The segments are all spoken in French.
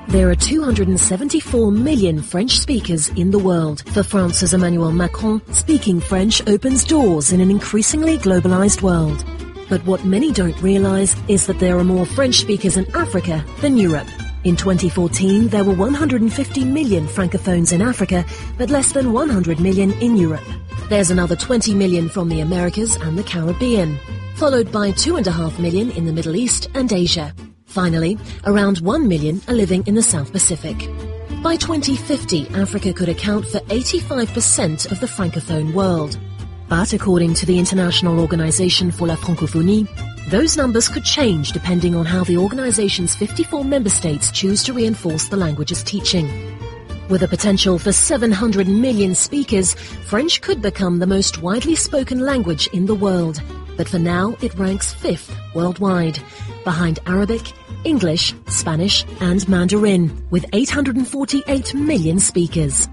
There are 274 million French speakers in the world. For France's Emmanuel Macron, speaking French opens doors in an increasingly globalized world. But what many don't realize is that there are more French speakers in Africa than Europe. In 2014, there were 150 million Francophones in Africa, but less than 100 million in Europe. There's another 20 million from the Americas and the Caribbean, followed by 2.5 million in the Middle East and Asia. Finally, around 1 million are living in the South Pacific. By 2050, Africa could account for 85% of the Francophone world. But according to the International Organization for la Francophonie, those numbers could change depending on how the organization's 54 member states choose to reinforce the language's teaching. With a potential for 700 million speakers, French could become the most widely spoken language in the world. But for now, it ranks 5th worldwide, behind Arabic, English, Spanish, and Mandarin, with 848 million speakers.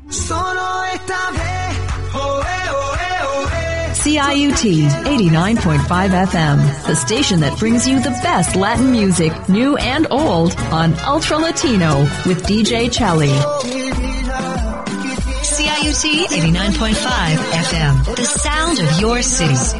CIUT 89.5 FM, the station that brings you the best Latin music, new and old, on Ultra Latino with DJ Chelly. CIUT 89.5 FM, the sound of your city.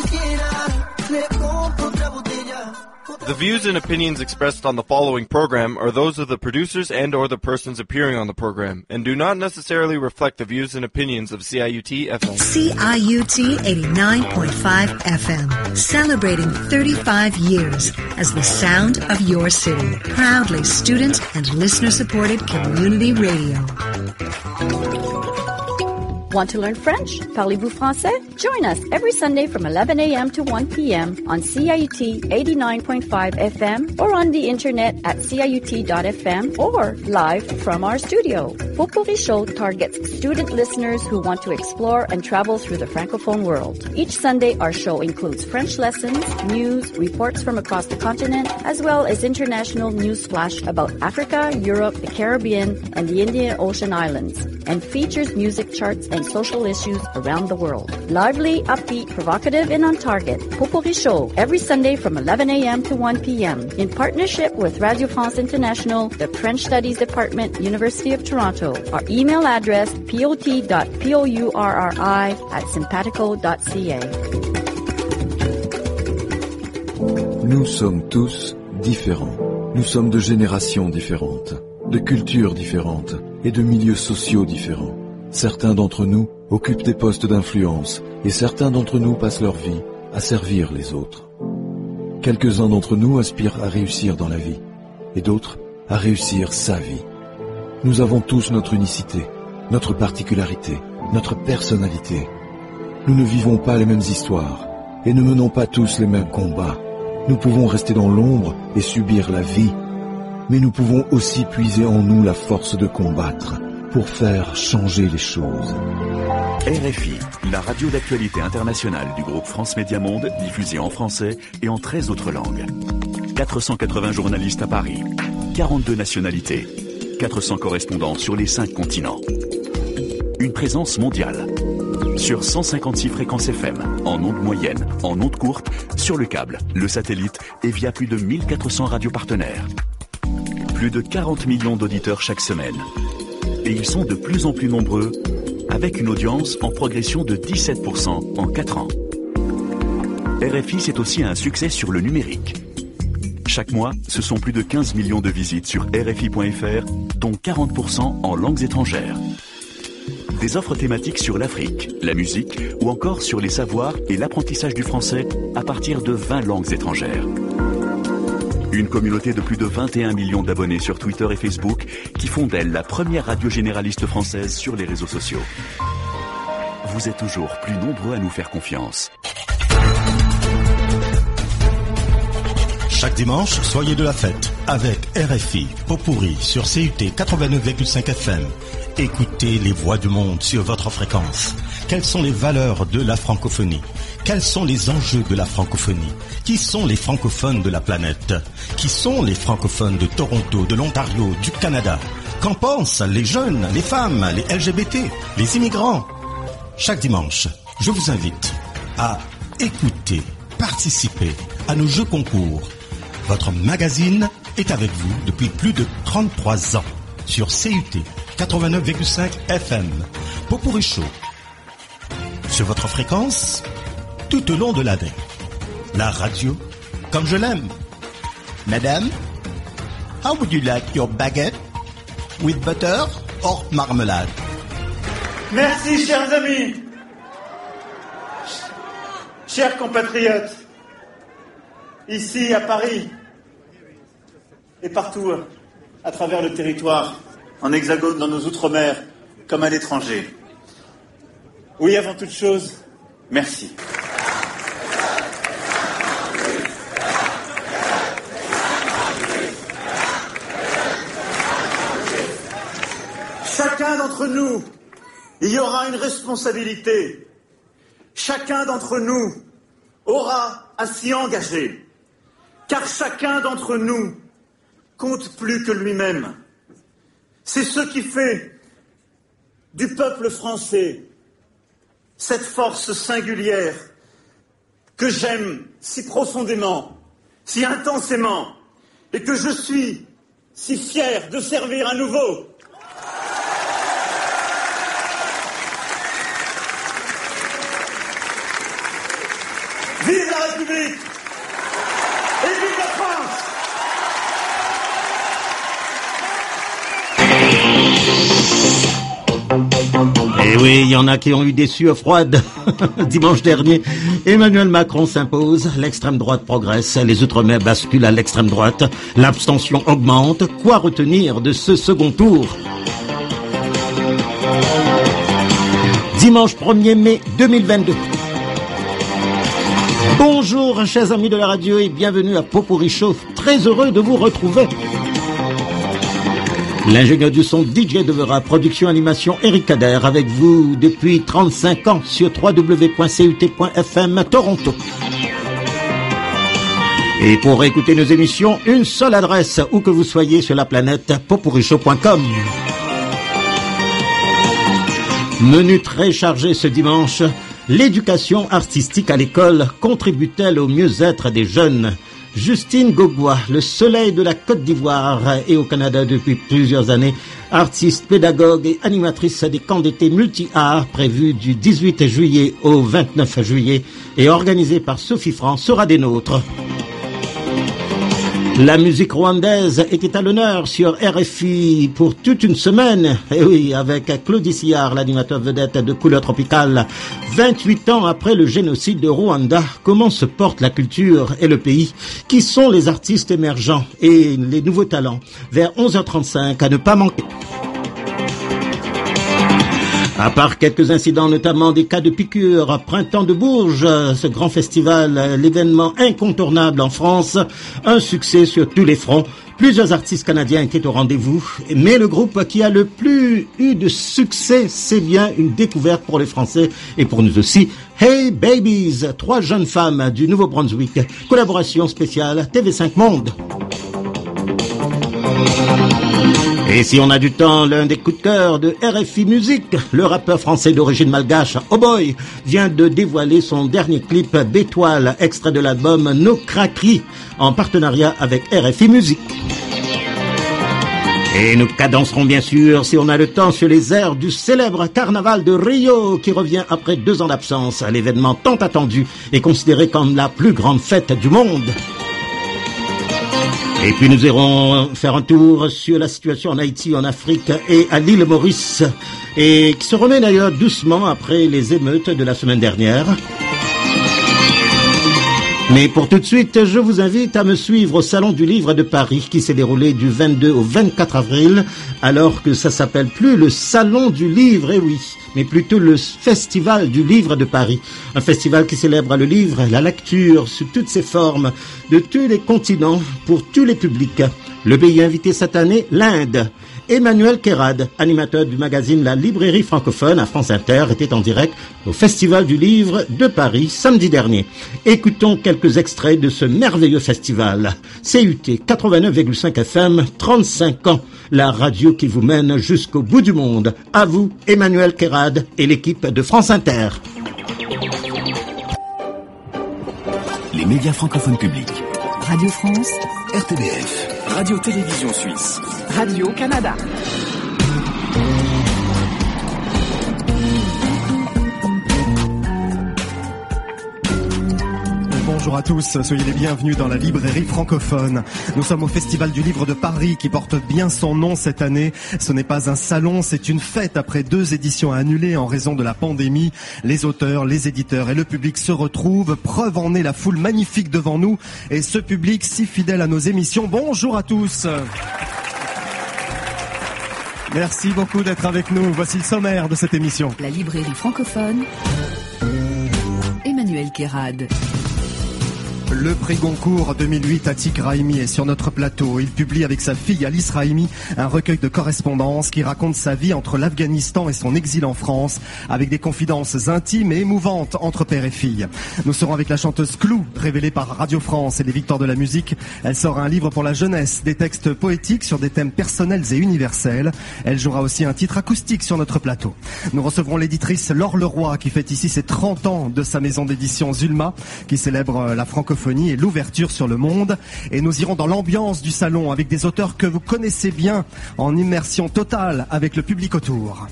The views and opinions expressed on the following program are those of the producers and or the persons appearing on the program and do not necessarily reflect the views and opinions of CIUT FM. CIUT 89.5 FM, celebrating 35 years as the sound of your city. Proudly student and listener-supported community radio. Want to learn French? Parlez-vous français? Join us every Sunday from 11 a.m. to 1 p.m. on CIUT 89.5 FM or on the internet at ciut.fm or live from our studio. Potpourri Show targets student listeners who want to explore and travel through the Francophone world. Each Sunday, our show includes French lessons, news, reports from across the continent, as well as international news flash about Africa, Europe, the Caribbean, and the Indian Ocean Islands, and features music charts and social issues around the world. Lively, upbeat, provocative, and on target. Potpourri Show every Sunday from 11 a.m. to 1 p.m. in partnership with Radio France International, the French Studies Department, University of Toronto. Our email address pot.pourri@simpatico.ca. Nous sommes tous différents. Nous sommes de générations différentes, de cultures différentes et de milieux sociaux différents. Certains d'entre nous occupent des postes d'influence et certains d'entre nous passent leur vie à servir les autres. Quelques-uns d'entre nous aspirent à réussir dans la vie et d'autres à réussir sa vie. Nous avons tous notre unicité, notre particularité, notre personnalité. Nous ne vivons pas les mêmes histoires et ne menons pas tous les mêmes combats. Nous pouvons rester dans l'ombre et subir la vie, mais nous pouvons aussi puiser en nous la force de combattre pour faire changer les choses. RFI, la radio d'actualité internationale du groupe France Média Monde, diffusée en français et en 13 autres langues. 480 journalistes à Paris, 42 nationalités, 400 correspondants sur les 5 continents. Une présence mondiale. Sur 156 fréquences FM, en ondes moyennes, en ondes courtes, sur le câble, le satellite et via plus de 1400 radios partenaires. Plus de 40 millions d'auditeurs chaque semaine. Et ils sont de plus en plus nombreux, avec une audience en progression de 17% en 4 ans. RFI, c'est aussi un succès sur le numérique. Chaque mois, ce sont plus de 15 millions de visites sur RFI.fr, dont 40% en langues étrangères. Des offres thématiques sur l'Afrique, la musique ou encore sur les savoirs et l'apprentissage du français à partir de 20 langues étrangères. Une communauté de plus de 21 millions d'abonnés sur Twitter et Facebook qui font d'elle la première radio généraliste française sur les réseaux sociaux. Vous êtes toujours plus nombreux à nous faire confiance. Chaque dimanche, soyez de la fête avec RFI Potpourri sur CUT 89,5 FM. Écoutez les voix du monde sur votre fréquence. Quelles sont les valeurs de la francophonie? Quels sont les enjeux de la francophonie? Qui sont les francophones de la planète? Qui sont les francophones de Toronto, de l'Ontario, du Canada? Qu'en pensent les jeunes, les femmes, les LGBT, les immigrants? Chaque dimanche, je vous invite à écouter, participer à nos jeux concours. Votre magazine est avec vous depuis plus de 33 ans sur CUT 89,5 FM. Popurrí Show. Sur votre fréquence, tout au long de l'année. La radio, comme je l'aime. Madame, how would you like your baguette? With butter or marmelade? Merci, chers amis. Chers compatriotes, ici à Paris et partout à travers le territoire, en hexagone, dans nos outre-mer, comme à l'étranger. Oui, avant toute chose, merci. Chacun d'entre nous, il y aura une responsabilité. Chacun d'entre nous aura à s'y engager. Car chacun d'entre nous compte plus que lui-même. C'est ce qui fait du peuple français cette force singulière que j'aime si profondément, si intensément, et que je suis si fier de servir à nouveau. Vive la République et vive la France! Et oui, il y en a qui ont eu des sueurs froides. Dimanche dernier, Emmanuel Macron s'impose, l'extrême droite progresse, les Outre-mer basculent à l'extrême droite, l'abstention augmente. Quoi retenir de ce second tour? Dimanche 1er mai 2022. Bonjour, chers amis de la radio, et bienvenue à Popurrí Show. Très heureux de vous retrouver. L'ingénieur du son DJ Devera, production animation Eric Kader, avec vous depuis 35 ans sur www.cut.fm Toronto. Et pour écouter nos émissions, une seule adresse, où que vous soyez sur la planète, popurryshow.com. Menu très chargé ce dimanche. L'éducation artistique à l'école contribue-t-elle au mieux-être des jeunes? Justine Gogua, le soleil de la Côte d'Ivoire et au Canada depuis plusieurs années, artiste, pédagogue et animatrice des camps d'été multi-arts prévus du 18 juillet au 29 juillet et organisé par Sophie Franc, sera des nôtres. La musique rwandaise était à l'honneur sur RFI pour toute une semaine. Et oui, avec Claudie Sillard, l'animateur vedette de Couleur Tropicale. 28 ans après le génocide de Rwanda, comment se porte la culture et le pays? Qui sont les artistes émergents et les nouveaux talents? Vers 11h35, à ne pas manquer. À part quelques incidents, notamment des cas de piqûres, Printemps de Bourges, ce grand festival, l'événement incontournable en France, un succès sur tous les fronts. Plusieurs artistes canadiens étaient au rendez-vous, mais le groupe qui a le plus eu de succès, c'est bien une découverte pour les Français et pour nous aussi. Hey Babies, 3 jeunes femmes du Nouveau-Brunswick, collaboration spéciale TV5 Monde. Et si on a du temps, l'un des coups de cœur de RFI Musique, le rappeur français d'origine malgache, Oh Boy, vient de dévoiler son dernier clip Bétoile, extrait de l'album No Craqueries, en partenariat avec RFI Musique. Et nous cadencerons bien sûr, si on a le temps, sur les airs du célèbre carnaval de Rio, qui revient après 2 ans d'absence. L'événement tant attendu est considéré comme la plus grande fête du monde. Et puis nous irons faire un tour sur la situation en Haïti, en Afrique et à l'île Maurice, et qui se remet d'ailleurs doucement après les émeutes de la semaine dernière. Mais pour tout de suite, je vous invite à me suivre au Salon du Livre de Paris qui s'est déroulé du 22 au 24 avril, alors que ça s'appelle plus le Salon du Livre, eh oui, mais plutôt le Festival du Livre de Paris. Un festival qui célèbre le livre, la lecture sous toutes ses formes, de tous les continents, pour tous les publics. Le pays invité cette année, l'Inde. Emmanuel Kérad, animateur du magazine La Librairie francophone à France Inter, était en direct au Festival du Livre de Paris samedi dernier. Écoutons quelques extraits de ce merveilleux festival. CUT 89,5 FM, 35 ans, la radio qui vous mène jusqu'au bout du monde. À vous, Emmanuel Kérad et l'équipe de France Inter. Les médias francophones publics. Radio France, RTBF. Radio-Télévision Suisse. Radio-Canada. Bonjour à tous, soyez les bienvenus dans la librairie francophone. Nous sommes au Festival du Livre de Paris qui porte bien son nom cette année. Ce n'est pas un salon, c'est une fête après 2 éditions annulées en raison de la pandémie. Les auteurs, les éditeurs et le public se retrouvent. Preuve en est la foule magnifique devant nous et ce public si fidèle à nos émissions. Bonjour à tous. Merci beaucoup d'être avec nous. Voici le sommaire de cette émission. La librairie francophone. Emmanuel Kérad. Le prix Goncourt 2008, Atik Rahimi est sur notre plateau. Il publie avec sa fille Alice Rahimi un recueil de correspondances qui raconte sa vie entre l'Afghanistan et son exil en France, avec des confidences intimes et émouvantes entre père et fille. Nous serons avec la chanteuse Clou, révélée par Radio France et les Victoires de la musique. Elle sort un livre pour la jeunesse, des textes poétiques sur des thèmes personnels et universels. Elle jouera aussi un titre acoustique sur notre plateau. Nous recevrons l'éditrice Laure Leroy qui fête ici ses 30 ans de sa maison d'édition Zulma, qui célèbre la francophonie et l'ouverture sur le monde. Et nous irons dans l'ambiance du salon avec des auteurs que vous connaissez bien, en immersion totale avec le public autour.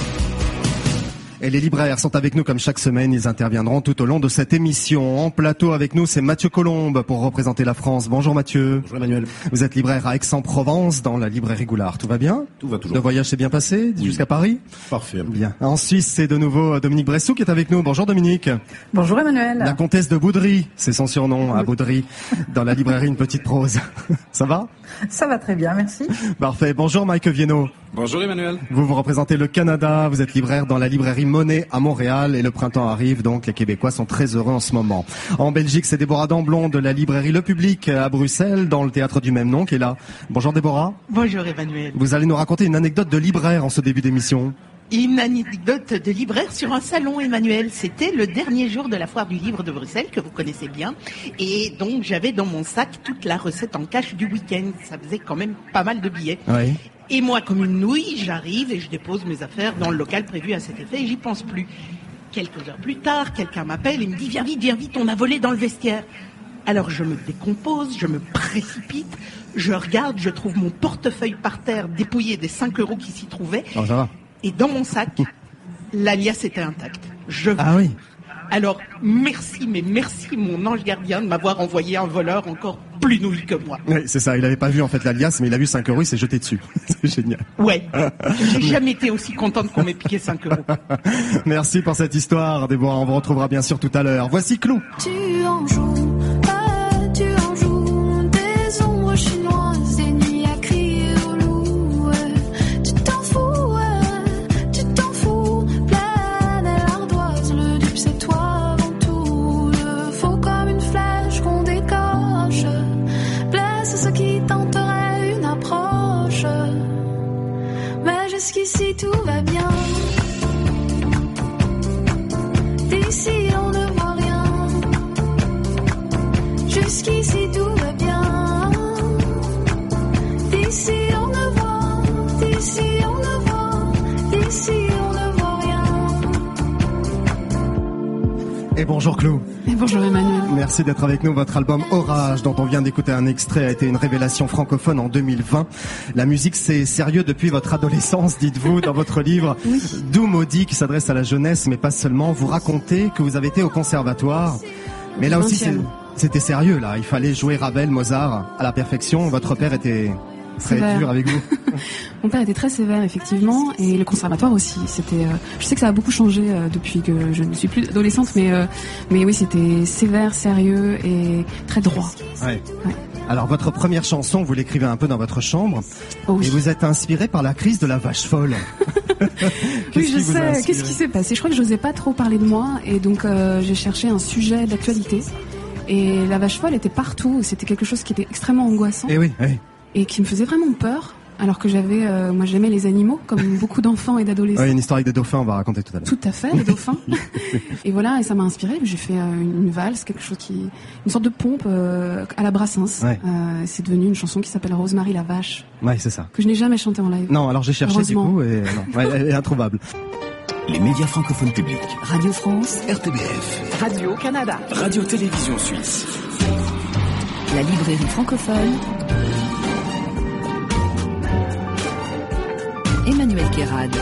Et les libraires sont avec nous comme chaque semaine, ils interviendront tout au long de cette émission. En plateau avec nous, c'est Mathieu Colombe pour représenter la France. Bonjour Mathieu. Bonjour Emmanuel. Vous êtes libraire à Aix-en-Provence dans la librairie Goulard. Tout va bien? Tout va toujours. Le voyage s'est bien passé jusqu'à Paris? Parfait. Bien. En Suisse, c'est de nouveau Dominique Bressou qui est avec nous. Bonjour Dominique. Bonjour Emmanuel. La comtesse de Boudry, c'est son surnom à Boudry, dans la librairie Une Petite Prose. Ça va? Ça va très bien, merci. Parfait. Bonjour Mike Viennot. Bonjour Emmanuel. Vous représentez le Canada, vous êtes libraire dans la librairie Monet à Montréal et le printemps arrive, donc les Québécois sont très heureux en ce moment. En Belgique, c'est Déborah Damblon de la librairie Le Public à Bruxelles, dans le théâtre du même nom qui est là. Bonjour Déborah. Bonjour Emmanuel. Vous allez nous raconter une anecdote de libraire en ce début d'émission. Une anecdote de libraire sur un salon, Emmanuel. C'était le dernier jour de la foire du livre de Bruxelles, que vous connaissez bien. Et donc, j'avais dans mon sac toute la recette en cash du week-end. Ça faisait quand même pas mal de billets. Oui. Et moi, comme une nouille, j'arrive et je dépose mes affaires dans le local prévu à cet effet et j'y pense plus. Quelques heures plus tard, quelqu'un m'appelle et me dit « Viens vite, on a volé dans le vestiaire ». Alors je me décompose, je me précipite, je regarde, je trouve mon portefeuille par terre dépouillé des 5 € qui s'y trouvaient. Oh, ça va. Et dans mon sac, l'alias était intact. Ah oui. Alors, merci mon ange gardien de m'avoir envoyé un voleur encore plus nouille que moi. Oui, c'est ça. Il n'avait pas vu en fait l'alias, mais il a vu 5 €, il s'est jeté dessus. C'est génial. Ouais. J'ai jamais été aussi contente qu'on m'ait piqué 5 €. Merci pour cette histoire, Déborah. On vous retrouvera bien sûr tout à l'heure. Voici Clou. Tu en joues, des ombres chinoises, des nuits à crier au loup. Tu t'en fous, pleine et l'ardoise, le dupe c'est toi avant tout. Faux comme une flèche qu'on décoche, blesse ceux qui tenteraient une approche. Mais jusqu'ici tout va bien. D'ici on ne voit rien. Jusqu'ici tout va bien. D'ici on ne voit, d'ici on ne voit, d'ici on ne voit rien. Et bonjour Clou. Et bonjour Emmanuel. Merci d'être avec nous. Votre album Orage, dont on vient d'écouter un extrait, a été une révélation francophone en 2020. La musique, c'est sérieux depuis votre adolescence, dites-vous, dans votre livre Oui. Doux maudit, qui s'adresse à la jeunesse, mais pas seulement. Vous racontez que vous avez été au conservatoire. Mais là aussi, c'était sérieux, là. Il fallait jouer Ravel, Mozart à la perfection. Votre père était très dur avec vous. Mon père était très sévère, effectivement, et le conservatoire aussi. C'était, je sais que ça a beaucoup changé depuis que je ne suis plus adolescente, mais oui, c'était sévère, sérieux et très droit. Ouais. Alors, votre première chanson, vous l'écrivez un peu dans votre chambre, et vous êtes inspiré par la crise de la vache folle. Oui, je sais. Qu'est-ce qui s'est passé? Je crois que je n'osais pas trop parler de moi, et donc j'ai cherché un sujet d'actualité. Et la vache folle était partout. C'était quelque chose qui était extrêmement angoissant. Et oui. Et qui me faisait vraiment peur. Alors que moi j'aimais les animaux, comme beaucoup d'enfants et d'adolescents. Oui, une histoire avec des dauphins, on va raconter tout à l'heure. Tout à fait, les dauphins. Et voilà, et ça m'a inspiré. J'ai fait une valse, une sorte de pompe à la Brassens. Ouais. C'est devenu une chanson qui s'appelle Rosemary la vache. Ouais, c'est ça. Que je n'ai jamais chantée en live. Non, alors j'ai cherché du coup, et non, elle est introuvable. Les médias francophones publics. Radio France, RTBF, Radio-Canada, Radio-Télévision Suisse. La librairie francophone. Emmanuel Guérade.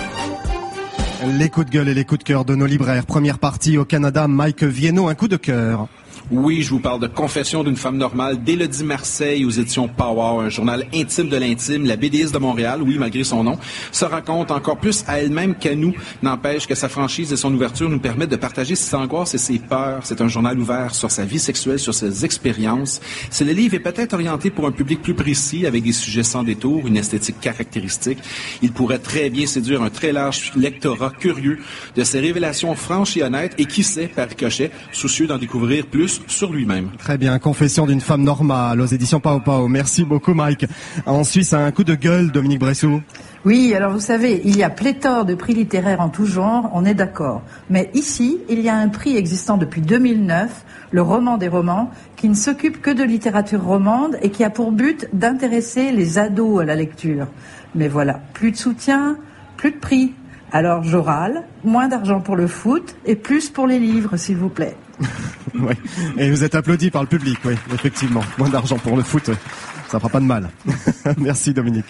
Les coups de gueule et les coups de cœur de nos libraires. Première partie au Canada, Mike Vieno, un coup de cœur. Oui, je vous parle de Confession d'une femme normale d'Élodie Marseille aux éditions Power, un journal intime de l'intime. La BDiste de Montréal, oui, malgré son nom, se raconte encore plus à elle-même qu'à nous. N'empêche que sa franchise et son ouverture nous permettent de partager ses angoisses et ses peurs. C'est un journal ouvert sur sa vie sexuelle, sur ses expériences. Le livre est peut-être orienté pour un public plus précis, avec des sujets sans détour, une esthétique caractéristique. Il pourrait très bien séduire un très large lectorat curieux de ses révélations franches et honnêtes et qui sait, par ricochet, soucieux d'en découvrir plus sur lui-même. Très bien, Confession d'une femme normale aux éditions Pao Pao. Merci beaucoup Mike. En Suisse, un coup de gueule, Dominique Bressou. Oui, alors vous savez, il y a pléthore de prix littéraires en tout genre, on est d'accord. Mais ici, il y a un prix existant depuis 2009, le roman des romans, qui ne s'occupe que de littérature romande et qui a pour but d'intéresser les ados à la lecture. Mais voilà, plus de soutien, plus de prix. Alors je râle, moins d'argent pour le foot et plus pour les livres, s'il vous plaît. Oui. Et vous êtes applaudi par le public, oui, effectivement. Moins d'argent pour le foot, ça fera pas de mal. Merci Dominique.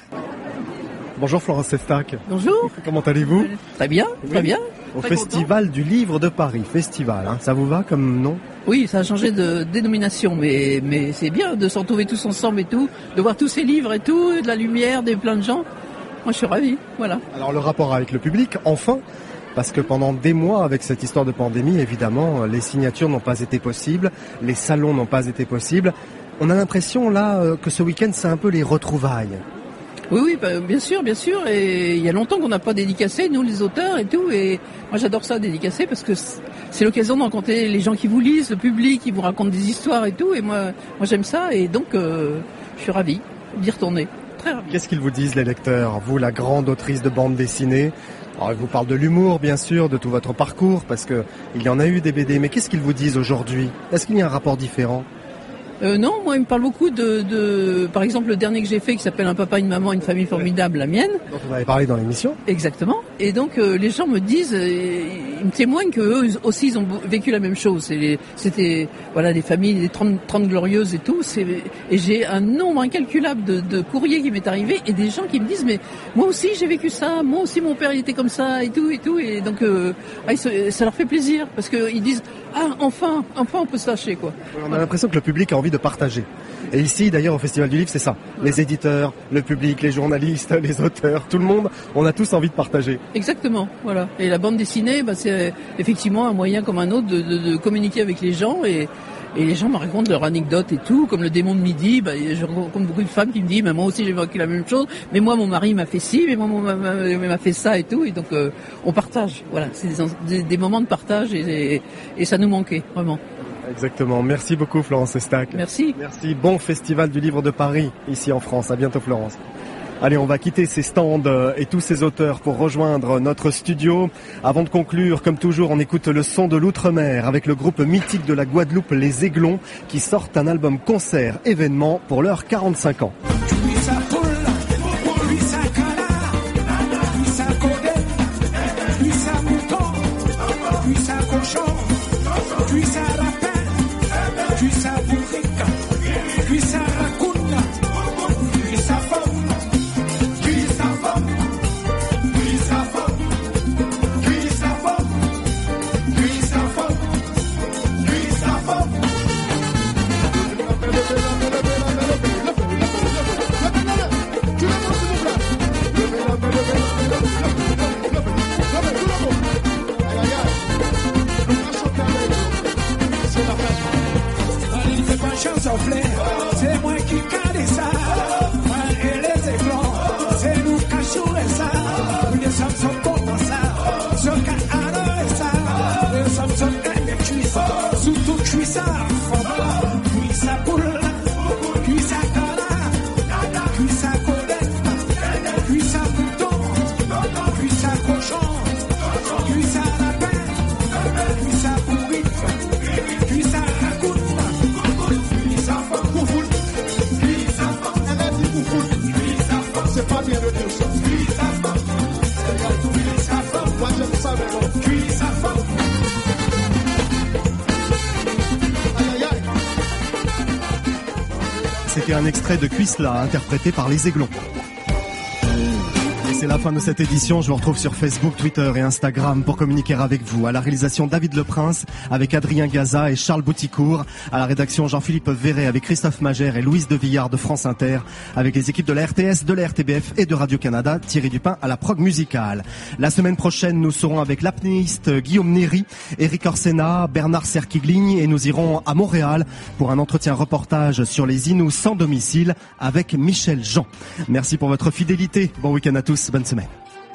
Bonjour Florence Sestac. Bonjour. Comment allez-vous? Très bien, très bien. Au Festival du Livre de Paris, festival, hein. Ça vous va comme nom? Oui, ça a changé de dénomination, mais c'est bien de se retrouver tous ensemble et tout, de voir tous ces livres et tout, de la lumière, des plein de gens. Moi je suis ravie, voilà. Alors le rapport avec le public, enfin, parce que pendant des mois, avec cette histoire de pandémie, évidemment, les signatures n'ont pas été possibles, les salons n'ont pas été possibles. On a l'impression là que ce week-end c'est un peu les retrouvailles. Oui, bien sûr, et il y a longtemps qu'on n'a pas dédicacé, nous les auteurs et tout, et moi j'adore ça, dédicacer, parce que c'est l'occasion de rencontrer les gens qui vous lisent, le public, qui vous racontent des histoires et tout, et moi j'aime ça, et donc je suis ravie d'y retourner, très ravie. Qu'est-ce qu'ils vous disent les lecteurs? Vous, la grande autrice de bande dessinée, alors ils vous parlent de l'humour, bien sûr, de tout votre parcours, parce que il y en a eu des BD, mais qu'est-ce qu'ils vous disent aujourd'hui? Est-ce qu'il y a un rapport différent? Non, moi, il me parle beaucoup de, par exemple, le dernier que j'ai fait qui s'appelle Un papa, une maman, une famille formidable, la mienne. Dont on avait parlé dans l'émission. Exactement. Et donc, les gens me disent, ils me témoignent qu'eux aussi, ils ont vécu la même chose. C'était, voilà, des familles, des 30 glorieuses et tout. Et j'ai un nombre incalculable de courriers qui m'est arrivé et des gens qui me disent, mais moi aussi, j'ai vécu ça. Moi aussi, mon père, il était comme ça et tout et tout. Et donc, ça leur fait plaisir parce qu'ils disent, ah, enfin, on peut se lâcher, quoi. On a l'impression que le public a envie de partager. Et ici, d'ailleurs, au Festival du Livre, c'est ça. Les éditeurs, le public, les journalistes, les auteurs, tout le monde, on a tous envie de partager. Exactement, voilà. Et la bande dessinée, c'est effectivement un moyen comme un autre de communiquer avec les gens et les gens me racontent leurs anecdotes et tout, comme le démon de midi, je rencontre beaucoup de femmes qui me disent, mais moi aussi j'ai vécu la même chose, mais moi mon mari m'a fait ci, mais moi mon mari m'a fait ça et tout, et donc on partage, voilà, c'est des moments de partage et ça nous manquait, vraiment. Exactement, merci beaucoup Florence Sestac. Merci. Merci, bon Festival du Livre de Paris, ici en France, à bientôt Florence. Allez, on va quitter ces stands et tous ces auteurs pour rejoindre notre studio. Avant de conclure, comme toujours, on écoute le son de l'outre-mer avec le groupe mythique de la Guadeloupe, les Aiglons, qui sortent un album concert événement pour leurs 45 ans. C'est moi qui cadre ça, moi et les éclats, c'est nous qui assurons ça, nous sommes contents ça, ce qu'a adoré ça, nous sommes électriques, surtout cuissa, cuissa pour la, cuissa cala, cuissa codette, cuissa bouton, cuissa cochon, cuissa lapin, cuissa pourri, cuissa racoute. C'est pas bien de dire ça. Moi je savais pas. C'était un extrait de Cuisla interprété par les Aiglons. C'est la fin de cette édition. Je vous retrouve sur Facebook, Twitter et Instagram pour communiquer avec vous. À la réalisation, David Leprince avec Adrien Gaza et Charles Bouticourt. À la rédaction, Jean-Philippe Verret avec Christophe Magère et Louise de Villard de France Inter. Avec les équipes de la RTS, de la RTBF et de Radio-Canada. Thierry Dupin à la prog musicale. La semaine prochaine, nous serons avec l'apnéiste Guillaume Néry, Éric Orsena, Bernard Serquigligne et nous irons à Montréal pour un entretien reportage sur les Inuits sans domicile avec Michel Jean. Merci pour votre fidélité. Bon week-end à tous. Bonne semaine.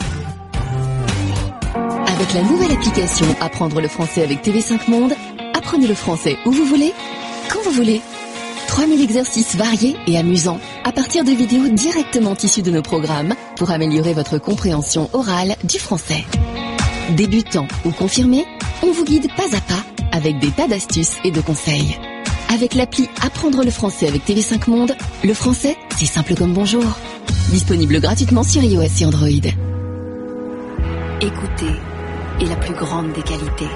Avec la nouvelle application Apprendre le français avec TV5 Monde, apprenez le français où vous voulez, quand vous voulez. 3000 exercices variés et amusants à partir de vidéos directement issues de nos programmes pour améliorer votre compréhension orale du français. Débutant ou confirmé, on vous guide pas à pas avec des tas d'astuces et de conseils. Avec l'appli Apprendre le français avec TV5 Monde, le français, c'est simple comme bonjour. Disponible gratuitement sur iOS et Android. Écoutez est la plus grande des qualités.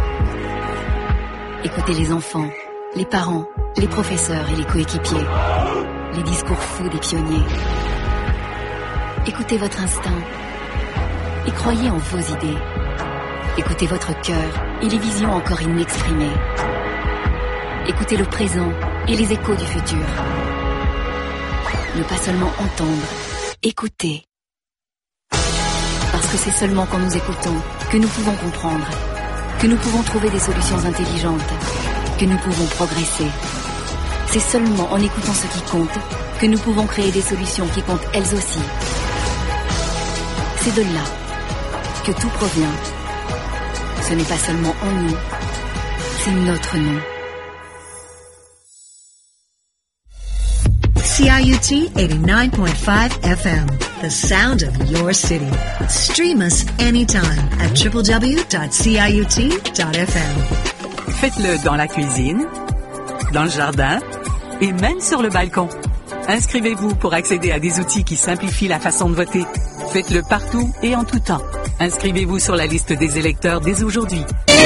Écoutez les enfants, les parents, les professeurs et les coéquipiers. Les discours fous des pionniers. Écoutez votre instinct et croyez en vos idées. Écoutez votre cœur et les visions encore inexprimées. Écoutez le présent et les échos du futur. Ne pas seulement entendre, écouter. Parce que c'est seulement quand nous écoutons que nous pouvons comprendre, que nous pouvons trouver des solutions intelligentes, que nous pouvons progresser. C'est seulement en écoutant ce qui compte que nous pouvons créer des solutions qui comptent elles aussi. C'est de là que tout provient. Ce n'est pas seulement en nous, c'est notre nous. CIUT 89.5 FM, the sound of your city. Stream us anytime at www.ciut.fm. Faites-le dans la cuisine, dans le jardin et même sur le balcon. Inscrivez-vous pour accéder à des outils qui simplifient la façon de voter. Faites-le partout et en tout temps. Inscrivez-vous sur la liste des électeurs dès aujourd'hui.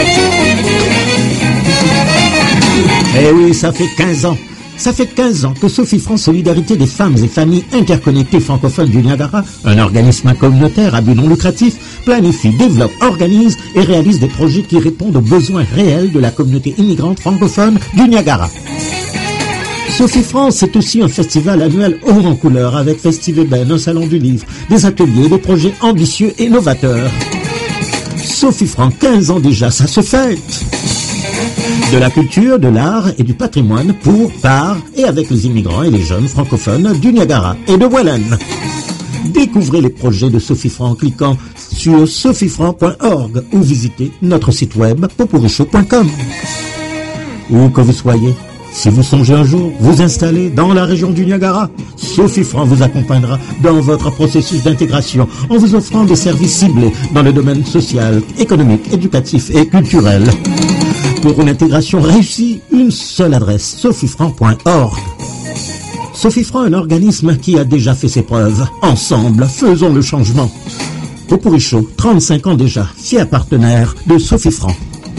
Eh oui, ça fait 15 ans. Ça fait 15 ans que Sophie France Solidarité des femmes et familles interconnectées francophones du Niagara, un organisme communautaire à but non lucratif, planifie, développe, organise et réalise des projets qui répondent aux besoins réels de la communauté immigrante francophone du Niagara. Sophie France, c'est aussi un festival annuel haut en couleur avec Festiveben, un salon du livre, des ateliers, des projets ambitieux et novateurs. Sophie France, 15 ans déjà, ça se fête. De la culture, de l'art et du patrimoine pour, par et avec les immigrants et les jeunes francophones du Niagara et de Welland. Découvrez les projets de Sophie Franc en cliquant sur sophiefranc.org ou visitez notre site web popurichaud.com. Où que vous soyez, si vous songez un jour vous installer dans la région du Niagara, Sophie Franc vous accompagnera dans votre processus d'intégration en vous offrant des services ciblés dans le domaine social, économique, éducatif et culturel. Pour une intégration réussie, une seule adresse, sophiefranc.org. Sophie Franc, un organisme qui a déjà fait ses preuves. Ensemble, faisons le changement. Popurichaud, 35 ans déjà, fier partenaire de Sophie Franc.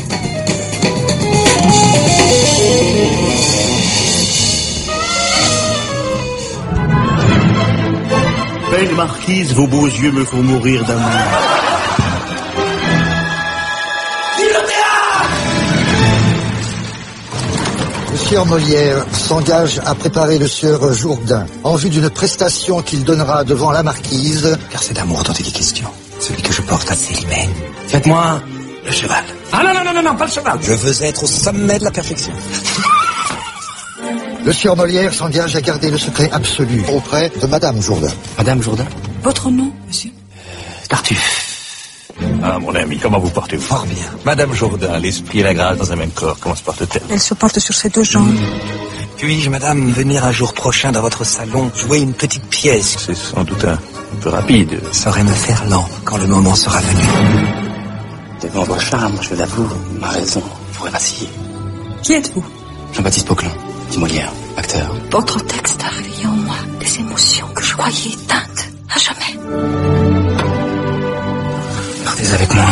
Belle marquise, vos beaux yeux me font mourir d'amour. Le sieur Molière s'engage à préparer le sieur Jourdain en vue d'une prestation qu'il donnera devant la marquise. Car c'est d'amour dont il est question. Celui que je porte à Célimène. Faites-moi le cheval. Ah non, pas le cheval. Je veux être au sommet de la perfection. Le sieur Molière s'engage à garder le secret absolu auprès de Madame Jourdain. Madame Jourdain? Votre nom, monsieur? Tartuffe. Ah, mon ami, comment vous portez-vous? Fort bien. Madame Jourdain, l'esprit et la grâce dans un même corps, comment se porte-t-elle? Elle se porte sur ses deux jambes. Puis-je, madame, venir un jour prochain dans votre salon jouer une petite pièce? C'est sans doute un peu rapide. Saurait me faire lent quand le moment sera venu. Devant vos charmes, je l'avoue, ma raison pourrait vaciller. Qui êtes-vous? Jean-Baptiste Poquelin, dit Molière, acteur. Votre texte a réveillé en moi des émotions que je croyais éteintes à jamais. Partez avec moi.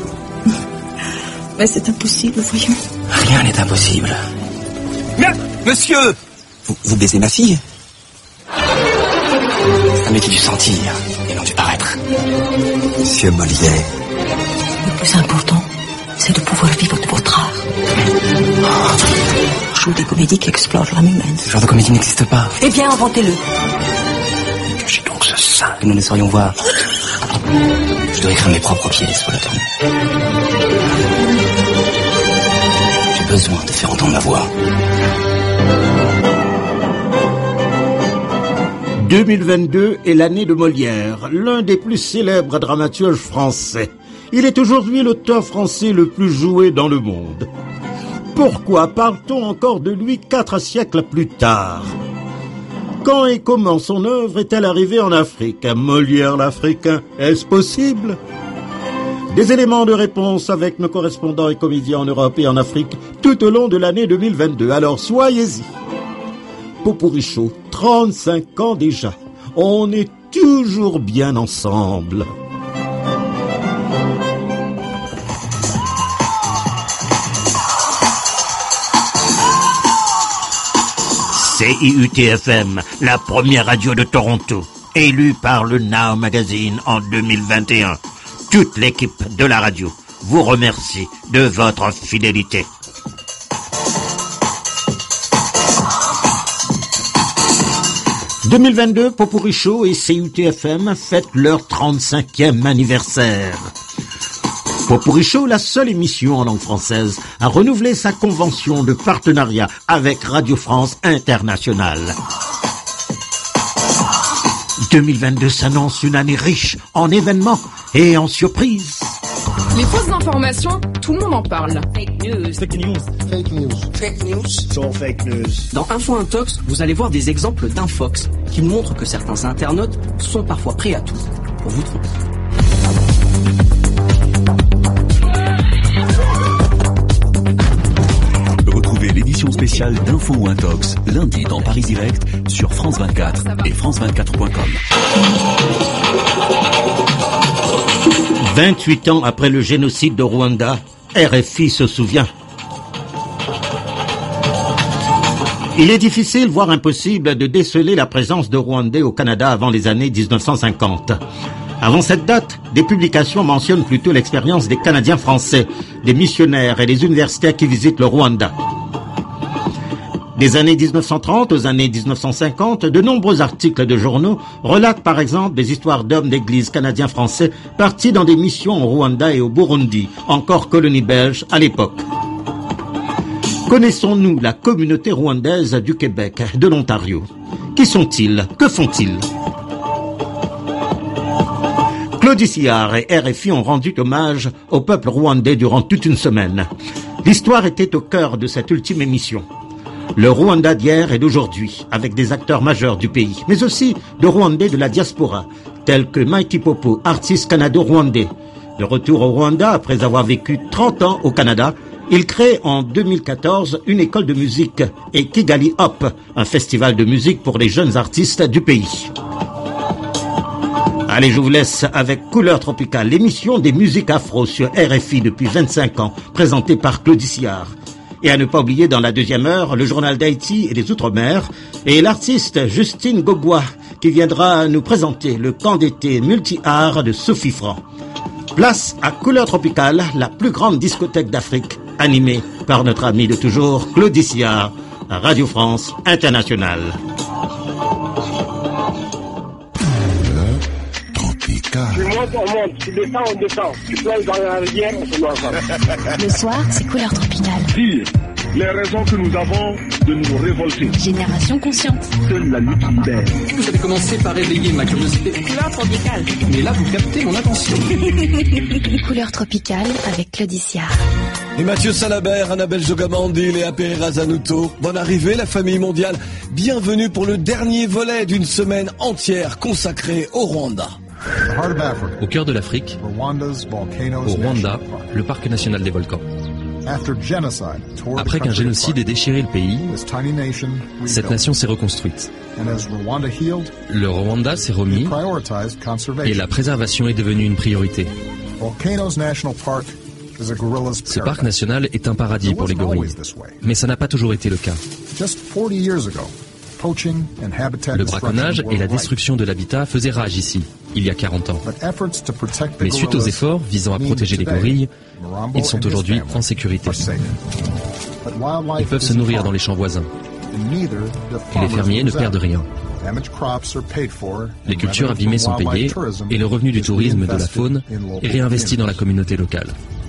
Mais c'est impossible, voyons. Rien n'est impossible. Mais, monsieur! Vous baisez ma fille? métier du sentir et non du paraître. Monsieur Molière. Le plus important, c'est de pouvoir vivre de votre art. Jouer des comédies qui explorent l'âme humaine. Ce genre de comédie n'existe pas. Eh bien, inventez-le. Cachez donc ce sein que nous ne saurions voir. Je dois écrire mes propres pièces pour l'attendre. J'ai besoin de faire entendre ma voix. 2022 est l'année de Molière, l'un des plus célèbres dramaturges français. Il est aujourd'hui l'auteur français le plus joué dans le monde. Pourquoi parle-t-on encore de lui 4 siècles plus tard? Quand et comment son œuvre est-elle arrivée en Afrique? Molière l'Africain, est-ce possible? Des éléments de réponse avec nos correspondants et comédiens en Europe et en Afrique tout au long de l'année 2022. Alors soyez-y. Pot-pourri chaud, 35 ans déjà. On est toujours bien ensemble. CIUT-FM, la première radio de Toronto, élue par le Now Magazine en 2021. Toute l'équipe de la radio vous remercie de votre fidélité. « 2022, Pot-pourri chaud et CIUT-FM fêtent leur 35e anniversaire. Pot-pourri chaud, la seule émission en langue française à renouveler sa convention de partenariat avec Radio France Internationale. 2022 s'annonce une année riche en événements et en surprises. Les fausses informations, tout le monde en parle. Fake news. Fake news. Fake news. Fake news. So fake news. Dans Info Intox, vous allez voir des exemples d'infox qui montrent que certains internautes sont parfois prêts à tout pour vous tromper. Retrouvez l'édition spéciale d'Info ou Intox lundi dans Paris Direct sur France 24 et France24.com. 28 ans après le génocide de Rwanda, RFI se souvient. Il est difficile, voire impossible, de déceler la présence de Rwandais au Canada avant les années 1950. Avant cette date, des publications mentionnent plutôt l'expérience des Canadiens français, des missionnaires et des universitaires qui visitent le Rwanda. Des années 1930 aux années 1950, de nombreux articles de journaux relatent par exemple des histoires d'hommes d'église canadiens-français partis dans des missions au Rwanda et au Burundi, encore colonie belge à l'époque. Connaissons-nous la communauté rwandaise du Québec, de l'Ontario? Qui sont-ils? Que font-ils? Claudie Sillard et RFI ont rendu hommage au peuple rwandais durant toute une semaine. L'histoire était au cœur de cette ultime émission. Le Rwanda d'hier et d'aujourd'hui, avec des acteurs majeurs du pays, mais aussi de Rwandais de la diaspora, tels que Mikey Popo, artiste canado-rwandais. De retour au Rwanda, après avoir vécu 30 ans au Canada, il crée en 2014 une école de musique et Kigali Hop, un festival de musique pour les jeunes artistes du pays. Allez, je vous laisse avec Couleur Tropicale, l'émission des musiques afro sur RFI depuis 25 ans, présentée par Claudie Sillard. Et à ne pas oublier dans la deuxième heure, le journal d'Haïti et des Outre-mer et l'artiste Justine Gogua qui viendra nous présenter le camp d'été multi-art de Sophie Franc. Place à Couleur Tropicale, la plus grande discothèque d'Afrique, animée par notre ami de toujours, Claudie Sillard, à Radio France Internationale. Tu montes, on monte. Tu descends, on descend. Tu plonges dans la rivière, on se lance. Le soir, c'est Couleur Tropicale. Dire les raisons que nous avons de nous révolter. Génération consciente. Seule la lutte libère. Vous avez commencé par éveiller ma curiosité. Couleur Tropicale. Mais là, vous captez mon attention. Couleur Tropicale avec Claudie Sillard. Et Mathieu Salabert, Annabelle Jogamandi, Léa Pereira Zanuto. Bonne arrivée, la famille mondiale. Bienvenue pour le dernier volet d'une semaine entière consacrée au Rwanda. Au cœur de l'Afrique, au Rwanda, le parc national des volcans. Après qu'un génocide ait déchiré le pays, cette nation s'est reconstruite. Le Rwanda s'est remis et la préservation est devenue une priorité. Ce parc national est un paradis pour les gorilles, mais ça n'a pas toujours été le cas. Le braconnage et la destruction de l'habitat faisaient rage ici, il y a 40 ans. Mais suite aux efforts visant à protéger les gorilles, ils sont aujourd'hui en sécurité. Ils peuvent se nourrir dans les champs voisins. Et les fermiers ne perdent rien. Les cultures abîmées sont payées et le revenu du tourisme de la faune est réinvesti dans la communauté locale.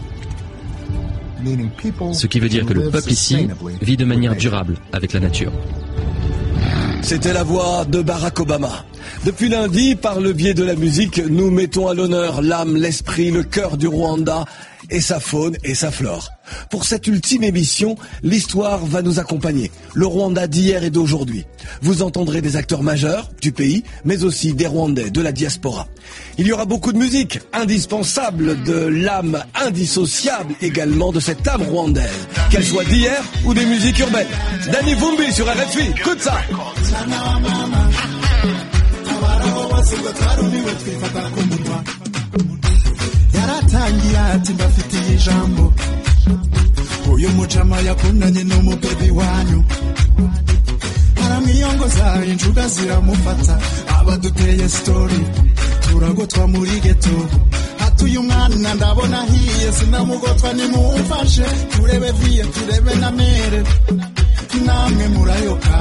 Ce qui veut dire que le peuple ici vit de manière durable avec la nature. C'était la voix de Barack Obama. Depuis lundi, par le biais de la musique, nous mettons à l'honneur l'âme, l'esprit, le cœur du Rwanda et sa faune et sa flore. Pour cette ultime émission, l'histoire va nous accompagner. Le Rwanda d'hier et d'aujourd'hui. Vous entendrez des acteurs majeurs du pays, mais aussi des Rwandais de la diaspora. Il y aura beaucoup de musique, indispensable, de l'âme indissociable également de cette âme rwandaise, qu'elle soit d'hier ou des musiques urbaines. Danny Vumbi sur RFI, écoute ça. Yaratangiye ati mbafitiye ijambo uyu mujama yakundanye n'umubebi wanyu aramwiyongoza injuga ziramufata abaduteye story turagotwa muri ghetto hatuye umwana ndabona hiye sinamugotwa nimumfashe turebe vie turebe na mere namwe murayoka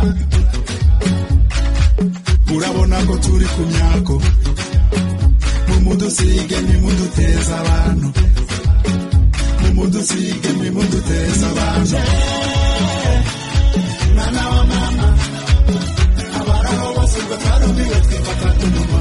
murabona ko turi ku myako mumudusige nimuduteza abantu mumudusige nimuduteza abantu mwana wa mama abaraho basuka twarumiwe twifata kumunwa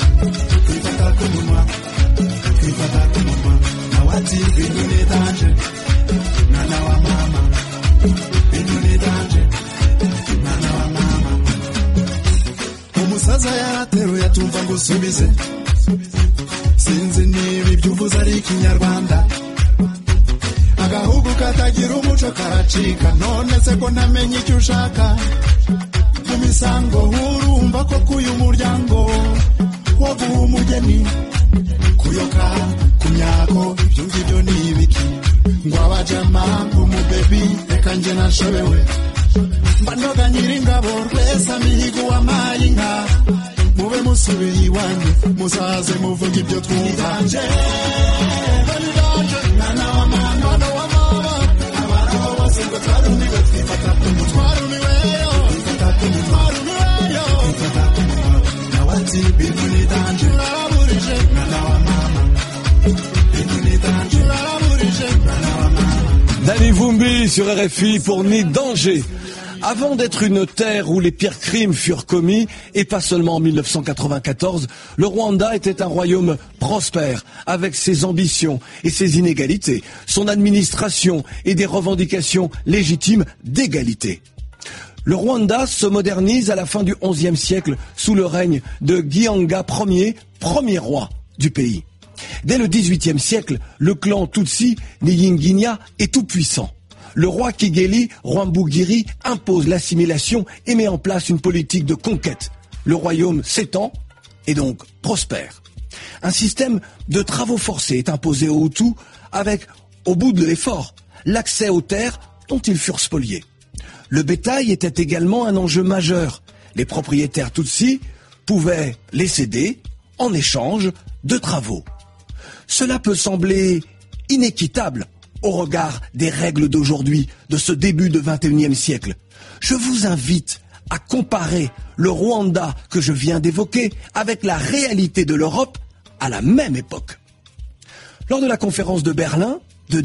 nawati bintu ni danje mwana wa mama bintu ni danje mwana wa mama umusaza yarateruye atumva ngo usubize sinzi niba ibyo uvuze ari ikinyarwanda agahugu katagira umuco karacika none se ko namenye icyo ushaka mu misango urumva ko kuyu muryango wo guha umugeni kuyoka ku myako ibyo ngibyo ni ibiki ngo abajama umubebi reka njye nashobewe mbandoga nyiringabo rwese amihigo w'amayi nka mube musubiye iwanyu muzaze muvuga ibyo twumva mwana wa mama abaraho bose ngo twarumiwe twifata twarumiweyo nawati bintu ni danje uraburije mwana wa mama bintu ni danje uraburije mwana wa mama. Danny Vumbi sur RFI pour Ni Danger. Avant d'être une terre où les pires crimes furent commis, et pas seulement en 1994, le Rwanda était un royaume prospère, avec ses ambitions et ses inégalités, son administration et des revendications légitimes d'égalité. Le Rwanda se modernise à la fin du XIe siècle sous le règne de Gihanga Ier, premier roi du pays. Dès le XVIIIe siècle, le clan Tutsi Niyinginya est tout puissant. Le roi Kigeli Rwambugiri impose l'assimilation et met en place une politique de conquête. Le royaume s'étend et donc prospère. Un système de travaux forcés est imposé aux Hutus avec, au bout de l'effort, l'accès aux terres dont ils furent spoliés. Le bétail était également un enjeu majeur. Les propriétaires Tutsis pouvaient les céder en échange de travaux. Cela peut sembler inéquitable au regard des règles d'aujourd'hui, de ce début de XXIe siècle. Je vous invite à comparer le Rwanda que je viens d'évoquer avec la réalité de l'Europe à la même époque. Lors de la conférence de Berlin de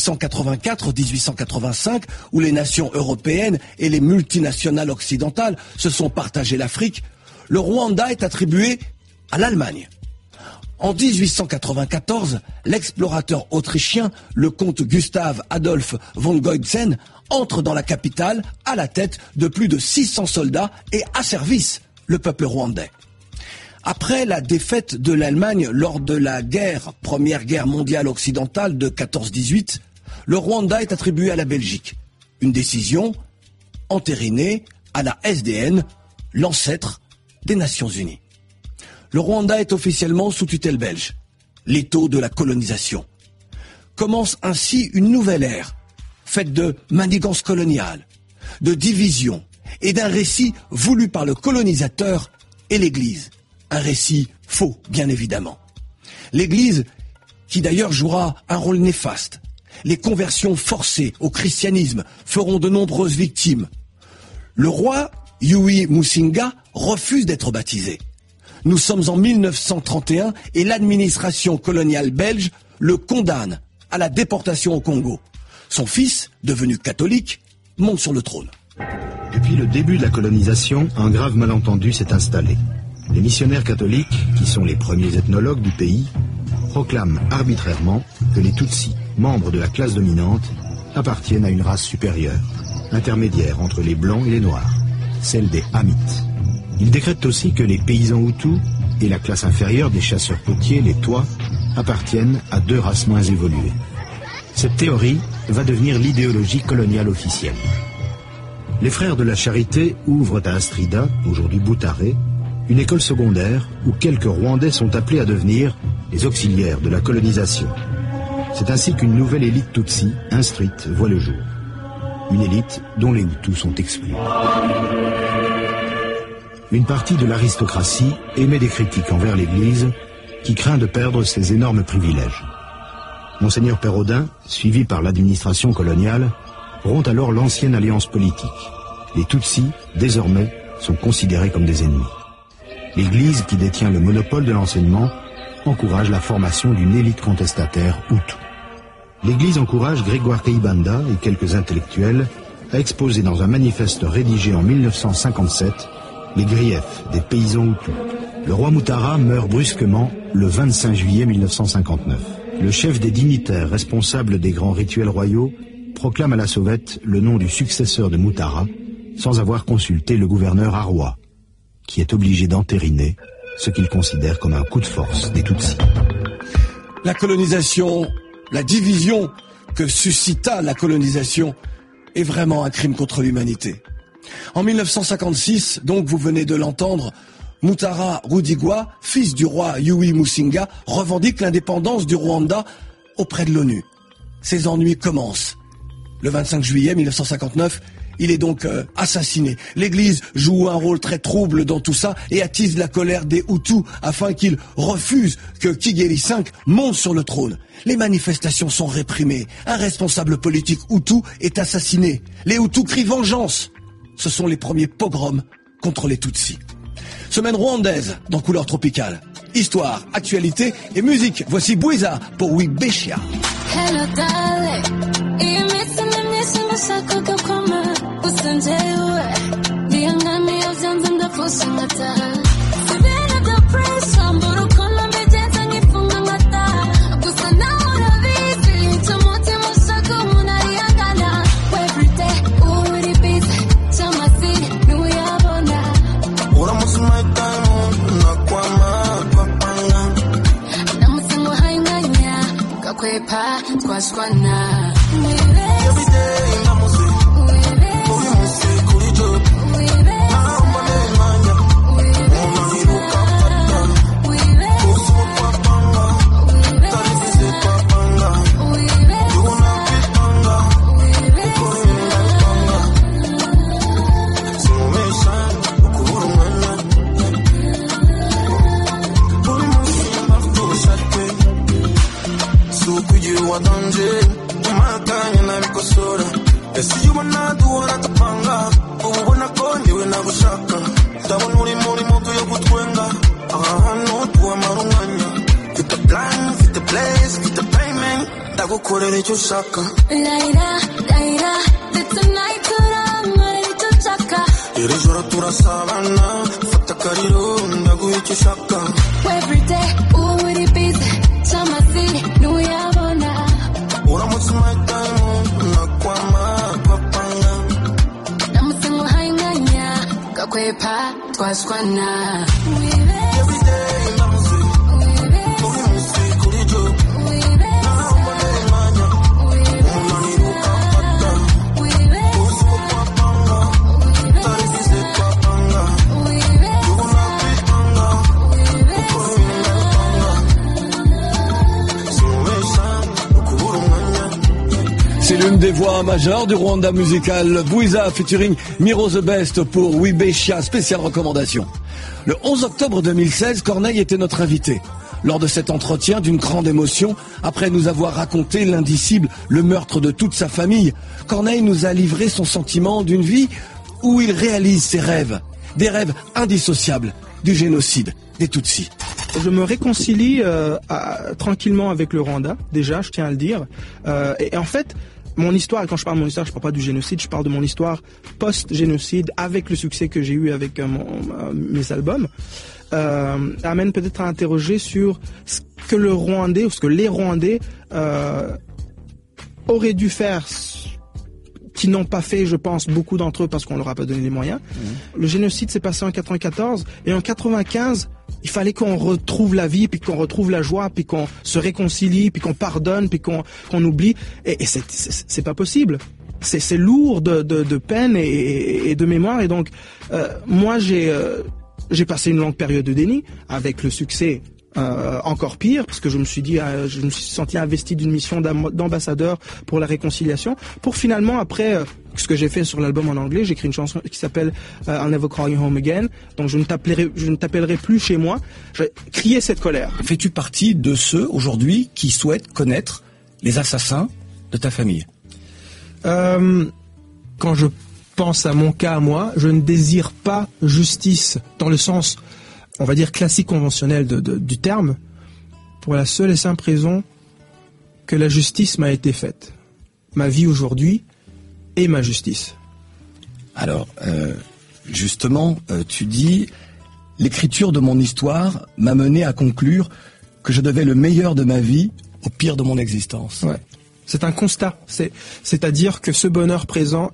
1884-1885, où les nations européennes et les multinationales occidentales se sont partagées l'Afrique, le Rwanda est attribué à l'Allemagne. En 1894, l'explorateur autrichien, le comte Gustav Adolf von Goitzen, entre dans la capitale à la tête de plus de 600 soldats et asservisse le peuple rwandais. Après la défaite de l'Allemagne lors de la première guerre mondiale occidentale de 14-18, le Rwanda est attribué à la Belgique. Une décision entérinée à la SDN, l'ancêtre des Nations Unies. Le Rwanda est officiellement sous tutelle belge, l'étau de la colonisation. Commence ainsi une nouvelle ère, faite de manigances coloniales, de divisions et d'un récit voulu par le colonisateur et l'Église. Un récit faux, bien évidemment. L'Église, qui d'ailleurs jouera un rôle néfaste. Les conversions forcées au christianisme feront de nombreuses victimes. Le roi Yui Musinga refuse d'être baptisé. Nous sommes en 1931 et l'administration coloniale belge le condamne à la déportation au Congo. Son fils, devenu catholique, monte sur le trône. Depuis le début de la colonisation, un grave malentendu s'est installé. Les missionnaires catholiques, qui sont les premiers ethnologues du pays, proclament arbitrairement que les Tutsis, membres de la classe dominante, appartiennent à une race supérieure, intermédiaire entre les Blancs et les Noirs, celle des Hamites. Ils décrètent aussi que les paysans Hutus et la classe inférieure des chasseurs potiers, les Tois, appartiennent à deux races moins évoluées. Cette théorie va devenir l'idéologie coloniale officielle. Les frères de la Charité ouvrent à Astrida, aujourd'hui Boutaré, une école secondaire où quelques Rwandais sont appelés à devenir les auxiliaires de la colonisation. C'est ainsi qu'une nouvelle élite Tutsi, instruite, voit le jour. Une élite dont les Hutus sont exclus. Une partie de l'aristocratie émet des critiques envers l'Église qui craint de perdre ses énormes privilèges. Monseigneur Pérodin, suivi par l'administration coloniale, rompt alors l'ancienne alliance politique. Les Tutsis, désormais, sont considérés comme des ennemis. L'Église, qui détient le monopole de l'enseignement, encourage la formation d'une élite contestataire Hutu. L'Église encourage Grégoire Kayibanda et quelques intellectuels à exposer dans un manifeste rédigé en 1957 les griefs des paysans Hutus. Le roi Mutara meurt brusquement le 25 juillet 1959. Le chef des dignitaires responsables des grands rituels royaux proclame à la sauvette le nom du successeur de Mutara sans avoir consulté le gouverneur Arwa, qui est obligé d'entériner ce qu'il considère comme un coup de force des Tutsis. La colonisation, la division que suscita la colonisation est vraiment un crime contre l'humanité. En 1956, donc vous venez de l'entendre, Mutara Rudihigwa, fils du roi Yui Musinga, revendique l'indépendance du Rwanda auprès de l'ONU. Ses ennuis commencent. Le 25 juillet 1959, il est donc assassiné. L'Église joue un rôle très trouble dans tout ça et attise la colère des Hutus afin qu'ils refusent que Kigeli V monte sur le trône. Les manifestations sont réprimées. Un responsable politique Hutu est assassiné. Les Hutus crient vengeance. Ce sont les premiers pogroms contre les Tutsis. Semaine rwandaise dans Couleur Tropicale. Histoire, actualité et musique. Voici Bwiza pour Wibeshia. Hello darling, twaswana every day na music uri music kuri job naomba nemanya unaniruka pata kusukwa panga tarifize kwa panga tuna panga ukorinda panga sumesha ukuru mwana uri music mafusate sukuji wadanje umakanya nabikosora esi ubona duhora tupanga ubona ko ndiwe nagushaka ndabona uri muri moto yo gutwenga ahantu tuwamara umwanya fit the plan, fit the place, fit the payment ndagukorera icyo ushaka laila laila tonight turamara icyo ushaka iri joro turasabana fata kariro ndaguha icyo ushaka everyday uri busy Chamasi, nuyabona uramutse time nakwama papanga namusimu hainganya kakwepa twaswana every day namusi uri musi kuri job naomba nemanya unaniruka pata kusukwa panga tarifize kwa panga tuna panga ukorinda panga. C'est le Une des voix majeures du Rwanda musical, Bwiza featuring Miro The Best pour Wibeshia, spéciale recommandation. Le 11 octobre 2016, Corneille était notre invité. Lors de cet entretien d'une grande émotion, après nous avoir raconté l'indicible, le meurtre de toute sa famille, Corneille nous a livré son sentiment d'une vie où il réalise ses rêves, des rêves indissociables du génocide des Tutsis. Je me réconcilie tranquillement avec le Rwanda, déjà, je tiens à le dire. Et en fait, mon histoire, et quand je parle de mon histoire, je ne parle pas du génocide, je parle de mon histoire post-génocide, avec le succès que j'ai eu avec mes albums, amène peut-être à interroger sur ce que le Rwandais, ou ce que les Rwandais auraient dû faire, qui n'ont pas fait, je pense, beaucoup d'entre eux parce qu'on leur a pas donné les moyens. Le génocide s'est passé en 94 et en 95, il fallait qu'on retrouve la vie, puis qu'on retrouve la joie, puis qu'on se réconcilie, puis qu'on pardonne, puis qu'on oublie. Et c'est pas possible. C'est lourd de peine et de mémoire. Et donc, moi, j'ai passé une longue période de déni avec le succès. Encore pire, parce que je me suis senti investi d'une mission d'ambassadeur pour la réconciliation, pour finalement, après ce que j'ai fait sur l'album en anglais, j'ai écrit une chanson qui s'appelle I'll Never Call You Home Again, donc je ne t'appellerai plus chez moi. J'ai crié cette colère. Fais-tu partie de ceux, aujourd'hui, qui souhaitent connaître les assassins de ta famille? Quand je pense à mon cas à moi, je ne désire pas justice dans le sens, on va dire, classique conventionnel du terme, pour la seule et simple raison que la justice m'a été faite. Ma vie aujourd'hui est ma justice. Alors, justement, tu dis, l'écriture de mon histoire m'a mené à conclure que je devais le meilleur de ma vie au pire de mon existence. Ouais. C'est un constat. C'est-à-dire que ce bonheur présent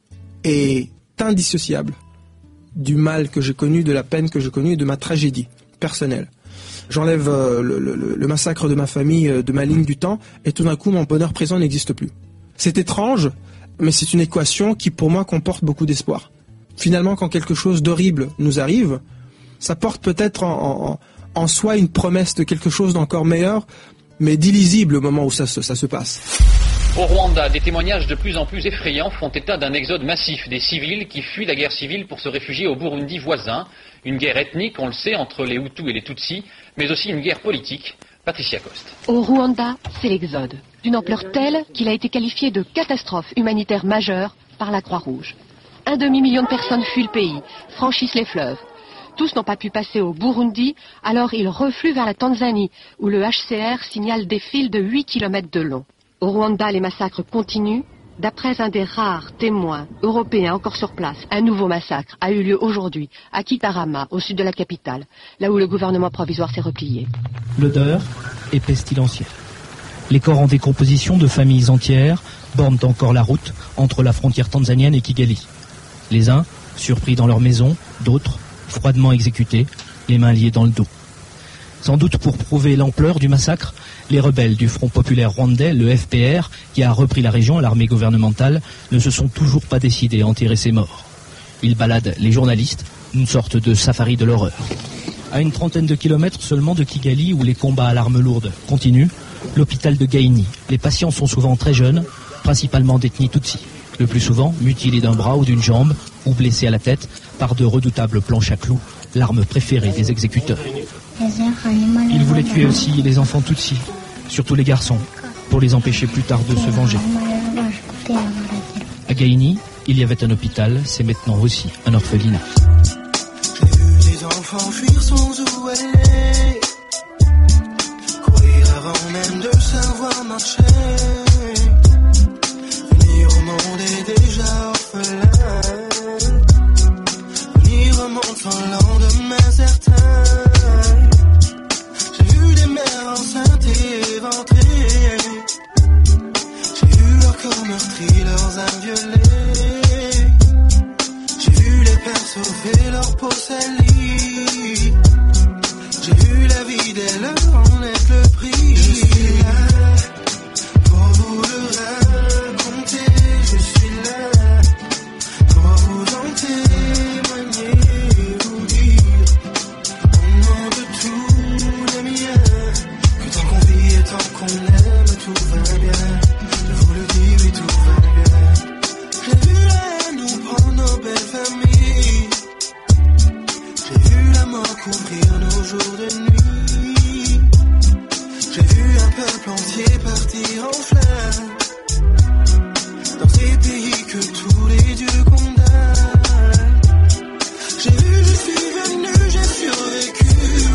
est indissociable du mal que j'ai connu, de la peine que j'ai connue et de ma tragédie personnelle. J'enlève le massacre de ma famille de ma ligne du temps et tout d'un coup mon bonheur présent n'existe plus. C'est étrange, mais c'est une équation qui pour moi comporte beaucoup d'espoir. Finalement, quand quelque chose d'horrible nous arrive, ça porte peut-être en soi une promesse de quelque chose d'encore meilleur, mais d'illisible au moment où ça se passe. Au Rwanda, des témoignages de plus en plus effrayants font état d'un exode massif des civils qui fuient la guerre civile pour se réfugier au Burundi voisin. Une guerre ethnique, on le sait, entre les Hutus et les Tutsis, mais aussi une guerre politique. Patricia Coste. Au Rwanda, c'est l'exode, d'une ampleur telle qu'il a été qualifié de catastrophe humanitaire majeure par la Croix-Rouge. 1 demi-million de personnes fuient le pays, franchissent les fleuves. Tous n'ont pas pu passer au Burundi, alors ils refluent vers la Tanzanie, où le HCR signale des files de 8 km de long. Au Rwanda, les massacres continuent. D'après un des rares témoins européens encore sur place, un nouveau massacre a eu lieu aujourd'hui à Kitarama, au sud de la capitale, là où le gouvernement provisoire s'est replié. L'odeur est pestilentielle. Les corps en décomposition de familles entières bornent encore la route entre la frontière tanzanienne et Kigali. Les uns, surpris dans leur maison, d'autres, froidement exécutés, les mains liées dans le dos. Sans doute pour prouver l'ampleur du massacre, les rebelles du Front populaire rwandais, le FPR, qui a repris la région à l'armée gouvernementale, ne se sont toujours pas décidés à enterrer ces morts. Ils baladent les journalistes, une sorte de safari de l'horreur. À une trentaine de kilomètres seulement de Kigali, où les combats à l'arme lourde continuent, l'hôpital de Gaïni. Les patients sont souvent très jeunes, principalement d'ethnie Tutsi. Le plus souvent, mutilés d'un bras ou d'une jambe, ou blessés à la tête par de redoutables planches à clous, l'arme préférée des exécuteurs. Ils voulaient tuer aussi les enfants Tutsi, surtout les garçons, pour les empêcher plus tard de se venger. À Gaïni, il y avait un hôpital, c'est maintenant aussi un orphelinat. J'ai vu des enfants fuir sans où aller, courir avant même de savoir marcher. Venir au monde est déjà orphelin, venir au monde sans lendemain certain. J'ai vu des mères enceintes et éventrées, j'ai vu leurs corps meurtris, leurs âmes violées. J'ai vu les pères sauver leur peau salie. J'ai vu la vie dès leur en être le prix. Je suis là pour vous le raconter. Je suis là pour vous en témoigner, vous dire au nom de tous les miens que tant qu'on vit et tant qu'on aime, tout va bien. Je vous le dis, oui. tout va bien. J'ai vu la haine nous prendre nos belles familles. J'ai vu la mort couvrir nos jours de nuit. J'ai vu un peuple entier partir en flammes dans ces pays que tous les dieux condamnent. J'ai vu, je suis venu, j'ai survécu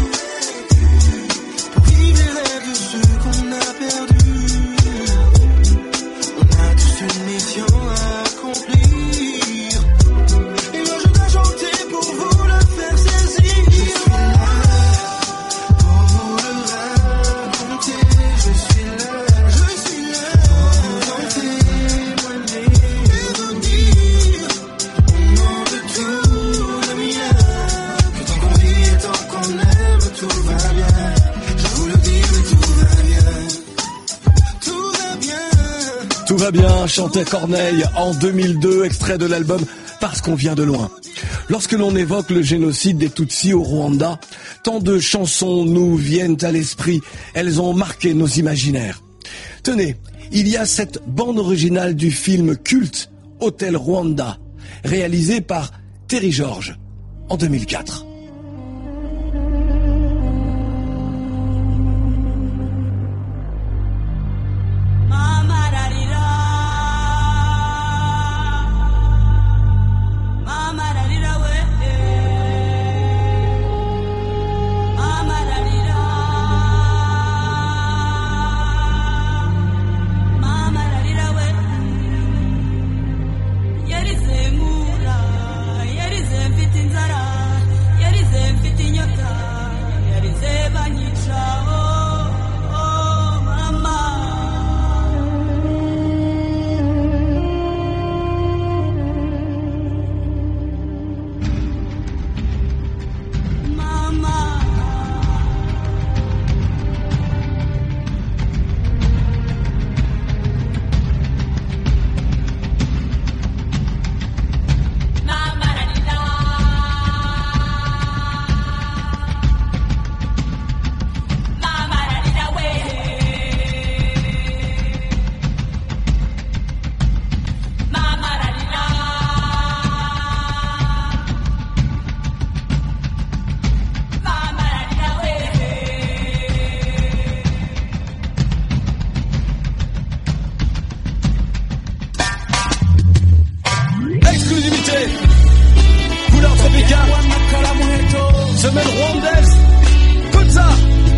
pour vivre les rêves de ceux qu'on a perdus. On a tous une mission à accomplir. Et moi je dois chanter pour vous la faire saisir. Je suis là pour vous le raconter. Je suis là pour vous en témoigner et vous dire au nom de tout le mien que tant qu'on vit et tant qu'on aime, tout va bien. Je vous le dis, mais tout va bien. Tout va bien. Tout va bien, chantait Corneille en 2002, extrait de l'album Parce qu'on vient de loin. Lorsque l'on évoque le génocide des Tutsis au Rwanda, tant de chansons nous viennent à l'esprit. Elles ont marqué nos imaginaires. Tenez, il y a cette bande originale du film culte Hôtel Rwanda, réalisé par Terry George en 2004. Semaine rwandaise, écoute ça.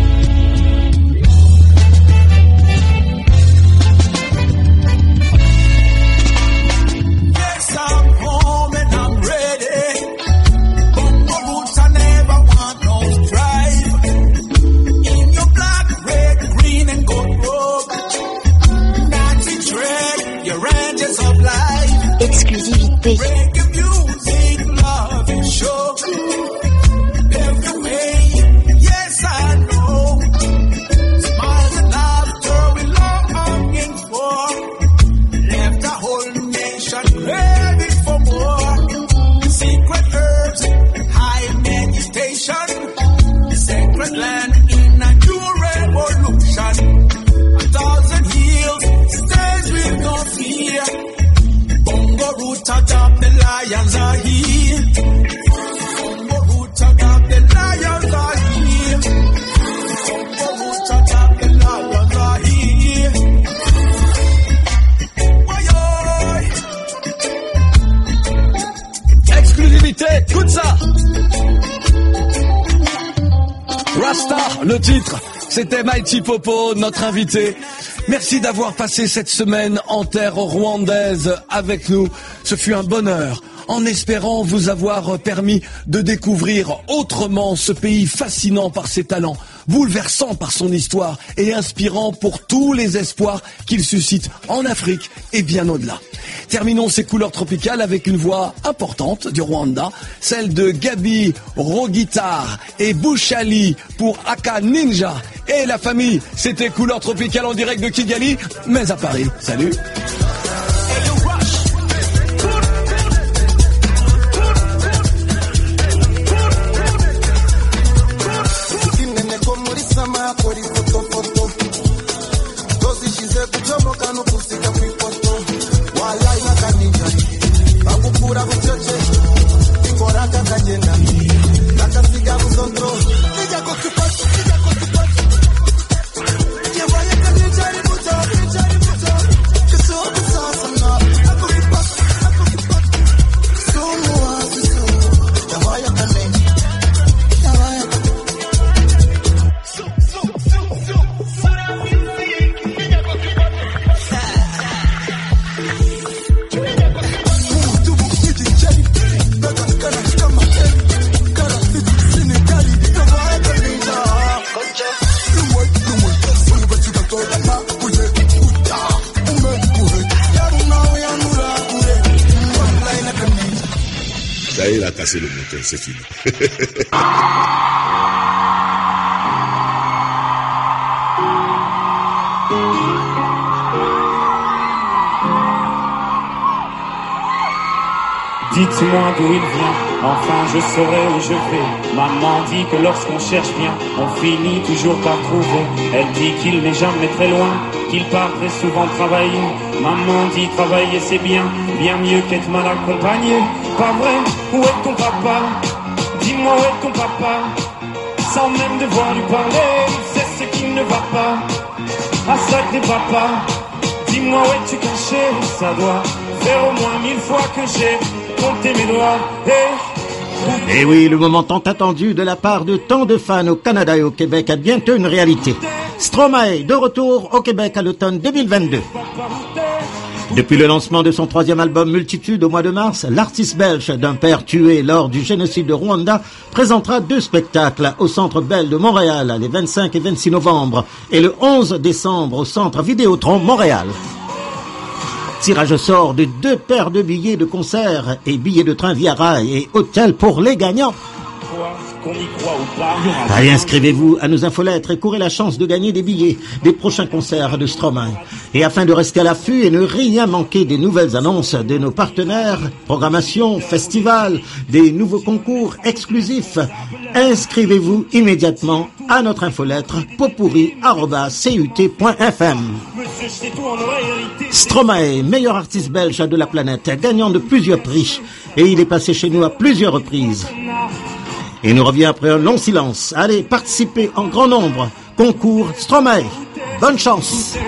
Yes, I'm home and I'm ready. Bongo roots, I never want no strife. In your black, red, green and gold robe, Nazi dread, your ranges of life. Exclusivité. Reggae music, love and show. Atop the lions are here. Atop the lions are here. Atop the lions are here. Exclusivité, écoute ça. Rasta, le titre, c'était Mighty Popo, notre invité. Merci d'avoir passé cette semaine en terre rwandaise avec nous. Ce fut un bonheur, en espérant vous avoir permis de découvrir autrement ce pays fascinant par ses talents, bouleversant par son histoire et inspirant pour tous les espoirs qu'il suscite en Afrique et bien au-delà. Terminons ces couleurs tropicales avec une voix importante du Rwanda, celle de Gaby Roguitar et Bouchali pour Aka Ninja. Et la famille, c'était Couleurs tropicales en direct de Kigali, mais à Paris. Salut. Kuri foto foto, dozi shize kuchomoka no kusika kwifoto. à casser le moteur, c'est fini. Dites-moi d'où il vient, enfin je saurai où je vais. Maman dit que lorsqu'on cherche bien, on finit toujours par trouver. Elle dit qu'il n'est jamais très loin, qu'il part très souvent travailler. Maman dit travailler c'est bien, bien mieux qu'être mal accompagné. Pas vrai, où est ton papa? Dis-moi où est ton papa? Sans même devoir lui parler, c'est ce qui ne va pas. Ah sacré papa, dis-moi où es-tu caché? Ça doit faire au moins 1000 fois que j'ai compté mes doigts. Et oui, le moment tant attendu de la part de tant de fans au Canada et au Québec a bientôt une réalité. Stromae, de retour au Québec à l'automne 2022. Depuis le lancement de son 3e album Multitude au mois de mars, l'artiste belge d'un père tué lors du génocide de Rwanda présentera 2 spectacles au Centre Bell de Montréal les 25 et 26 novembre et le 11 décembre au Centre Vidéotron Montréal. Tirage au sort de 2 paires de billets de concert et billets de train via rail et hôtel pour les gagnants. Allez, inscrivez-vous à nos infolettres et courez la chance de gagner des billets des prochains concerts de Stromae. Et afin de rester à l'affût et ne rien manquer des nouvelles annonces de nos partenaires, programmation, festivals, des nouveaux concours exclusifs, inscrivez-vous immédiatement à notre infolettre potpourri@cut.fm. Stromae, meilleur artiste belge de la planète, gagnant de plusieurs prix, et il est passé chez nous à plusieurs reprises. Et nous revient après un long silence. Allez, participez en grand nombre. Concours Stromae. Bonne chance.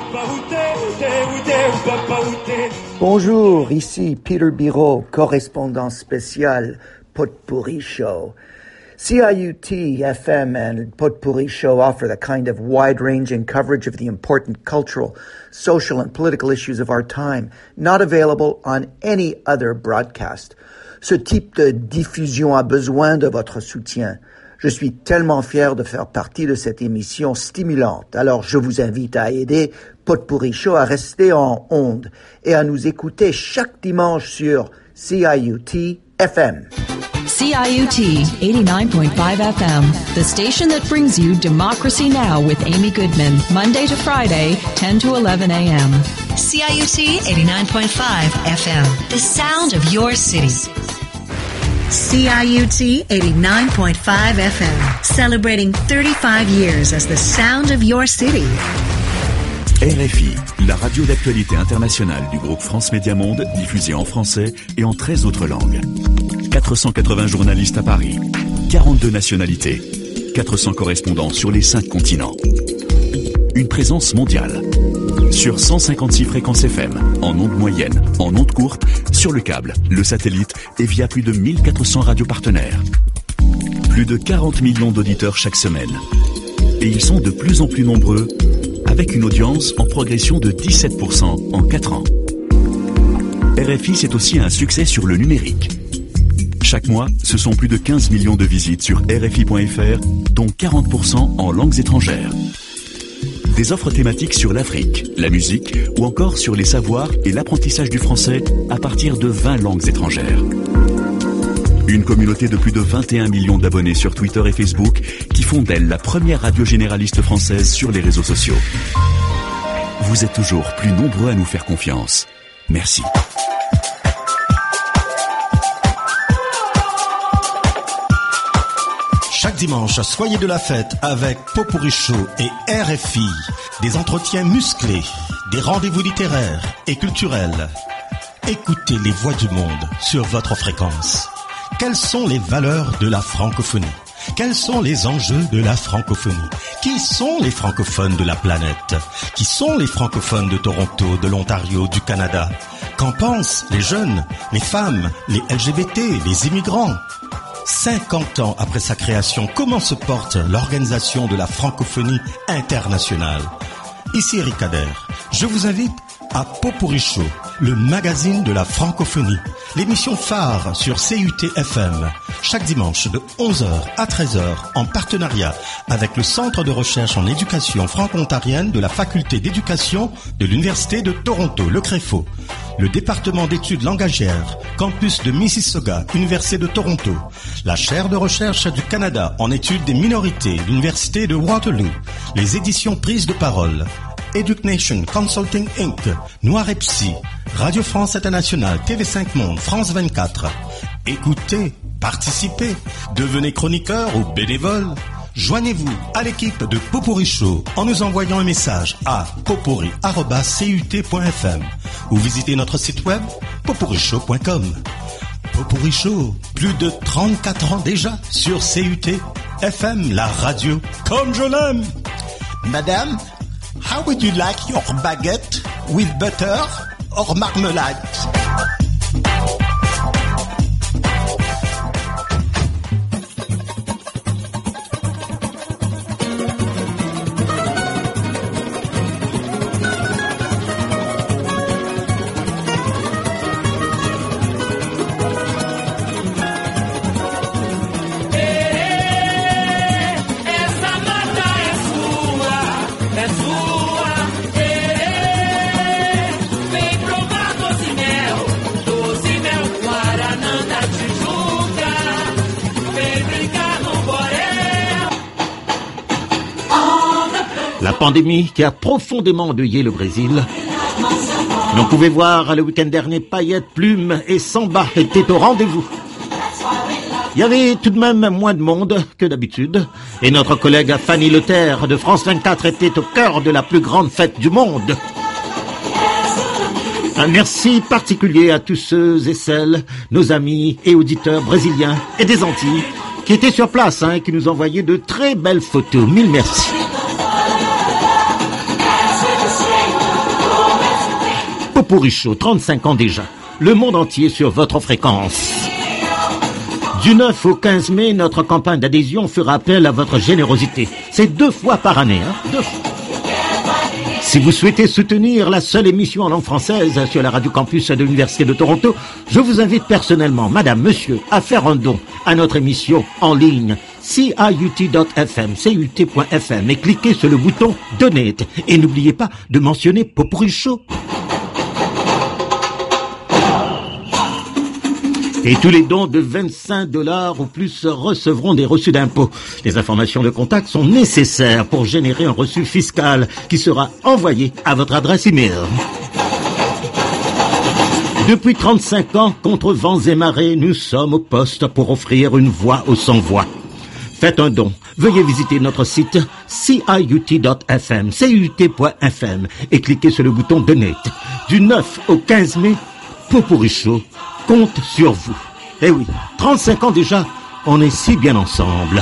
Bonjour, ici Peter Biro, correspondant spécial Potpourri Show. CIUT FM and Potpourri Show offer the kind of wide-ranging coverage of the important cultural, social and political issues of our time, not available on any other broadcast. Ce type de diffusion a besoin de votre soutien. Je suis tellement fier de faire partie de cette émission stimulante. Alors je vous invite à aider Potpourri Show à rester en ondes et à nous écouter chaque dimanche sur CIUT FM. CIUT 89.5 FM, the station that brings you Democracy Now! With Amy Goodman, Monday to Friday, 10 to 11 a.m. CIUT 89.5 FM, the sound of your city. CIUT 89.5 FM, celebrating 35 years as the sound of your city. RFI, la radio d'actualité internationale du groupe France Média Monde, diffusée en français et en 13 autres langues. 480 journalistes à Paris, 42 nationalités, 400 correspondants sur les 5 continents. Une présence mondiale. Sur 156 fréquences FM, en ondes moyennes, en ondes courtes, sur le câble, le satellite et via plus de 1400 radios partenaires. Plus de 40 millions d'auditeurs chaque semaine. Et ils sont de plus en plus nombreux, avec une audience en progression de 17% en 4 ans. RFI, c'est aussi un succès sur le numérique. Chaque mois, ce sont plus de 15 millions de visites sur RFI.fr, dont 40% en langues étrangères. Des offres thématiques sur l'Afrique, la musique ou encore sur les savoirs et l'apprentissage du français à partir de 20 langues étrangères. Une communauté de plus de 21 millions d'abonnés sur Twitter et Facebook qui font d'elle la première radio généraliste française sur les réseaux sociaux. Vous êtes toujours plus nombreux à nous faire confiance. Merci. Chaque dimanche, soyez de la fête avec Potpourri Show et RFI. Des entretiens musclés, des rendez-vous littéraires et culturels. Écoutez les voix du monde sur votre fréquence. Quelles sont les valeurs de la francophonie? Quels sont les enjeux de la francophonie? Qui sont les francophones de la planète? Qui sont les francophones de Toronto, de l'Ontario, du Canada? Qu'en pensent les jeunes, les femmes, les LGBT, les immigrants? 50 ans après sa création, comment se porte l'organisation de la francophonie internationale? Ici Eric Kader. Je vous invite à Pot-Pourri Show, le magazine de la francophonie. L'émission phare sur CUT-FM, chaque dimanche de 11h à 13h, en partenariat avec le Centre de recherche en éducation franco-ontarienne de la Faculté d'éducation de l'Université de Toronto, le CREFO, le département d'études langagières, campus de Mississauga, Université de Toronto, la chaire de recherche du Canada en études des minorités, l'Université de Waterloo, les éditions Prise de parole, EduCnation Consulting Inc., Noir et Psy, Radio France Internationale, TV5 Monde, France 24. Écoutez, participez, devenez chroniqueur ou bénévole. Joignez-vous à l'équipe de Pot-Pourri Show en nous envoyant un message à potpourri@cut.fm ou visitez notre site web potpourrishow.com. Pot-Pourri Show, plus de 34 ans déjà sur CUT FM, la radio comme je l'aime. Madame, how would you like your baguette, with butter or marmalade? La pandémie qui a profondément endeuillé le Brésil. On pouvait voir le week-end dernier, paillettes, plumes et samba étaient au rendez-vous. Il y avait tout de même moins de monde que d'habitude. Et notre collègue Fanny Leterre de France 24 était au cœur de la plus grande fête du monde. Un merci particulier à tous ceux et celles, nos amis et auditeurs brésiliens et des Antilles, qui étaient sur place et qui nous envoyaient de très belles photos. Mille merci. Pot-Pourri Show, 35 ans déjà. Le monde entier sur votre fréquence. Du 9 au 15 mai, notre campagne d'adhésion fera appel à votre générosité. C'est 2 fois par année, 2 fois. Si vous souhaitez soutenir la seule émission en langue française sur la radio campus de l'Université de Toronto, je vous invite personnellement, madame, monsieur, à faire un don à notre émission en ligne, CIUT.FM, CUT.FM, et cliquez sur le bouton Donate. Et n'oubliez pas de mentionner Pot-Pourri Show. Et tous les dons de $25 ou plus recevront des reçus d'impôts. Les informations de contact sont nécessaires pour générer un reçu fiscal qui sera envoyé à votre adresse email. Depuis 35 ans, contre vents et marées, nous sommes au poste pour offrir une voix aux sans-voix. Faites un don. Veuillez visiter notre site CIUT.FM, CUT.FM et cliquez sur le bouton Donate. Du 9 au 15 mai, Pot-Pourri Show compte sur vous. Eh oui, 35 ans déjà, on est si bien ensemble.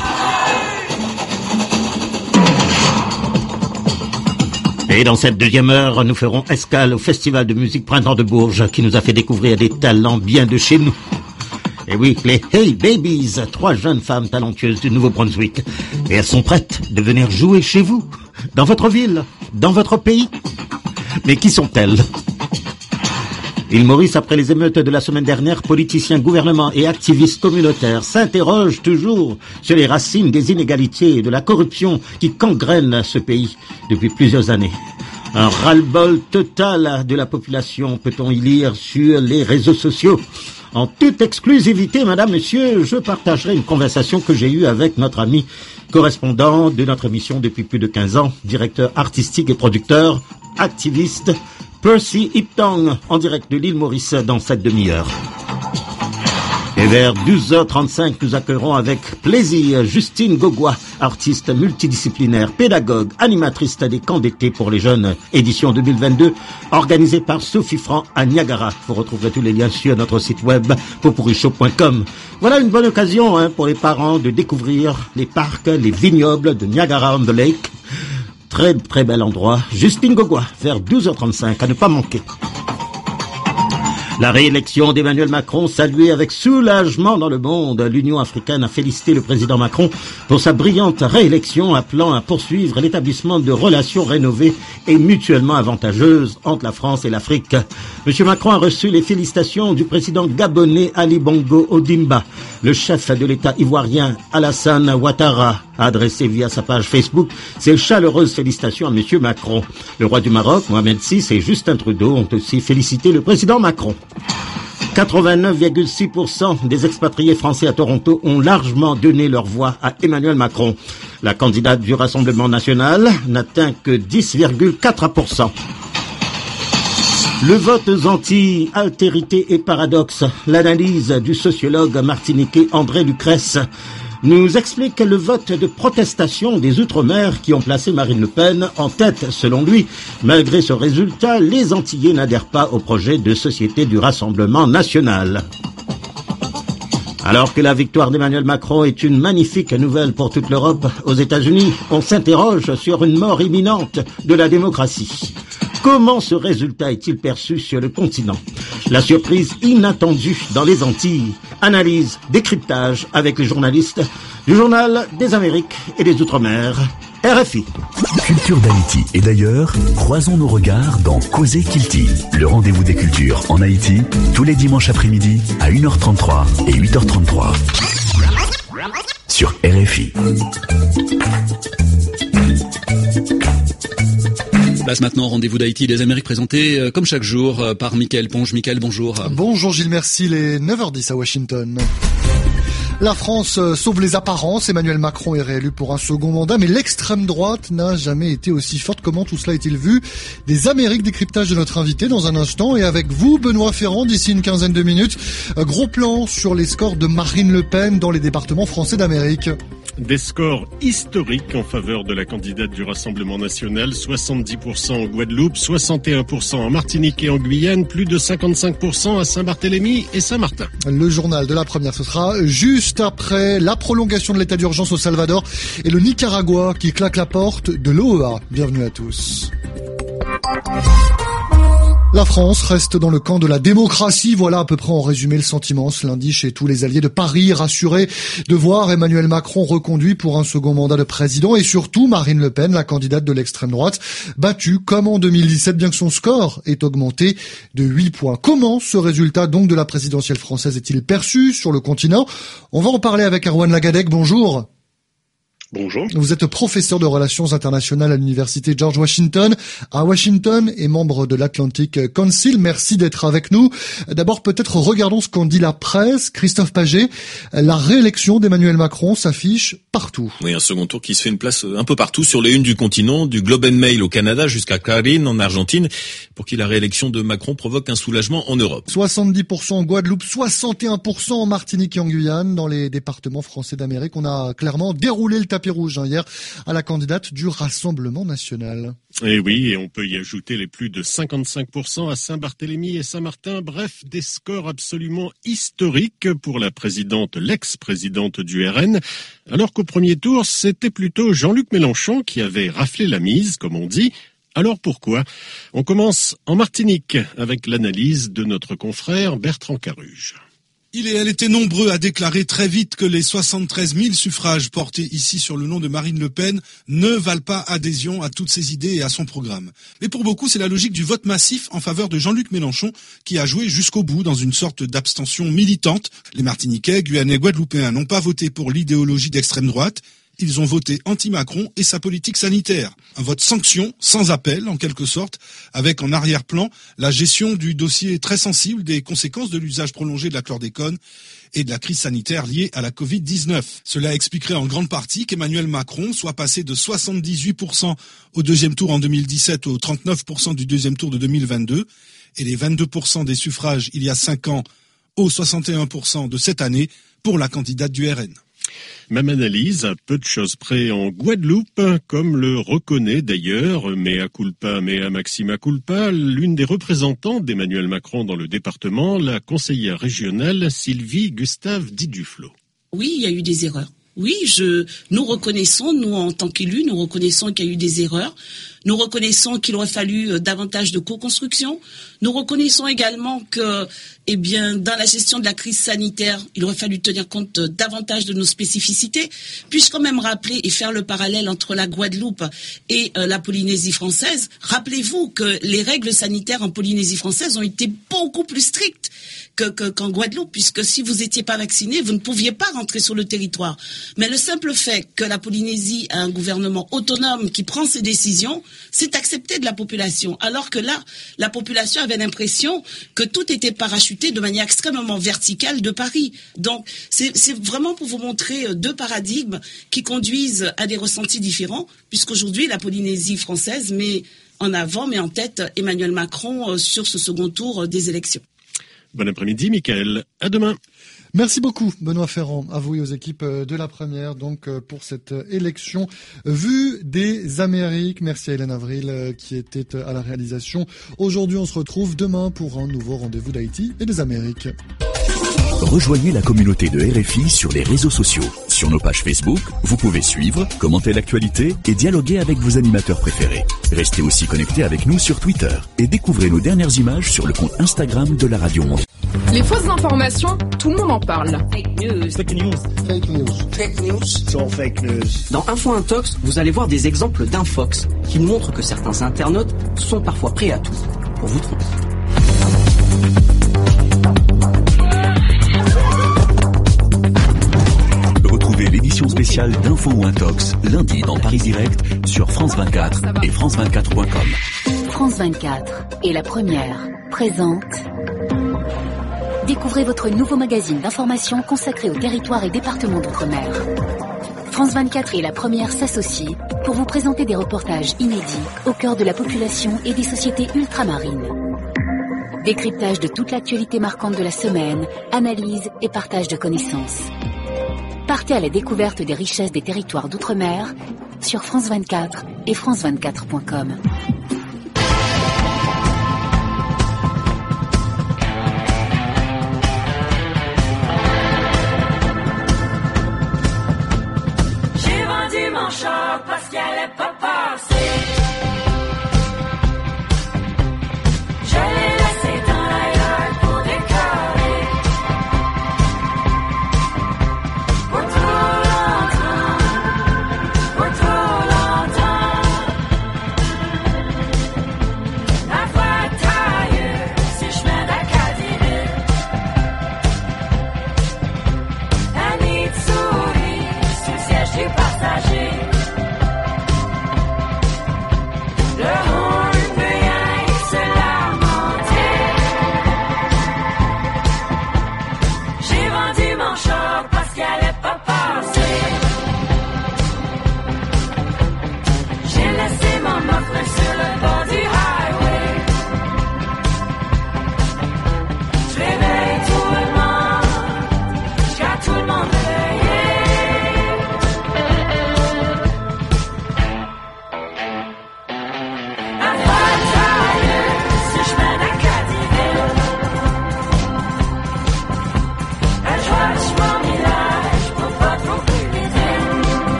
Et dans cette deuxième heure, nous ferons escale au Festival de musique Printemps de Bourges qui nous a fait découvrir des talents bien de chez nous. Et oui, les Hey Babies, 3 jeunes femmes talentueuses du Nouveau-Brunswick. Et elles sont prêtes de venir jouer chez vous, dans votre ville, dans votre pays. Mais qui sont-elles ? Île Maurice, après les émeutes de la semaine dernière, politiciens, gouvernements et activistes communautaires s'interrogent toujours sur les racines des inégalités et de la corruption qui gangrènent ce pays depuis plusieurs années. Un ras-le-bol total de la population, peut-on y lire sur les réseaux sociaux. En toute exclusivité, madame, monsieur, je partagerai une conversation que j'ai eue avec notre ami correspondant de notre émission depuis plus de 15 ans, directeur artistique et producteur, activiste, Percy Iptong, en direct de l'île Maurice dans cette demi-heure. Et vers 12h35, nous accueillerons avec plaisir Justine Gaugois, artiste multidisciplinaire, pédagogue, animatrice des camps d'été pour les jeunes, édition 2022, organisée par Sophie Franc à Niagara. Vous retrouverez tous les liens sur notre site web, potpourrishow.com. Voilà une bonne occasion pour les parents de découvrir les parcs, les vignobles de Niagara-on-the-Lake. Très très bel endroit. Justine Gaugois, vers 12h35, à ne pas manquer. La réélection d'Emmanuel Macron saluée avec soulagement dans le monde. L'Union africaine a félicité le président Macron pour sa brillante réélection, appelant à poursuivre l'établissement de relations rénovées et mutuellement avantageuses entre la France et l'Afrique. Monsieur Macron a reçu les félicitations du président gabonais Ali Bongo Ondimba. Le chef de l'État ivoirien Alassane Ouattara a adressé via sa page Facebook ses chaleureuses félicitations à monsieur Macron. Le roi du Maroc, Mohamed VI, et Justin Trudeau ont aussi félicité le président Macron. 89,6% des expatriés français à Toronto ont largement donné leur voix à Emmanuel Macron. La candidate du Rassemblement national n'atteint que 10,4%. Le vote anti, altérité et paradoxe. L'analyse du sociologue martiniquais André Lucrèce nous explique le vote de protestation des Outre-mer qui ont placé Marine Le Pen en tête. Selon lui, malgré ce résultat, les Antillais n'adhèrent pas au projet de société du Rassemblement national. Alors que la victoire d'Emmanuel Macron est une magnifique nouvelle pour toute l'Europe, aux États-Unis, on s'interroge sur une mort imminente de la démocratie. Comment ce résultat est-il perçu sur le continent? La surprise inattendue dans les Antilles. Analyse, décryptage avec les journalistes du Journal des Amériques et des Outre-mer, RFI. Culture d'Haïti et d'ailleurs, croisons nos regards dans Causer Kilti, le rendez-vous des cultures en Haïti, tous les dimanches après-midi à 1h33 et 8h33. Sur RFI. Place maintenant au rendez-vous d'Haïti et des Amériques présenté comme chaque jour par Mickaël Ponge. Mickaël, bonjour. Bonjour Gilles, merci. Les 9h10 à Washington. La France sauve les apparences. Emmanuel Macron est réélu pour un second mandat, mais l'extrême droite n'a jamais été aussi forte. Comment tout cela est-il vu? Des Amériques, décryptage de notre invité dans un instant. Et avec vous, Benoît Ferrand, d'ici une quinzaine de minutes, gros plan sur les scores de Marine Le Pen dans les départements français d'Amérique. Des scores historiques en faveur de la candidate du Rassemblement national, 70% en Guadeloupe, 61% en Martinique et en Guyane, plus de 55% à Saint-Barthélemy et Saint-Martin. Le journal de la première, ce sera juste après la prolongation de l'état d'urgence au Salvador et le Nicaragua qui claque la porte de l'OEA. Bienvenue à tous. La France reste dans le camp de la démocratie. Voilà à peu près en résumé le sentiment ce lundi chez tous les alliés de Paris, rassurés de voir Emmanuel Macron reconduit pour un second mandat de président et surtout Marine Le Pen, la candidate de l'extrême droite, battue comme en 2017, bien que son score ait augmenté de 8 points. Comment ce résultat donc de la présidentielle française est-il perçu sur le continent? On va en parler avec Erwan Lagadec. Bonjour. Bonjour. Vous êtes professeur de relations internationales à l'université George Washington à Washington et membre de l'Atlantic Council. Merci d'être avec nous. D'abord, peut-être regardons ce qu'en dit la presse. Christophe Paget, la réélection d'Emmanuel Macron s'affiche partout. Oui, un second tour qui se fait une place un peu partout sur les unes du continent, du Globe and Mail au Canada jusqu'à Clarín en Argentine, pour qui la réélection de Macron provoque un soulagement en Europe. 70% en Guadeloupe, 61% en Martinique et en Guyane. Dans les départements français d'Amérique, on a clairement déroulé le tapis rouge hier à la candidate du Rassemblement national. Et oui, et on peut y ajouter les plus de 55% à Saint-Barthélemy et Saint-Martin. Bref, des scores absolument historiques pour la présidente, l'ex-présidente du RN. Alors qu'au premier tour, c'était plutôt Jean-Luc Mélenchon qui avait raflé la mise, comme on dit. Alors pourquoi? On commence en Martinique avec l'analyse de notre confrère Bertrand Caruge. Il et elle étaient nombreux à déclarer très vite que les 73 000 suffrages portés ici sur le nom de Marine Le Pen ne valent pas adhésion à toutes ses idées et à son programme. Mais pour beaucoup, c'est la logique du vote massif en faveur de Jean-Luc Mélenchon qui a joué jusqu'au bout dans une sorte d'abstention militante. Les Martiniquais, Guyanais, Guadeloupéens n'ont pas voté pour l'idéologie d'extrême droite. Ils ont voté anti-Macron et sa politique sanitaire. Un vote sanction, sans appel en quelque sorte, avec en arrière-plan la gestion du dossier très sensible des conséquences de l'usage prolongé de la chlordécone et de la crise sanitaire liée à la Covid-19. Cela expliquerait en grande partie qu'Emmanuel Macron soit passé de 78% au deuxième tour en 2017 au 39% du deuxième tour de 2022 et les 22% des suffrages il y a 5 ans au 61% de cette année pour la candidate du RN. Même analyse, à peu de choses près en Guadeloupe, comme le reconnaît d'ailleurs, mea culpa, mea maxima culpa, l'une des représentantes d'Emmanuel Macron dans le département, la conseillère régionale Sylvie Gustave Diduflo. Oui, il y a eu des erreurs. Oui, nous reconnaissons, nous en tant qu'élus, nous reconnaissons qu'il y a eu des erreurs. Nous reconnaissons qu'il aurait fallu davantage de co-construction. Nous reconnaissons également que, dans la gestion de la crise sanitaire, il aurait fallu tenir compte davantage de nos spécificités. Puis-je quand même rappeler et faire le parallèle entre la Guadeloupe et la Polynésie française? Rappelez-vous que les règles sanitaires en Polynésie française ont été beaucoup plus strictes qu'en Guadeloupe, puisque si vous n'étiez pas vacciné, vous ne pouviez pas rentrer sur le territoire. Mais le simple fait que la Polynésie a un gouvernement autonome qui prend ses décisions, c'est accepté de la population. Alors que là, la population avait l'impression que tout était parachuté de manière extrêmement verticale de Paris. Donc, c'est vraiment pour vous montrer deux paradigmes qui conduisent à des ressentis différents, puisqu'aujourd'hui, la Polynésie française met en tête Emmanuel Macron sur ce second tour des élections. Bon après-midi, Mickaël. À demain. Merci beaucoup, Benoît Ferrand, à vous et aux équipes de la première, pour cette élection vue des Amériques. Merci à Hélène Avril, qui était à la réalisation. Aujourd'hui, on se retrouve demain pour un nouveau rendez-vous d'Haïti et des Amériques. Rejoignez la communauté de RFI sur les réseaux sociaux. Sur nos pages Facebook, vous pouvez suivre, commenter l'actualité et dialoguer avec vos animateurs préférés. Restez aussi connectés avec nous sur Twitter et découvrez nos dernières images sur le compte Instagram de la Radio Mondiale. Les fausses informations, tout le monde en parle. Fake news. Fake news. Fake news. Fake news. So fake news. Dans Info Intox, vous allez voir des exemples d'infox qui montrent que certains internautes sont parfois prêts à tout pour vous tromper. Retrouvez l'édition spéciale d'Info ou Intox lundi dans Paris Direct sur France 24 et France24.com. France 24 et la première présente. Découvrez votre nouveau magazine d'information consacré aux territoires et départements d'outre-mer. France 24 et la première s'associent pour vous présenter des reportages inédits au cœur de la population et des sociétés ultramarines. Décryptage de toute l'actualité marquante de la semaine, analyse et partage de connaissances. Partez à la découverte des richesses des territoires d'outre-mer sur France 24 et France24.com. Parce qu'elle est pas passée. Je l'ai laissée dans l'ailleurs pour décoller. Pour trop longtemps. Pour trop longtemps.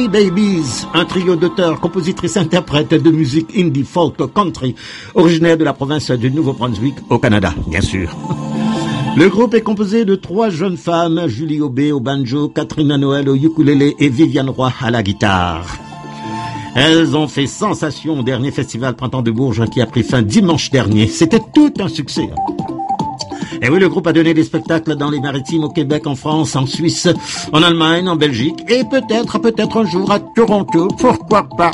Babies, un trio d'auteurs, compositrices, interprètes de musique indie, folk, country, originaire de la province du Nouveau-Brunswick au Canada, bien sûr. Le groupe est composé de 3 jeunes femmes, Julie Aubé au banjo, Catherine Noël au ukulélé et Viviane Roy à la guitare. Elles ont fait sensation au dernier festival Printemps de Bourges qui a pris fin dimanche dernier. C'était tout un succès. Et oui, le groupe a donné des spectacles dans les Maritimes, au Québec, en France, en Suisse, en Allemagne, en Belgique et peut-être un jour à Toronto. Pourquoi pas.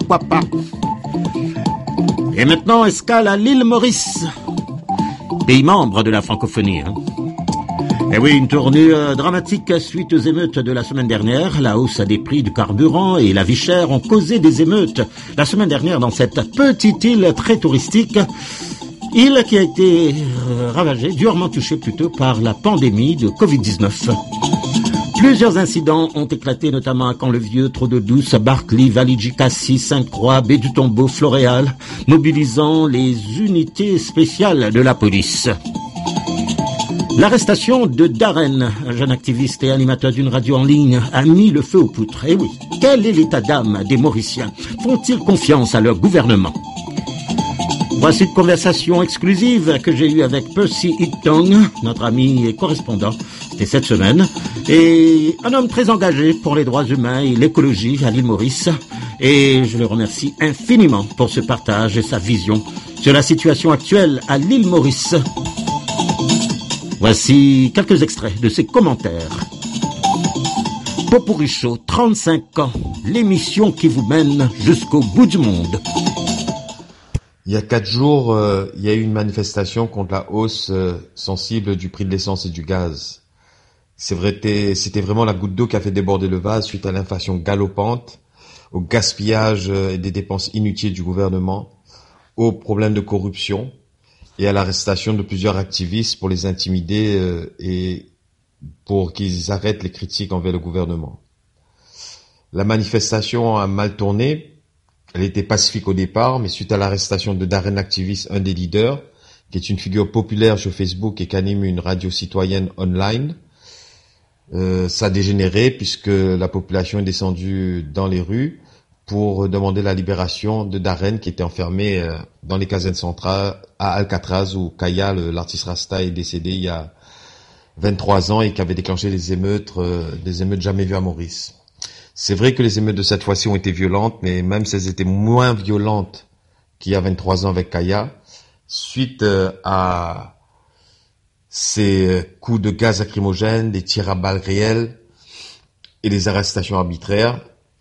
Et maintenant, escale à l'île Maurice, pays membre de la francophonie. Et oui, une tournée dramatique suite aux émeutes de la semaine dernière. La hausse des prix du carburant et la vie chère ont causé des émeutes la semaine dernière dans cette petite île très touristique. Île qui a été ravagée, durement touchée plutôt par la pandémie de Covid-19. Plusieurs incidents ont éclaté, notamment à Camp-le-Vieux, Trou-de-Douce, Barclay, Vallée-Cassis, Sainte-Croix, Baie du Tombeau, Floréal, mobilisant les unités spéciales de la police. L'arrestation de Darren, un jeune activiste et animateur d'une radio en ligne, a mis le feu aux poutres. Et oui, quel est l'état d'âme des Mauriciens? Font-ils confiance à leur gouvernement? Voici une conversation exclusive que j'ai eue avec Percy Hittong, notre ami et correspondant, c'était cette semaine, et un homme très engagé pour les droits humains et l'écologie à l'île Maurice. Et je le remercie infiniment pour ce partage et sa vision sur la situation actuelle à l'île Maurice. Voici quelques extraits de ses commentaires. Pot-pourri Show, 35 ans, l'émission qui vous mène jusqu'au bout du monde. Il y a 4 jours, il y a eu une manifestation contre la hausse sensible du prix de l'essence et du gaz. C'était vraiment la goutte d'eau qui a fait déborder le vase suite à l'inflation galopante, au gaspillage et des dépenses inutiles du gouvernement, aux problèmes de corruption et à l'arrestation de plusieurs activistes pour les intimider et pour qu'ils arrêtent les critiques envers le gouvernement. La manifestation a mal tourné. Elle était pacifique au départ, mais suite à l'arrestation de Darren Activist, un des leaders, qui est une figure populaire sur Facebook et qui anime une radio citoyenne online, ça a dégénéré puisque la population est descendue dans les rues pour demander la libération de Darren qui était enfermé dans les casernes centrales à Alcatraz où Kaya, l'artiste Rasta, est décédé il y a 23 ans et qui avait déclenché des émeutes jamais vues à Maurice. C'est vrai que les émeutes de cette fois-ci ont été violentes, mais même si elles étaient moins violentes qu'il y a 23 ans avec Kaya, suite à ces coups de gaz lacrymogène, des tirs à balles réelles et des arrestations arbitraires,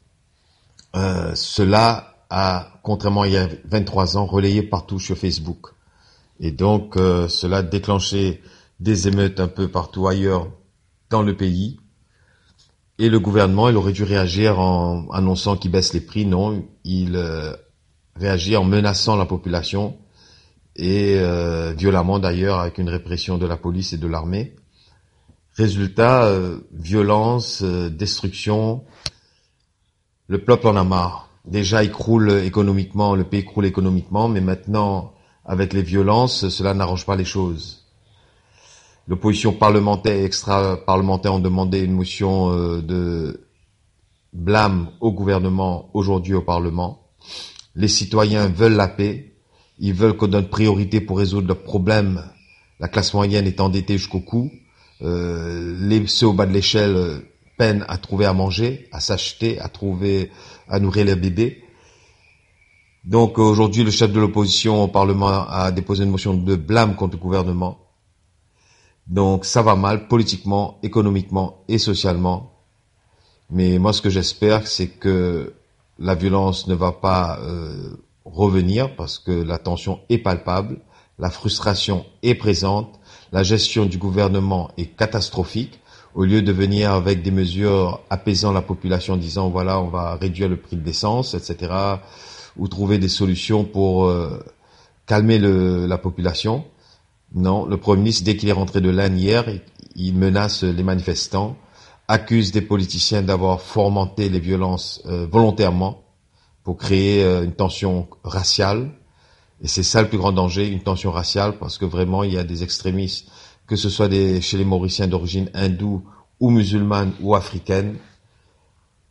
cela a, contrairement à il y a 23 ans, relayé partout sur Facebook. Et donc, cela a déclenché des émeutes un peu partout ailleurs dans le pays. Et le gouvernement, il aurait dû réagir en annonçant qu'il baisse les prix. Non, il réagit en menaçant la population et violemment d'ailleurs avec une répression de la police et de l'armée. Résultat, violence, destruction. Le peuple en a marre. Déjà, il croule économiquement, le pays croule économiquement, mais maintenant, avec les violences, cela n'arrange pas les choses. L'opposition parlementaire et extra-parlementaire ont demandé une motion de blâme au gouvernement aujourd'hui au Parlement. Les citoyens veulent la paix. Ils veulent qu'on donne priorité pour résoudre leurs problèmes. La classe moyenne est endettée jusqu'au cou. Ceux au bas de l'échelle peinent à trouver à manger, à s'acheter, à nourrir les bébés. Donc aujourd'hui, le chef de l'opposition au Parlement a déposé une motion de blâme contre le gouvernement. Donc ça va mal politiquement, économiquement et socialement. Mais moi ce que j'espère c'est que la violence ne va pas revenir parce que la tension est palpable, la frustration est présente, la gestion du gouvernement est catastrophique. Au lieu de venir avec des mesures apaisant la population, disant voilà on va réduire le prix de l'essence, etc. ou trouver des solutions pour calmer la population. Non, le Premier ministre, dès qu'il est rentré de l'Inde hier, il menace les manifestants, accuse des politiciens d'avoir fomenté les violences volontairement pour créer une tension raciale. Et c'est ça le plus grand danger, une tension raciale, parce que vraiment, il y a des extrémistes, que ce soit chez les Mauriciens d'origine hindoue ou musulmane ou africaine.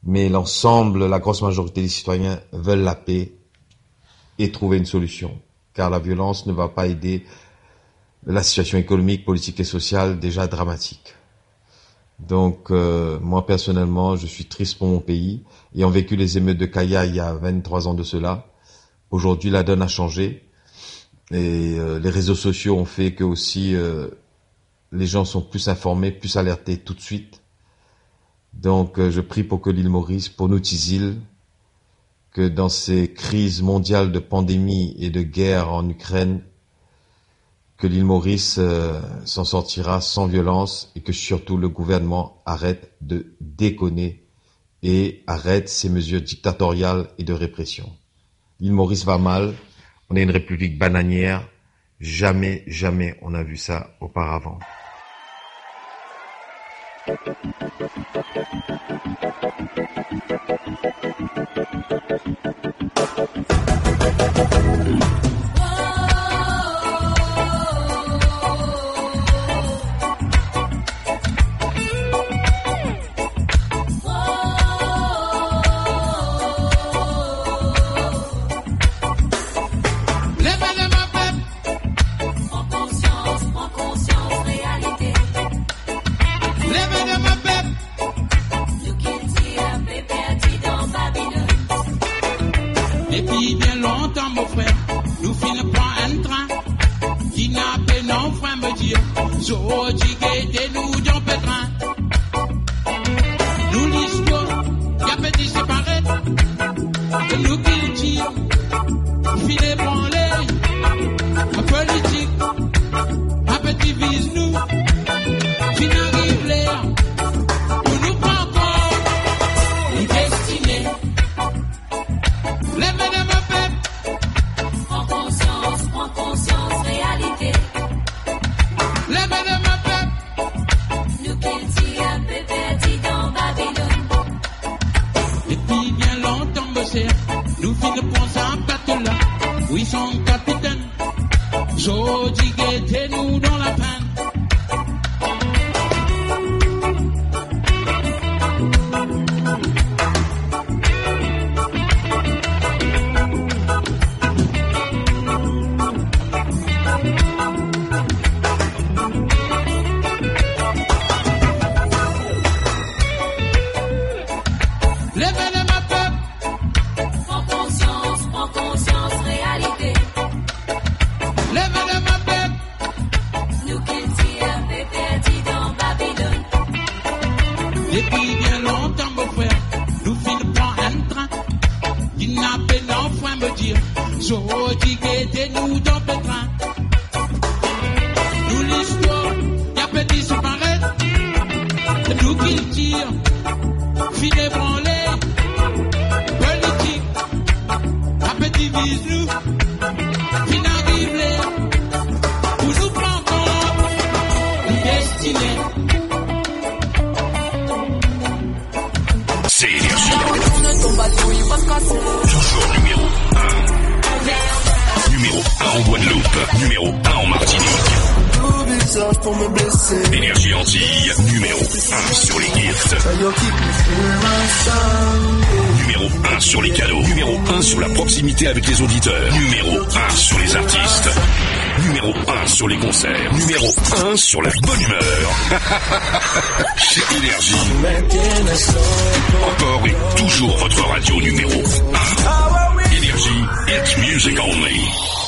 mais l'ensemble, la grosse majorité des citoyens veulent la paix et trouver une solution, car la violence ne va pas aider la situation économique, politique et sociale déjà dramatique. Donc, moi personnellement, je suis triste pour mon pays. Ayant vécu les émeutes de Kaya il y a 23 ans de cela, aujourd'hui la donne a changé et les réseaux sociaux ont fait que aussi les gens sont plus informés, plus alertés tout de suite. Donc, je prie pour que l'île Maurice, pour nous Tizil, que dans ces crises mondiales de pandémie et de guerre en Ukraine, que l'île Maurice s'en sortira sans violence et que surtout le gouvernement arrête de déconner et arrête ces mesures dictatoriales et de répression. L'île Maurice va mal, on est une république bananière, jamais on n'a vu ça auparavant. Depuis bien longtemps, mon frère, nous finissons par un train qui n'a pas non frère me dire, so tigé nous dans pétrin. Nous l'histoire, y'a petit séparé, nous qui le tire, filet branlé, un politique, un petit vise nous, qui n'arrive l'air, nous nous prend encore, une destinée. Prends conscience, réalité. Nous qu'il tire un peu perdu dans Babylone. Depuis bien longtemps, monsieur, nous finissons pour ça, bateau là, oui, son capitaine. So, diguette, nous dans la peine. Depuis bien longtemps, mon frère, nous finissons par un train qui n'a pas d'enfant me dire, so tigé nous dans le train. Nous l'histoire, y'a petit séparé, nous qui le tire, filet branlé, politique, un petit vise nous, qui n'arrive l'air, où nous prend compte, nous destinés. C'est Énergie. Toujours numéro 1. Numéro 1 en Guadeloupe. Numéro 1 en Martinique. Énergie Antilles. Numéro 1 sur les gifts. Numéro 1 sur les cadeaux. Numéro 1 sur la proximité avec les auditeurs. Numéro 1 sur les artistes. Numéro 1 sur les concerts. Numéro 1 sur la bonne humeur. Chez Énergie. Encore et toujours votre radio numéro 1. Énergie, it's music only.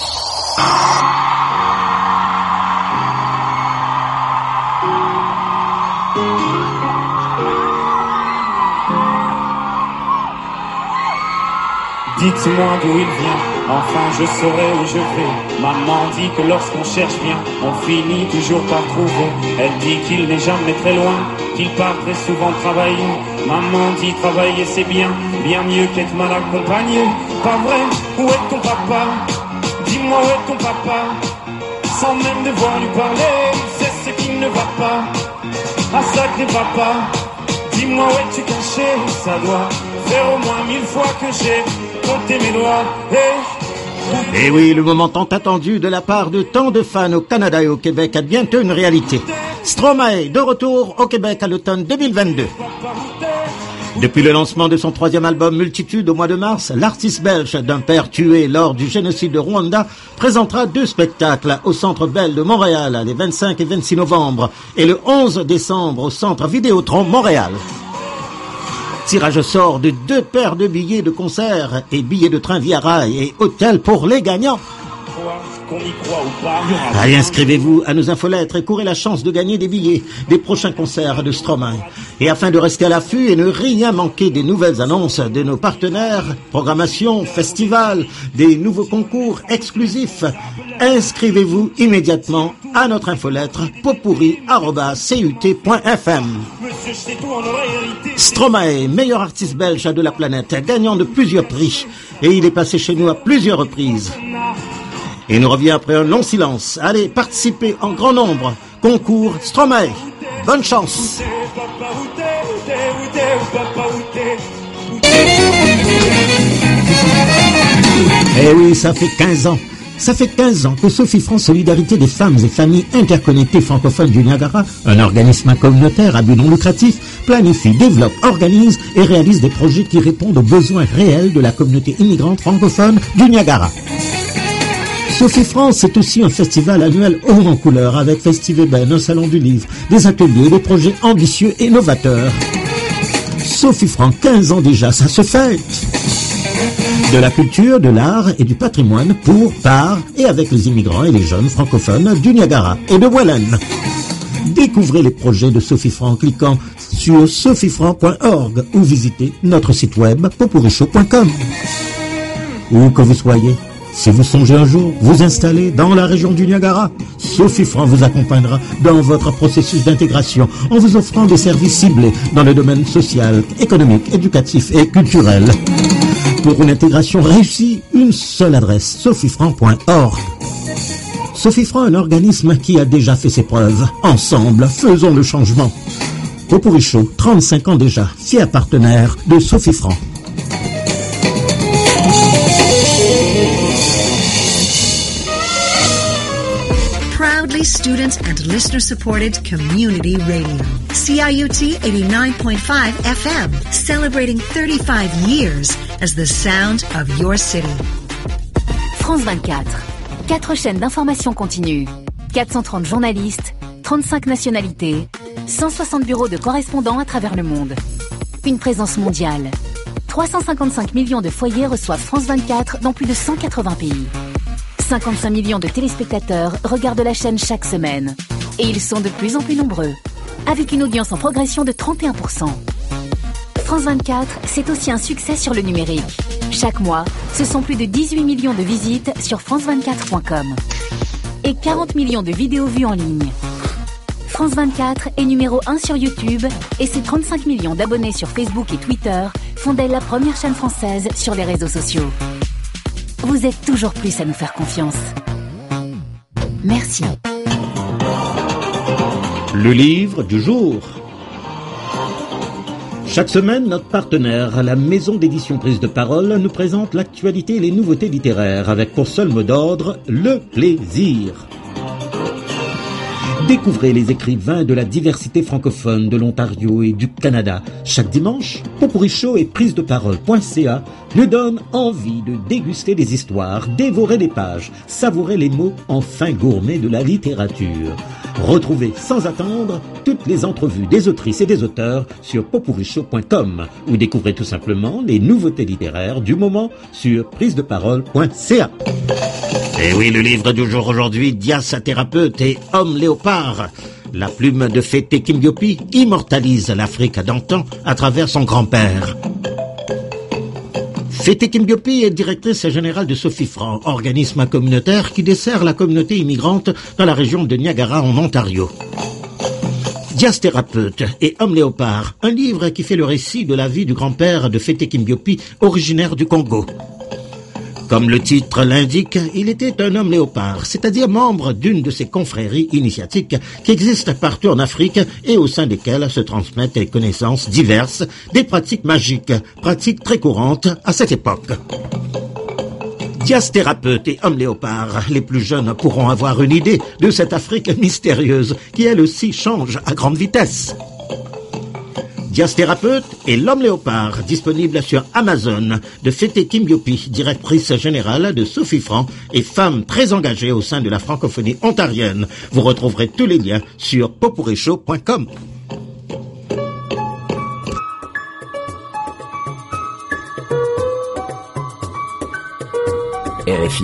Dites-moi d'où il vient, enfin je saurai où je vais. Maman dit que lorsqu'on cherche bien, on finit toujours par trouver. Elle dit qu'il n'est jamais très loin, qu'il part très souvent travailler. Maman dit travailler c'est bien, bien mieux qu'être mal accompagné. Pas vrai, où est ton papa? Dis-moi où est ton papa? Sans même devoir lui parler, c'est ce qui ne va pas. Ah sacré papa, dis-moi où es-tu caché? Ça doit faire au moins 1000 fois que j'ai compté mes doigts. Et oui, le moment tant attendu de la part de tant de fans au Canada et au Québec a bientôt une réalité. Stromae, de retour au Québec à l'automne 2022. Depuis le lancement de son 3e album Multitude au mois de mars, l'artiste belge d'un père tué lors du génocide de Rwanda présentera 2 spectacles au Centre Bell de Montréal les 25 et 26 novembre et le 11 décembre au Centre Vidéotron Montréal. Tirage au sort de 2 paires de billets de concert et billets de train via rail et hôtel pour les gagnants. Qu'on y croit ou pas. Allez, inscrivez-vous à nos infolettres et courez la chance de gagner des billets des prochains concerts de Stromae. Et afin de rester à l'affût et ne rien manquer des nouvelles annonces de nos partenaires, programmation, festivals, des nouveaux concours exclusifs, inscrivez-vous immédiatement à notre infolettre poppourri@cut.fm. Stromae, meilleur artiste belge de la planète, gagnant de plusieurs prix. Et il est passé chez nous à plusieurs reprises. Et nous revient après un long silence. Allez, participez en grand nombre. Concours Stromae. Bonne chance. Eh oui, ça fait 15 ans. Ça fait 15 ans que Sophie France Solidarité des femmes et familles interconnectées francophones du Niagara, un organisme communautaire à but non lucratif, planifie, développe, organise et réalise des projets qui répondent aux besoins réels de la communauté immigrante francophone du Niagara. Sophie France, c'est aussi un festival annuel haut en couleur avec Festiveben, un salon du livre, des ateliers, des projets ambitieux et novateurs. Sophie France, 15 ans déjà, ça se fête. De la culture, de l'art et du patrimoine pour, par et avec les immigrants et les jeunes francophones du Niagara et de Welland. Découvrez les projets de Sophie France en cliquant sur sophiefranc.org ou visitez notre site web poppourrichaud.com. Où que vous soyez, si vous songez un jour vous installer dans la région du Niagara, Sophie France vous accompagnera dans votre processus d'intégration en vous offrant des services ciblés dans le domaine social, économique, éducatif et culturel. Pour une intégration réussie, une seule adresse, sophiefranc.org. Sophie France, un organisme qui a déjà fait ses preuves. Ensemble, faisons le changement. Poppourri-Chaud, 35 ans déjà, fier partenaire de Sophie France. Proudly student and listener-supported community radio. CIUT 89.5 FM, celebrating 35 years as the sound of your city. France 24. 4 chaînes d'information continue. 430 journalistes, 35 nationalités, 160 bureaux de correspondants à travers le monde. Une présence mondiale. 355 millions de foyers reçoivent France 24 dans plus de 180 pays. 55 millions de téléspectateurs regardent la chaîne chaque semaine. Et ils sont de plus en plus nombreux, avec une audience en progression de 31%. France 24, c'est aussi un succès sur le numérique. Chaque mois, ce sont plus de 18 millions de visites sur france24.com. Et 40 millions de vidéos vues en ligne. France 24 est numéro 1 sur YouTube et ses 35 millions d'abonnés sur Facebook et Twitter font d'elle la première chaîne française sur les réseaux sociaux. Vous êtes toujours plus à nous faire confiance. Merci. Le livre du jour. Chaque semaine, notre partenaire, la maison d'édition Prise de Parole, nous présente l'actualité et les nouveautés littéraires avec pour seul mot d'ordre, le plaisir. Découvrez les écrivains de la diversité francophone de l'Ontario et du Canada. Chaque dimanche, Poppourri-Chaud et prisedeparole.ca nous donnent envie de déguster des histoires, dévorer des pages, savourer les mots en fin gourmet de la littérature. Retrouvez sans attendre toutes les entrevues des autrices et des auteurs sur poppourrichaud.com ou découvrez tout simplement les nouveautés littéraires du moment sur prisedeparole.ca. Et oui, le livre du jour aujourd'hui, Dias thérapeute et Homme léopard. La plume de Fété Kimbiopi immortalise l'Afrique d'antan à travers son grand-père. Fété Kimbiopi est directrice générale de Sophie France, organisme communautaire qui dessert la communauté immigrante dans la région de Niagara en Ontario. Dias thérapeute et Homme léopard, un livre qui fait le récit de la vie du grand-père de Fété Kimbiopi, originaire du Congo. Comme le titre l'indique, il était un homme léopard, c'est-à-dire membre d'une de ces confréries initiatiques qui existent partout en Afrique et au sein desquelles se transmettent des connaissances diverses, des pratiques magiques, pratiques très courantes à cette époque. Dias thérapeute et Homme léopard, les plus jeunes pourront avoir une idée de cette Afrique mystérieuse qui elle aussi change à grande vitesse. Dias Thérapeute et L'Homme Léopard, disponible sur Amazon, de Fété Kimbiopi, directrice générale de Sophie Franc et femme très engagée au sein de la francophonie ontarienne. Vous retrouverez tous les liens sur popurichaud.com. RFI,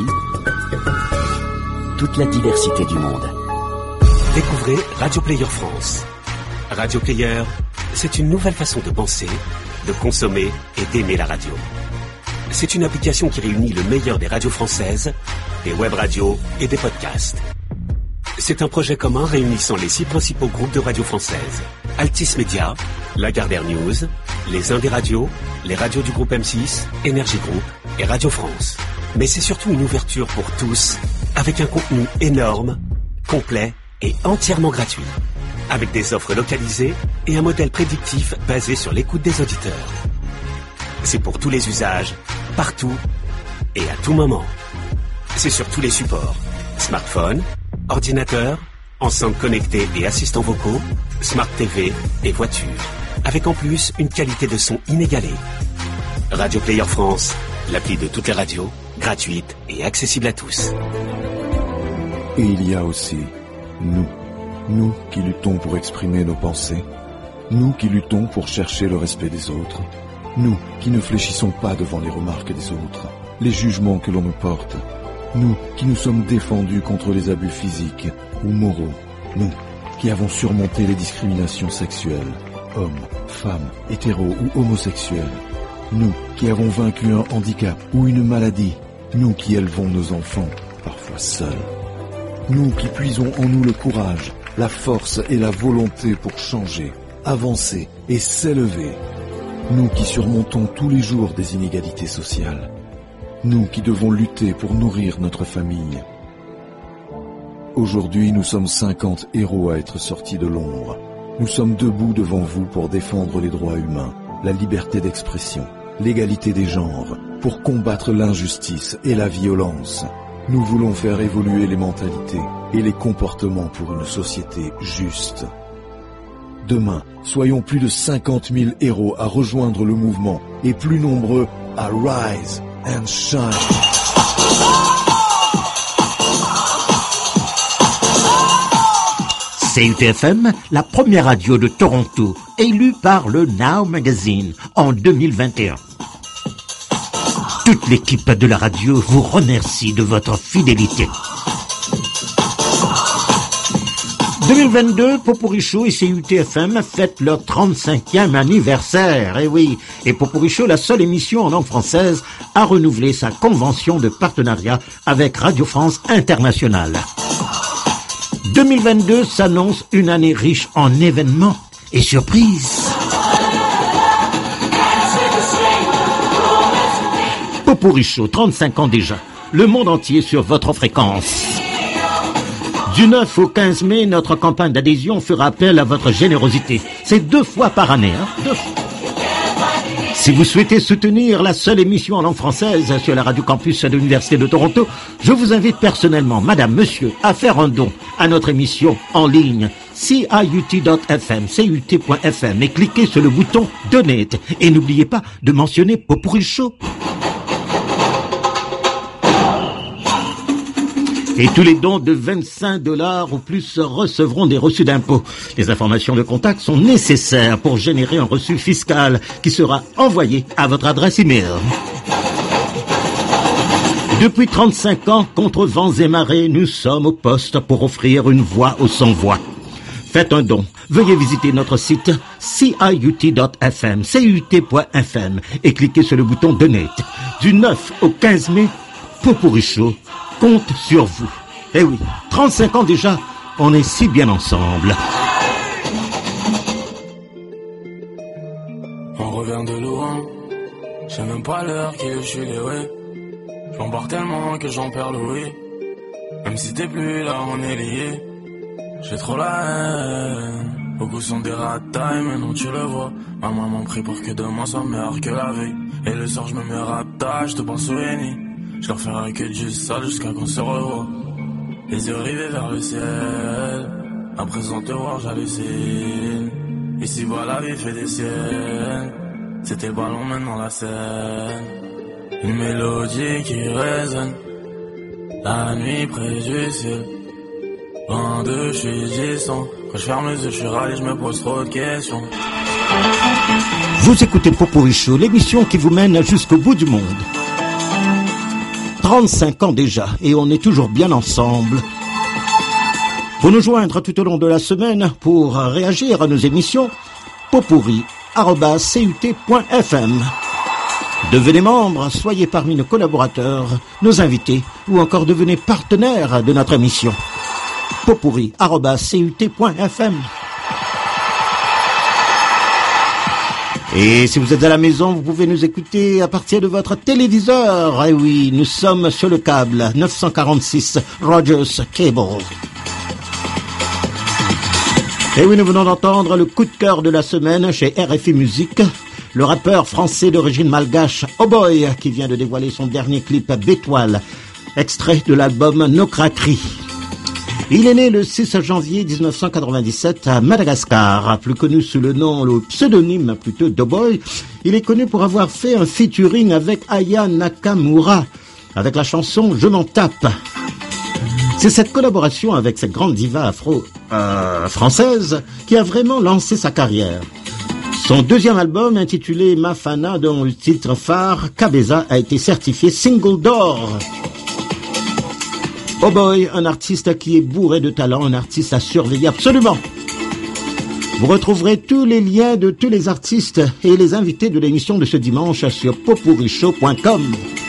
toute la diversité du monde. Découvrez Radio Player France. Radio Player, c'est une nouvelle façon de penser, de consommer et d'aimer la radio. C'est une application qui réunit le meilleur des radios françaises, des web radios et des podcasts. C'est un projet commun réunissant les 6 principaux groupes de radios françaises. Altis Média, Lagardère News, les Indés Radios, les radios du groupe M6, Énergie Group et Radio France. Mais c'est surtout une ouverture pour tous, avec un contenu énorme, complet et entièrement gratuit. Avec des offres localisées et un modèle prédictif basé sur l'écoute des auditeurs. C'est pour tous les usages, partout et à tout moment. C'est sur tous les supports. Smartphone, ordinateur, enceintes connectées et assistants vocaux, Smart TV et voiture. Avec en plus une qualité de son inégalée. Radio Player France, l'appli de toutes les radios, gratuite et accessible à tous. Et il y a aussi nous qui luttons pour exprimer nos pensées, nous qui luttons pour chercher le respect des autres, nous qui ne fléchissons pas devant les remarques des autres, les jugements que l'on nous porte, nous qui nous sommes défendus contre les abus physiques ou moraux, nous qui avons surmonté les discriminations sexuelles, hommes, femmes, hétéros ou homosexuels, nous qui avons vaincu un handicap ou une maladie, nous qui élevons nos enfants, parfois seuls, nous qui puisons en nous le courage, la force et la volonté pour changer, avancer et s'élever, nous qui surmontons tous les jours des inégalités sociales, nous qui devons lutter pour nourrir notre famille. Aujourd'hui, nous sommes 50 héros à être sortis de l'ombre. Nous sommes debout devant vous pour défendre les droits humains, la liberté d'expression, l'égalité des genres, pour combattre l'injustice et la violence. Nous voulons faire évoluer les mentalités et les comportements pour une société juste. Demain, soyons plus de 50 000 héros à rejoindre le mouvement et plus nombreux à rise and shine. CUTFM, la première radio de Toronto, élue par le Now Magazine en 2021. Toute l'équipe de la radio vous remercie de votre fidélité. 2022, Popurichaud et CUTFM fêtent leur 35e anniversaire. Et oui, et Popurichaud, la seule émission en langue française, a renouvelé sa convention de partenariat avec Radio France Internationale. 2022 s'annonce une année riche en événements et surprises. Popurichaud, 35 ans déjà, le monde entier sur votre fréquence. Du 9 au 15 mai, notre campagne d'adhésion fera appel à votre générosité. C'est 2 fois par année, 2 fois. Si vous souhaitez soutenir la seule émission en langue française sur la radio campus de l'Université de Toronto, je vous invite personnellement, madame, monsieur, à faire un don à notre émission en ligne CIUT.FM, CIUT.FM et cliquez sur le bouton Donate. Et n'oubliez pas de mentionner Popurichaud. Et tous les dons de $25 ou plus recevront des reçus d'impôts. Les informations de contact sont nécessaires pour générer un reçu fiscal qui sera envoyé à votre adresse email. Depuis 35 ans, contre vents et marées, nous sommes au poste pour offrir une voix aux sans-voix. Faites un don. Veuillez visiter notre site CIUT.FM, CIUT.FM et cliquez sur le bouton Donate. Du 9 au 15 mai, Popurichaud compte sur vous. Eh oui, 35 ans déjà, on est si bien ensemble. On revient de loin, j'ai même pas l'heure que je suis levé. J'embarque tellement que j'en perds le oui. Même si t'es plus là, on est liés. J'ai trop la haine. Beaucoup sont des ratailles, mais non tu le vois. Ma maman prie pour que demain soit meilleur que la veille. Et le soir je me mets à table, je te pense au Henny. Je leur ferai que du sale jusqu'à qu'on se revoie. Les yeux rivés vers le ciel. À présent te voir j'hallucine. Ici-bas la vie fait des siennes. C'était le ballon, maintenant la scène. Une mélodie qui résonne. La nuit près du ciel. Loin de chez Jason. Quand je ferme les yeux, je suis râlé, je me pose trop de questions. Vous écoutez Popurrí Show, l'émission qui vous mène jusqu'au bout du monde. 35 ans déjà, et on est toujours bien ensemble. Pour nous joindre tout au long de la semaine, pour réagir à nos émissions, popurrí@cut.fm. Devenez membre, soyez parmi nos collaborateurs, nos invités, ou encore devenez partenaire de notre émission. popurrí@cut.fm. Et si vous êtes à la maison, vous pouvez nous écouter à partir de votre téléviseur. Et oui, nous sommes sur le câble 946 Rogers Cable. Et oui, nous venons d'entendre le coup de cœur de la semaine chez RFI Musique. Le rappeur français d'origine malgache Oh Boy qui vient de dévoiler son dernier clip Bétoile, extrait de l'album No Craquerie. Il est né le 6 janvier 1997 à Madagascar, plus connu sous le pseudonyme plutôt d'O Boy. Il est connu pour avoir fait un featuring avec Aya Nakamura, avec la chanson Je m'en tape. C'est cette collaboration avec cette grande diva afro-française qui a vraiment lancé sa carrière. Son deuxième album, intitulé Mafana, dont le titre phare, Kabeza, a été certifié single d'or. Oh Boy, un artiste qui est bourré de talent, un artiste à surveiller absolument. Vous retrouverez tous les liens de tous les artistes et les invités de l'émission de ce dimanche sur popurrishow.com.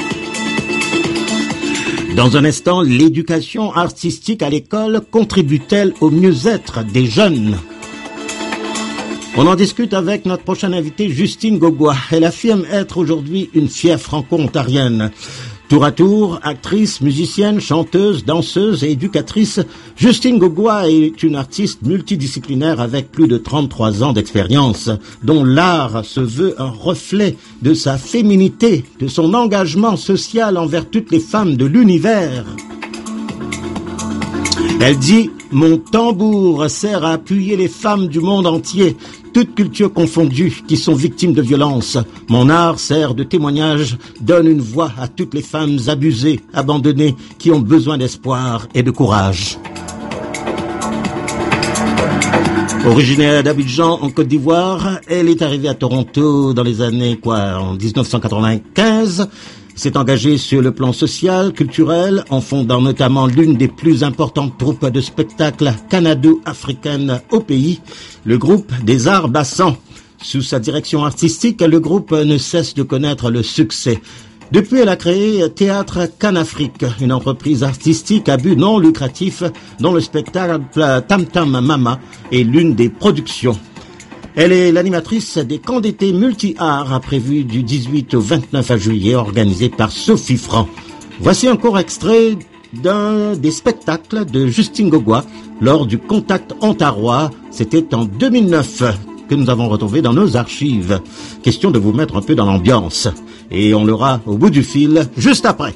Dans un instant, l'éducation artistique à l'école contribue-t-elle au mieux-être des jeunes ? On en discute avec notre prochaine invitée, Justine Gogua. Elle affirme être aujourd'hui une fière franco-ontarienne. Tour à tour, actrice, musicienne, chanteuse, danseuse et éducatrice, Justine Gogua est une artiste multidisciplinaire avec plus de 33 ans d'expérience, dont l'art se veut un reflet de sa féminité, de son engagement social envers toutes les femmes de l'univers. Elle dit « Mon tambour sert à appuyer les femmes du monde entier, toutes cultures confondues, qui sont victimes de violences. Mon art sert de témoignage, donne une voix à toutes les femmes abusées, abandonnées, qui ont besoin d'espoir et de courage. » Originaire d'Abidjan, en Côte d'Ivoire, elle est arrivée à Toronto dans les années, en 1995. S'est engagée sur le plan social, culturel, en fondant notamment l'une des plus importantes troupes de spectacle canado-africaine au pays, le groupe des Arts Bassans. Sous sa direction artistique, le groupe ne cesse de connaître le succès. Depuis, elle a créé Théâtre Canafrique, une entreprise artistique à but non lucratif dont le spectacle Tam Tam Mama est l'une des productions. Elle est l'animatrice des camps d'été multi-arts prévus du 18 au 29 juillet organisés par Sophie Franc. Voici un court extrait d'un des spectacles de Justine Gogua lors du Contact ontarois. C'était en 2009 que nous avons retrouvé dans nos archives. Question de vous mettre un peu dans l'ambiance. Et on l'aura au bout du fil juste après.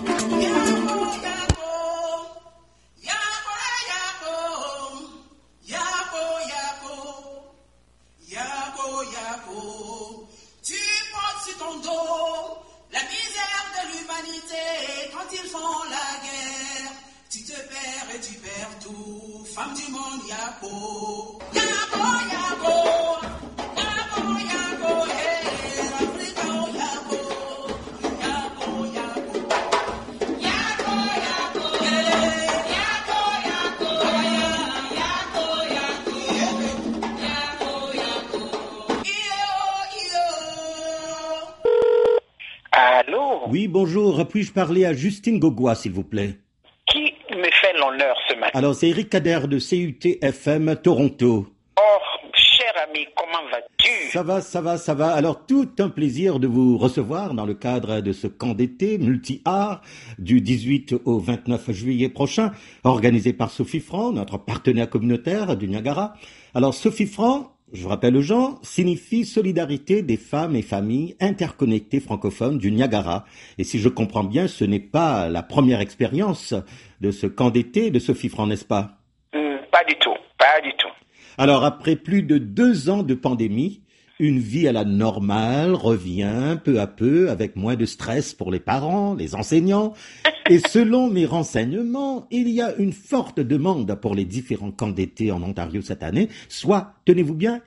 Oui, bonjour. Puis-je parler à Justine Gogua, s'il vous plaît? Qui me fait l'honneur ce matin? Alors, c'est Eric Kader de CUT-FM Toronto. Oh, cher ami, comment vas-tu? Ça va. Alors, tout un plaisir de vous recevoir dans le cadre de ce camp d'été multi-art du 18 au 29 juillet prochain, organisé par Sophie Franc, notre partenaire communautaire du Niagara. Alors, Sophie Franc, je vous rappelle aux gens, signifie solidarité des femmes et familles interconnectées francophones du Niagara. Et si je comprends bien, ce n'est pas la première expérience de ce camp d'été de Sophie Franc, n'est-ce pas? Pas du tout. Alors, après plus de 2 ans de pandémie, une vie à la normale revient peu à peu avec moins de stress pour les parents, les enseignants. Et selon mes renseignements, il y a une forte demande pour les différents camps d'été en Ontario cette année, soit, tenez-vous bien,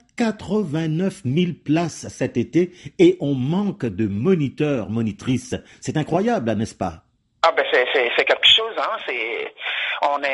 89 000 places cet été et on manque de moniteurs, monitrices. C'est incroyable, n'est-ce pas? Ah ben c'est quelque chose, hein. On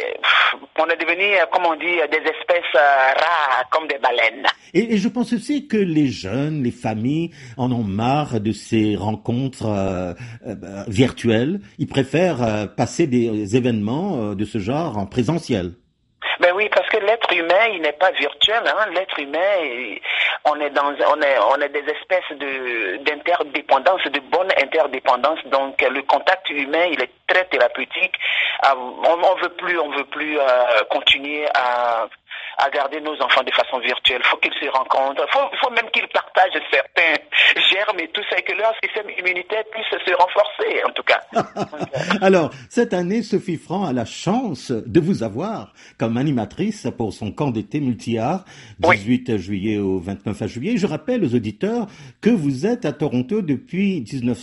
est devenu, comme on dit, des espèces rares comme des baleines. Et je pense aussi que les jeunes, les familles en ont marre de ces rencontres virtuelles. Ils préfèrent passer des événements de ce genre en présentiel. Ben oui, parce que l'être humain, il n'est pas virtuel, hein. L'être humain, on est des espèces d'interdépendance, de bonne interdépendance. Donc, le contact humain, il est très thérapeutique. On veut plus continuer à garder nos enfants de façon virtuelle. Faut qu'ils se rencontrent. Faut même qu'ils partagent certains germes et tout ça, et que leur système immunitaire puisse se renforcer, en tout cas. Alors, cette année, Sophie Franc a la chance de vous avoir comme animatrice pour son camp d'été multi-art, 18 juillet au 29 juillet. Je rappelle aux auditeurs que vous êtes à Toronto depuis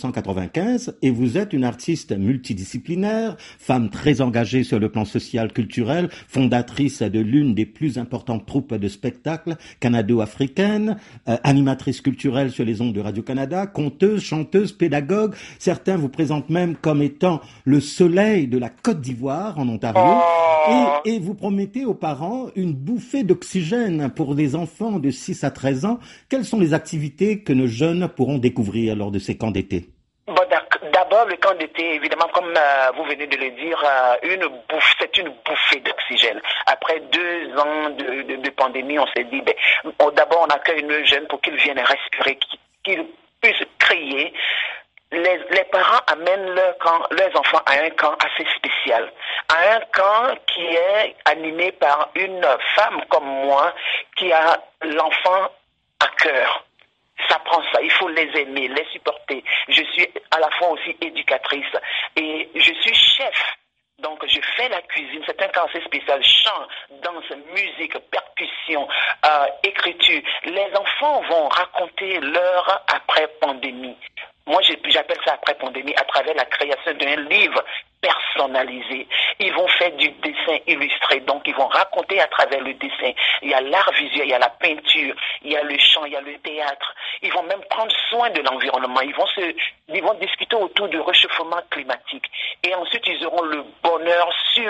1995 et vous êtes une artiste multidisciplinaire, femme très engagée sur le plan social, culturel, fondatrice de l'une des plus importantes troupes de spectacles canado-africaines, animatrice culturelle sur les ondes de Radio-Canada, conteuse, chanteuse, pédagogue. Certains vous présentent même comme étant le soleil de la Côte d'Ivoire en Ontario. Et vous promettez aux parents une bouffée d'oxygène pour les enfants de 6 à 13 ans. Quelles sont les activités que nos jeunes pourront découvrir lors de ces camps d'été? Bon, d'abord, le camp d'été, évidemment, comme vous venez de le dire, c'est une bouffée d'oxygène. Après 2 ans de pandémie, on s'est dit, d'abord, on accueille nos jeunes pour qu'ils viennent respirer, qu'ils puissent crier. Les parents amènent leurs enfants à un camp assez spécial, à un camp qui est animé par une femme comme moi qui a l'enfant à cœur. Ça prend ça, il faut les aimer, les supporter. Je suis à la fois aussi éducatrice et je suis chef. Donc je fais la cuisine, c'est un camp assez spécial, chant, danse, musique, percussion, écriture. Les enfants vont raconter leur après-pandémie. Moi, j'appelle ça après-pandémie à travers la création d'un livre personnalisé. Ils vont faire du dessin illustré, donc ils vont raconter à travers le dessin. Il y a l'art visuel, il y a la peinture, il y a le chant, il y a le théâtre. Ils vont même prendre soin de l'environnement. Ils vont discuter autour du réchauffement climatique. Et ensuite, ils auront le bonheur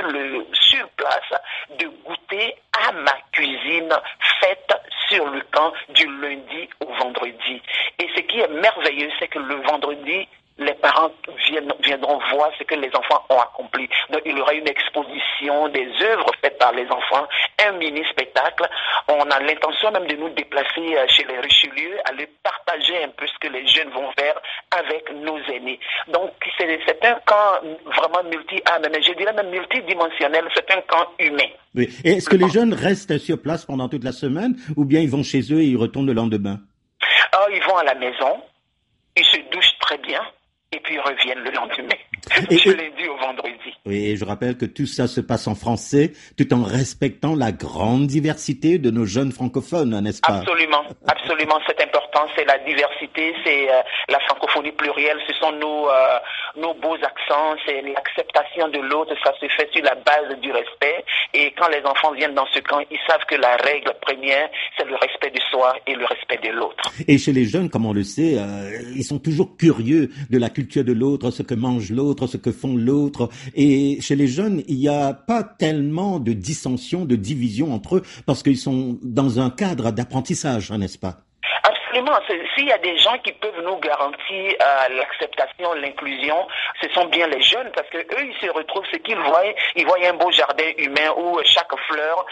sur place de goûter à ma cuisine faite sur le camp du lundi au vendredi. Et ce qui est merveilleux, c'est que le vendredi, les parents viendront voir ce que les enfants ont accompli. Donc, il y aura une exposition des œuvres faites par les enfants, un mini-spectacle. On a l'intention même de nous déplacer chez les Richelieu, aller partager un peu ce que les jeunes vont faire avec nos aînés. Donc, c'est un camp vraiment mais je dirais même multidimensionnel. C'est un camp humain. Oui. Et est-ce que les jeunes restent sur place pendant toute la semaine ou bien ils vont chez eux et ils retournent le lendemain? Ils vont à la maison, ils se douchent très bien. Et puis ils reviennent le lendemain, du lundi au vendredi. Oui, et je rappelle que tout ça se passe en français, tout en respectant la grande diversité de nos jeunes francophones, n'est-ce pas? Absolument, c'est important, c'est la diversité, c'est la francophonie plurielle, ce sont nos beaux accents, c'est l'acceptation de l'autre, ça se fait sur la base du respect. Et quand les enfants viennent dans ce camp, ils savent que la règle première, c'est le respect de soi et le respect de l'autre. Et chez les jeunes, comme on le sait, ils sont toujours curieux de la culture de l'autre, ce que mange l'autre, ce que font l'autre. Et chez les jeunes, il n'y a pas tellement de dissension, de division entre eux, parce qu'ils sont dans un cadre d'apprentissage, n'est-ce pas? Absolument. S'il y a des gens qui peuvent nous garantir l'acceptation, l'inclusion, ce sont bien les jeunes, parce que eux, ils se retrouvent ce qu'ils voient. Ils voient un beau jardin humain où chaque fleur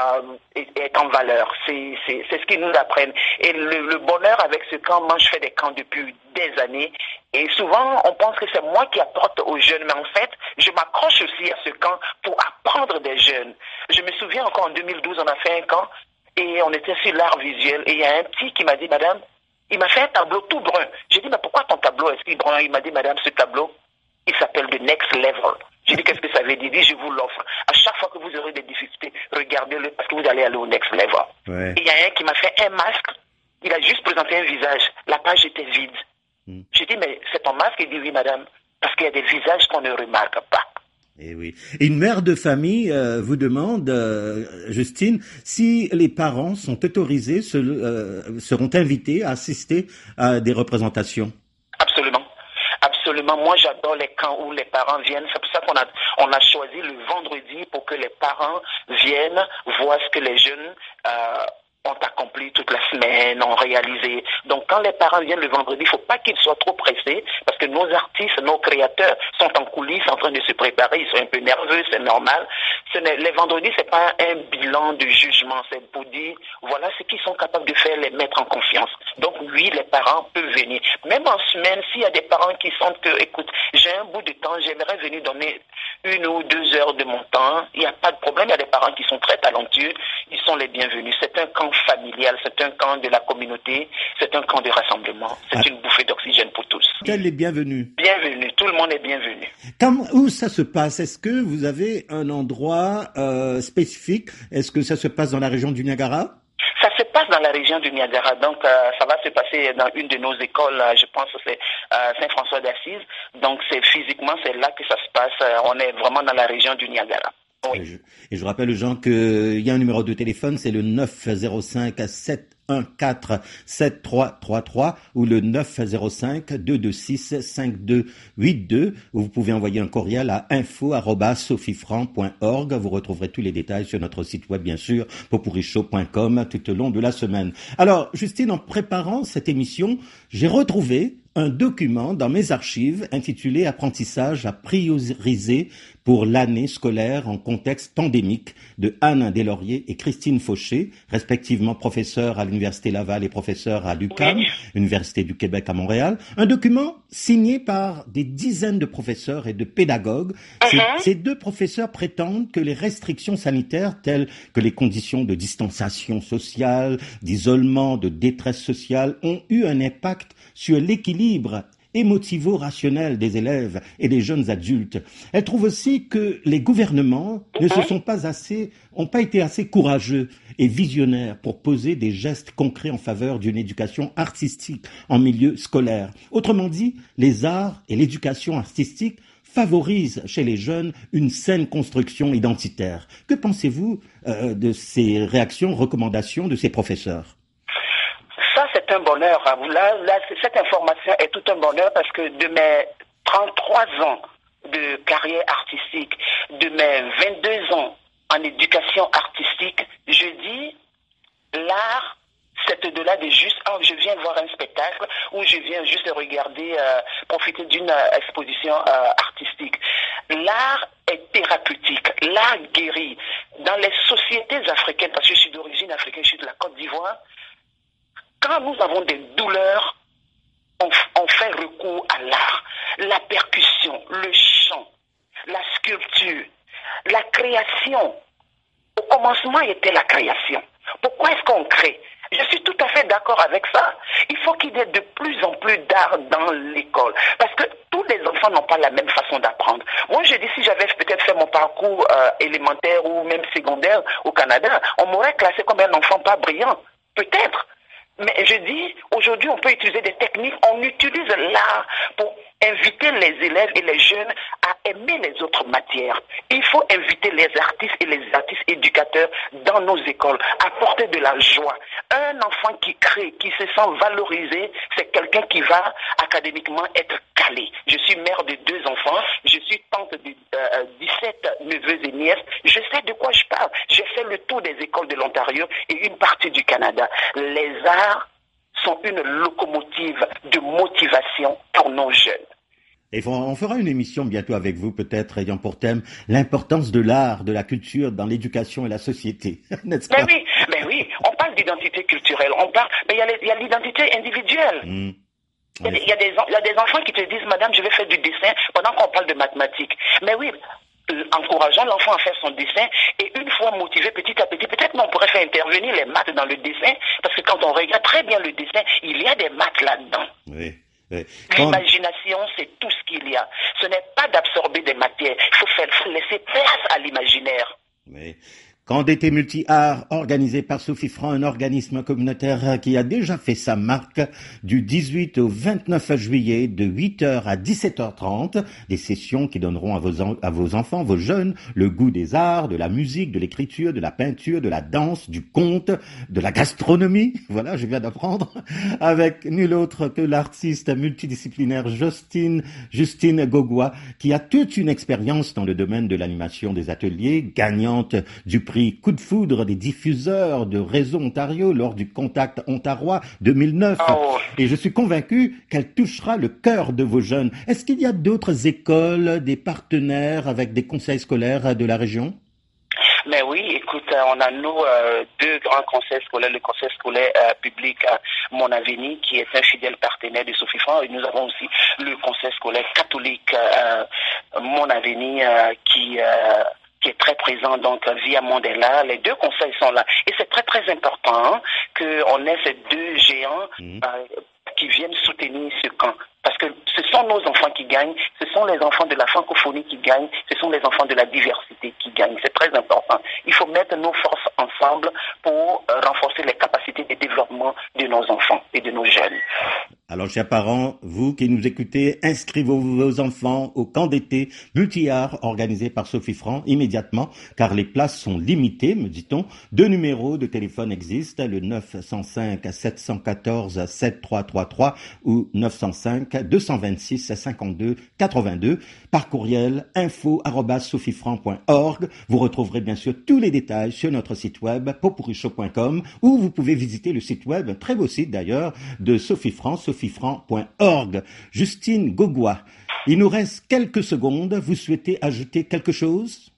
est en valeur. C'est ce qu'ils nous apprennent. Et le bonheur avec ce camp, moi, je fais des camps depuis des années. Et souvent, on pense que c'est moi qui apporte aux jeunes, mais en fait, je m'accroche aussi à ce camp pour apprendre des jeunes. Je me souviens encore en 2012, on a fait un camp. Et on était sur l'art visuel. Et il y a un petit qui m'a dit, madame, il m'a fait un tableau tout brun. J'ai dit, mais pourquoi ton tableau est-il brun? Il m'a dit, madame, ce tableau, il s'appelle The Next Level. J'ai dit, qu'est-ce que ça veut dire? Il dit, je vous l'offre. À chaque chaque fois que vous aurez des difficultés, regardez-le parce que vous allez aller au next level. Ouais. Et il y a un qui m'a fait un masque, il a juste présenté un visage, la page était vide. J'ai dit, mais c'est ton masque? Il dit, oui madame, parce qu'il y a des visages qu'on ne remarque pas. Et oui. Et une mère de famille vous demande, Justine, si les parents sont autorisés, seront invités à assister à des représentations. Absolument. Absolument. Moi, j'adore les camps où les parents viennent. C'est pour ça qu'on a choisi le vendredi pour que les parents viennent voir ce que les jeunes ont accompli toute la semaine, ont réalisé. Donc, quand les parents viennent le vendredi, il ne faut pas qu'ils soient trop pressés parce que nos artistes, nos créateurs sont en coulisses en train de se préparer. Ils sont un peu nerveux, c'est normal. Les vendredis, c'est pas un bilan de jugement. C'est pour dire, voilà ce qu'ils sont capables de faire, les mettre en confiance. Donc, oui, les parents peuvent venir. Même en semaine, s'il y a des parents qui sentent que, écoute, j'ai un bout de temps, j'aimerais venir donner 1 ou 2 heures de mon temps, il n'y a pas de problème. Il y a des parents qui sont très talentueux. Ils sont les bienvenus. C'est un camp familial, c'est un camp de la communauté, c'est un camp de rassemblement, c'est une bouffée d'oxygène pour tous. Quel est bienvenu? Bienvenue, tout le monde est bienvenu. Où ça se passe? Est-ce que vous avez un endroit spécifique? Est-ce que ça se passe dans la région du Niagara? Ça se passe dans la région du Niagara, donc ça va se passer dans une de nos écoles, je pense que c'est Saint-François d'Assise, donc physiquement c'est là que ça se passe, on est vraiment dans la région du Niagara. Oui. Et je rappelle aux gens qu'il y a un numéro de téléphone, c'est le 905 714 7333 ou le 905 226 5282 où vous pouvez envoyer un courriel à info@sophiefranc.org. Vous retrouverez tous les détails sur notre site web, bien sûr, popurrichaud.com tout au long de la semaine. Alors, Justine, en préparant cette émission, j'ai retrouvé un document dans mes archives intitulé « Apprentissage à prioriser pour l'année scolaire en contexte pandémique » de Anne Deslauriers et Christine Fauché, respectivement professeurs à l'Université Laval et professeurs à l'UQAM, Université du Québec à Montréal. Un document signé par des dizaines de professeurs et de pédagogues. Ces 2 professeurs prétendent que les restrictions sanitaires telles que les conditions de distanciation sociale, d'isolement, de détresse sociale ont eu un impact sur l'équilibre émotivo-rationnel des élèves et des jeunes adultes. Elle trouve aussi que les gouvernements ont pas été assez courageux et visionnaires pour poser des gestes concrets en faveur d'une éducation artistique en milieu scolaire. Autrement dit, les arts et l'éducation artistique favorisent chez les jeunes une saine construction identitaire. Que pensez-vous de ces réactions, recommandations de ces professeurs? Ça, c'est un bonheur. Là, cette information est tout un bonheur parce que de mes 33 ans de carrière artistique, de mes 22 ans en éducation artistique, je dis, l'art, c'est au-delà de juste, je viens voir un spectacle ou je viens juste regarder, profiter d'une exposition artistique. L'art est thérapeutique, l'art guérit. Dans les sociétés africaines, parce que je suis d'origine africaine, je suis de la Côte d'Ivoire, quand nous avons des douleurs, on fait recours à l'art. La percussion, le chant, la sculpture, la création. Au commencement, il était la création. Pourquoi est-ce qu'on crée? Je suis tout à fait d'accord avec ça. Il faut qu'il y ait de plus en plus d'art dans l'école. Parce que tous les enfants n'ont pas la même façon d'apprendre. Moi, je dis, si j'avais peut-être fait mon parcours élémentaire ou même secondaire au Canada, on m'aurait classé comme un enfant pas brillant. Peut-être. Mais je dis, aujourd'hui, on peut utiliser des techniques. On utilise l'art pour inviter les élèves et les jeunes à aimer les autres matières. Il faut inviter les artistes et les artistes éducateurs dans nos écoles, apporter de la joie. Un enfant qui crée, qui se sent valorisé, c'est quelqu'un qui va académiquement être calé. Je suis mère de 2 enfants, je suis tante de 17 neveux et nièces. Je sais de quoi je parle. J'ai fait le tour des écoles de l'Ontario et une partie du Canada. Les arts sont une locomotive de motivation pour nos jeunes. Et on fera une émission bientôt avec vous, peut-être ayant pour thème l'importance de l'art, de la culture dans l'éducation et la société, n'est-ce pas? Mais oui, on parle d'identité culturelle, mais il y a l'identité individuelle. Il y a des enfants qui te disent, madame, je vais faire du dessin pendant qu'on parle de mathématiques. Mais oui, encourageons l'enfant à faire son dessin et une fois motivé petit à petit, peut-être on pourrait faire intervenir les maths dans le dessin parce que quand on regarde très bien le dessin, il y a des maths là-dedans. Oui. L'imagination, c'est tout ce qu'il y a. Ce n'est pas d'absorber des matières. Il faut laisser place à l'imaginaire. Oui. Camp d'été multi-art organisé par Sophie Franc, un organisme communautaire qui a déjà fait sa marque du 18 au 29 juillet de 8h à 17h30. Des sessions qui donneront à vos enfants, vos jeunes, le goût des arts, de la musique, de l'écriture, de la peinture, de la danse, du conte, de la gastronomie. Voilà, je viens d'apprendre. Avec nul autre que l'artiste multidisciplinaire Justine Gogua, qui a toute une expérience dans le domaine de l'animation des ateliers, gagnante du prix Coup de foudre des diffuseurs de Réseau Ontario lors du Contact Ontarois 2009. Et je suis convaincu qu'elle touchera le cœur de vos jeunes. Est-ce qu'il y a d'autres écoles, des partenaires avec des conseils scolaires de la région? Mais oui, écoute, on a nous deux grands conseils scolaires, le conseil scolaire public Mon Avenir, qui est un fidèle partenaire de Sophie Franc, et nous avons aussi le conseil scolaire catholique Mon Avenir qui est très présent donc via Mandela. Les deux conseils sont là. Et c'est très très important qu'on ait ces deux géants qui viennent soutenir ce camp. Parce que ce sont nos enfants qui gagnent, ce sont les enfants de la francophonie qui gagnent, ce sont les enfants de la diversité qui gagnent. C'est très important. Il faut mettre nos forces ensemble pour renforcer les capacités de développement de nos enfants et de nos jeunes. Alors, chers parents, vous qui nous écoutez, inscrivez vos enfants au camp d'été multi-art organisé par Sophie Franc immédiatement, car les places sont limitées, me dit-on. 2 numéros de téléphone existent, le 905 714 7333 ou 905 226 52 82. Par courriel, info@sophiefranc.org. Vous retrouverez bien sûr tous les détails sur notre site web popurichaud.com, où vous pouvez visiter le site web, très beau site d'ailleurs, de Sophie Franc, sophiefranc.org. Justine Gogua, il nous reste quelques secondes. Vous souhaitez ajouter quelque chose?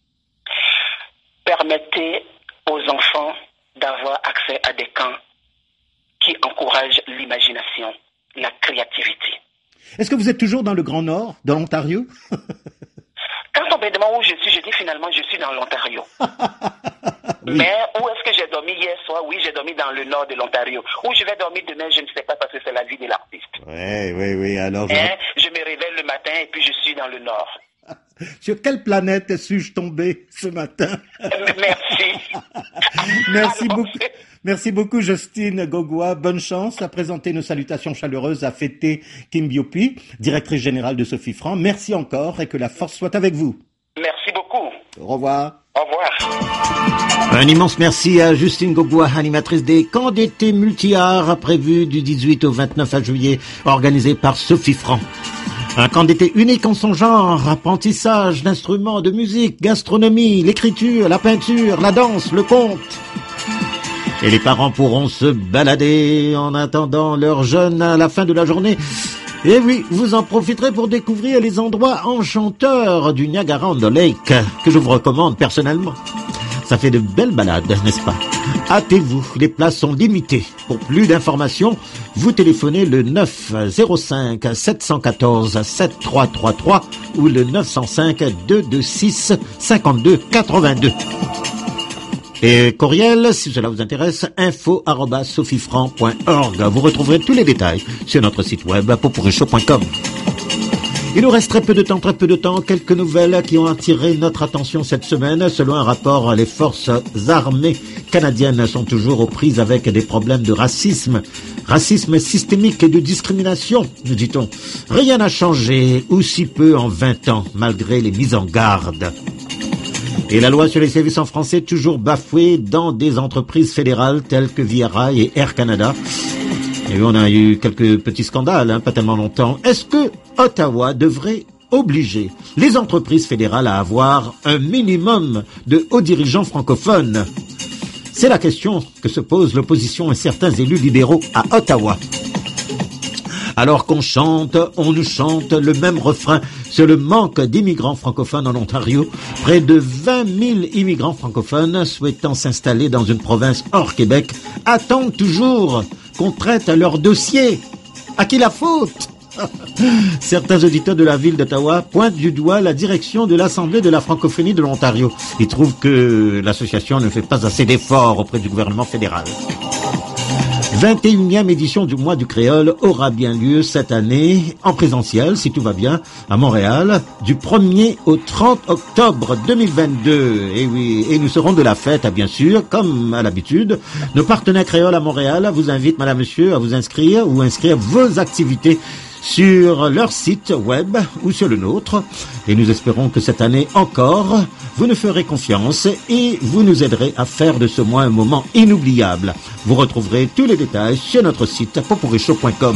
Permettez aux enfants d'avoir accès à des camps qui encouragent l'imagination, la créativité. Est-ce que vous êtes toujours dans le Grand Nord, dans l'Ontario? Quand on me demande où je suis, je dis finalement je suis dans l'Ontario. Oui. Mais où est-ce que j'ai dormi hier soir? Oui, j'ai dormi dans le nord de l'Ontario. Où je vais dormir demain, je ne sais pas parce que c'est la vie de l'artiste. Oui, alors... Je me réveille le matin et puis je suis dans le nord. Sur quelle planète suis-je tombé ce matin? Merci. Merci beaucoup, Justine Gogua. Bonne chance à présenter nos salutations chaleureuses à Fété Kimbiopi, directrice générale de Sophie Franc. Merci encore et que la force soit avec vous. Merci beaucoup. Au revoir. Au revoir. Un immense merci à Justine Gogua, animatrice des camps d'été multi-art prévus du 18 au 29 juillet, organisé par Sophie Franc. Un camp d'été unique en son genre, apprentissage d'instruments de musique, gastronomie, l'écriture, la peinture, la danse, le conte. Et les parents pourront se balader en attendant leurs jeunes à la fin de la journée. Et oui, vous en profiterez pour découvrir les endroits enchanteurs du Niagara-on-the-Lake, que je vous recommande personnellement. Ça fait de belles balades, n'est-ce pas? Hâtez-vous, les places sont limitées. Pour plus d'informations, vous téléphonez le 905 714 7333 ou le 905 226 52 82. Et courriel, si cela vous intéresse, info@sophiefranc.org. Vous retrouverez tous les détails sur notre site web popurichaud.com. Il nous reste très peu de temps, quelques nouvelles qui ont attiré notre attention cette semaine. Selon un rapport, les forces armées canadiennes sont toujours aux prises avec des problèmes de racisme systémique et de discrimination, nous dit-on. Rien n'a changé, ou si peu en 20 ans, malgré les mises en garde. Et la loi sur les services en français toujours bafouée dans des entreprises fédérales telles que Via Rail et Air Canada. Et on a eu quelques petits scandales, pas tellement longtemps. Est-ce que Ottawa devrait obliger les entreprises fédérales à avoir un minimum de hauts dirigeants francophones? C'est la question que se pose l'opposition et certains élus libéraux à Ottawa. Alors qu'on on nous chante le même refrain sur le manque d'immigrants francophones en Ontario. Près de 20 000 immigrants francophones souhaitant s'installer dans une province hors Québec attendent toujours qu'on traite leur dossier. À qui la faute? Certains auditeurs de la ville d'Ottawa pointent du doigt la direction de l'Assemblée de la francophonie de l'Ontario. Ils trouvent que l'association ne fait pas assez d'efforts auprès du gouvernement fédéral. 21e édition du mois du créole aura bien lieu cette année en présentiel, si tout va bien, à Montréal, du 1er au 30 octobre 2022. Et oui, et nous serons de la fête, bien sûr, comme à l'habitude. Nos partenaires créoles à Montréal vous invitent, madame, monsieur, à vous inscrire ou inscrire vos activités sur leur site web ou sur le nôtre. Et nous espérons que cette année encore, vous nous ferez confiance et vous nous aiderez à faire de ce mois un moment inoubliable. Vous retrouverez tous les détails sur notre site popurichaud.com.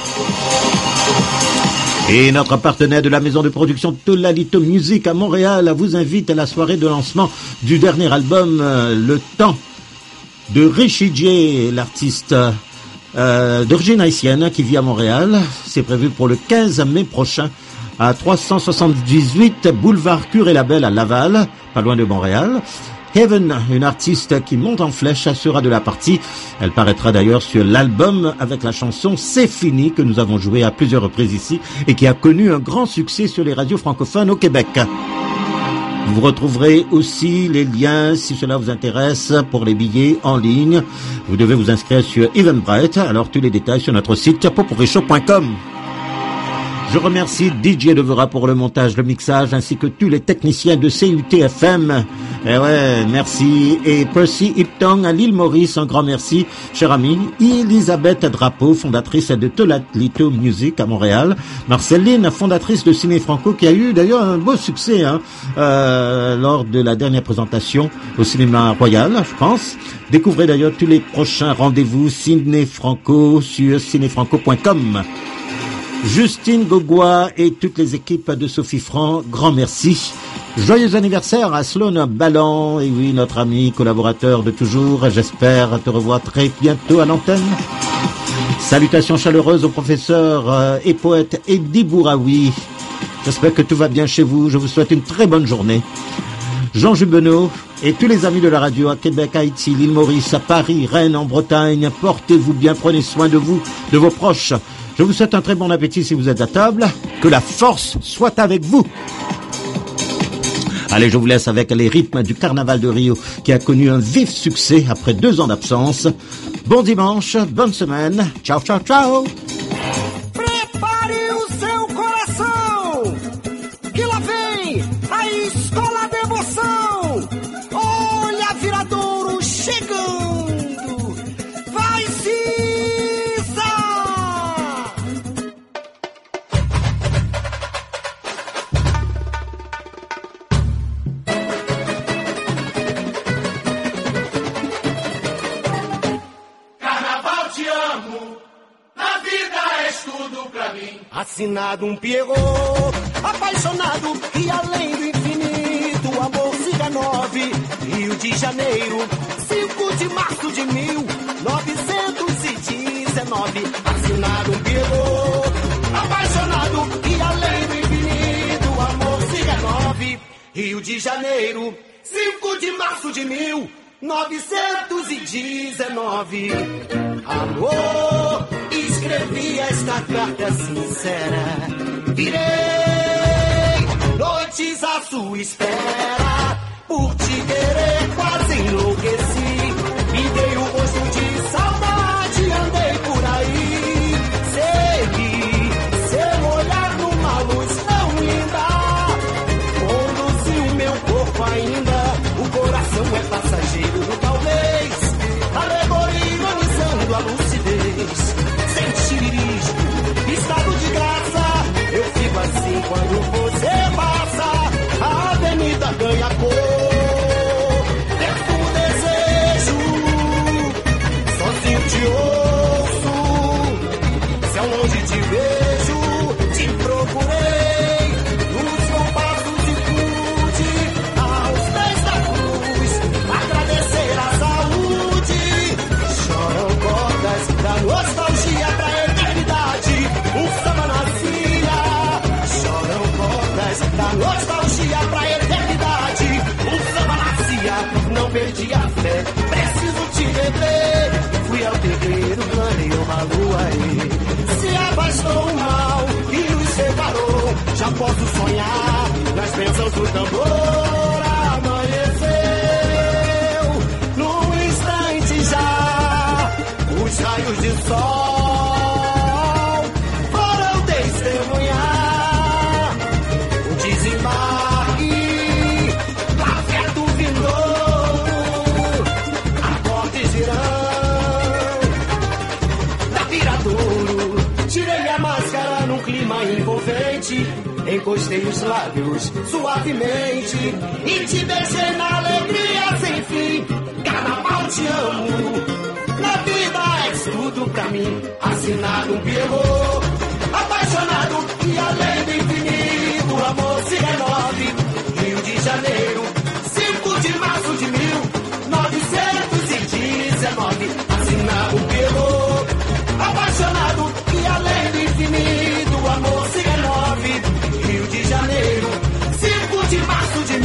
Et notre partenaire de la maison de production Tolalito Music à Montréal vous invite à la soirée de lancement du dernier album Le Temps de Richie J, l'artiste d'origine haïtienne qui vit à Montréal. C'est prévu pour le 15 mai prochain à 378 boulevard Curé-Labelle à Laval, pas loin de Montréal. Heaven, une artiste qui monte en flèche, sera de la partie. Elle paraîtra d'ailleurs sur l'album avec la chanson C'est fini que nous avons joué à plusieurs reprises ici et qui a connu un grand succès sur les radios francophones au Québec. Vous retrouverez aussi les liens, si cela vous intéresse, pour les billets en ligne. Vous devez vous inscrire sur Eventbrite. Alors tous les détails sur notre site popurichaud.com. Je remercie DJ Devera pour le montage, le mixage, ainsi que tous les techniciens de CUT-FM. Eh ouais, merci. Et Percy Hiptong à l'île Maurice, un grand merci. Cher ami, Elisabeth Drapeau, fondatrice de Tolalito Music à Montréal. Marceline, fondatrice de Ciné Franco, qui a eu d'ailleurs un beau succès lors de la dernière présentation au Cinéma Royal, je pense. Découvrez d'ailleurs tous les prochains rendez-vous Ciné Franco sur cinéfranco.com. Justine Gogua et toutes les équipes de Sophie Franc, grand merci. Joyeux anniversaire à Sloan Ballon, et oui, notre ami collaborateur de toujours. J'espère te revoir très bientôt à l'antenne. Salutations chaleureuses au professeur et poète Eddie Bouraoui. J'espère que tout va bien chez vous. Je vous souhaite une très bonne journée. Jean Jubenot et tous les amis de la radio à Québec, Haïti, l'île Maurice, à Paris, Rennes, en Bretagne, portez-vous bien, prenez soin de vous, de vos proches. Je vous souhaite un très bon appétit si vous êtes à table. Que la force soit avec vous. Allez, je vous laisse avec les rythmes du Carnaval de Rio qui a connu un vif succès après 2 ans d'absence. Bon dimanche, bonne semaine. Ciao, ciao, ciao. Prepare o seu coração, que lá vem a escola da emoção. Olha, Viradouro chegando. Vai, Cisa! Carnaval te amo, na vida és tudo pra mim. Assinado Pierrot, apaixonado e além do infinito, amor siga 9, Rio de Janeiro, 5 de março de 1919. Assinado Pierrot, apaixonado e além do infinito, amor siga 9, Rio de Janeiro, 5 de março de 1919. Amor, escrevi esta carta sincera. Virei noites à sua espera. Por te querer quase enlouqueci. Me dei o rosto de saudade, andei por aí. Segui seu olhar numa luz tão linda. Conduzi o meu corpo ainda. O coração é passageiro do talvez. Alegoria ironizando a lucidez. Sentirismo, estado de graça. Eu fico assim quando você passa. A avenida ganha cor. Desce o desejo. Sozinho te ouço. Se ao longe te vejo, te procurei. Nos compassos de cuide, aos pés da cruz, agradecer a saúde. Choram cordas da nostalgia pra eternidade. Um samba nascia. Choram cordas da nostalgia pra eternidade. Um samba nascia. Não perdi a fé, preciso te rever. Fui ao terreiro, planei uma lua aí. Se afastou o mal e nos separou. Já posso sonhar nas bênçãos do tambor. Amanheceu num instante já. Os raios de encostei os lábios suavemente e te beijei na alegria sem fim. Carnaval, te amo. Na vida és tudo pra mim. Assinado um Pierrot, apaixonado e além do infinito. Amor se renove. Rio de Janeiro, 5 de março de 1919. Assinado um Pierrot, apaixonado e além do infinito. Amor se renove. Rio de Janeiro, 5 de março de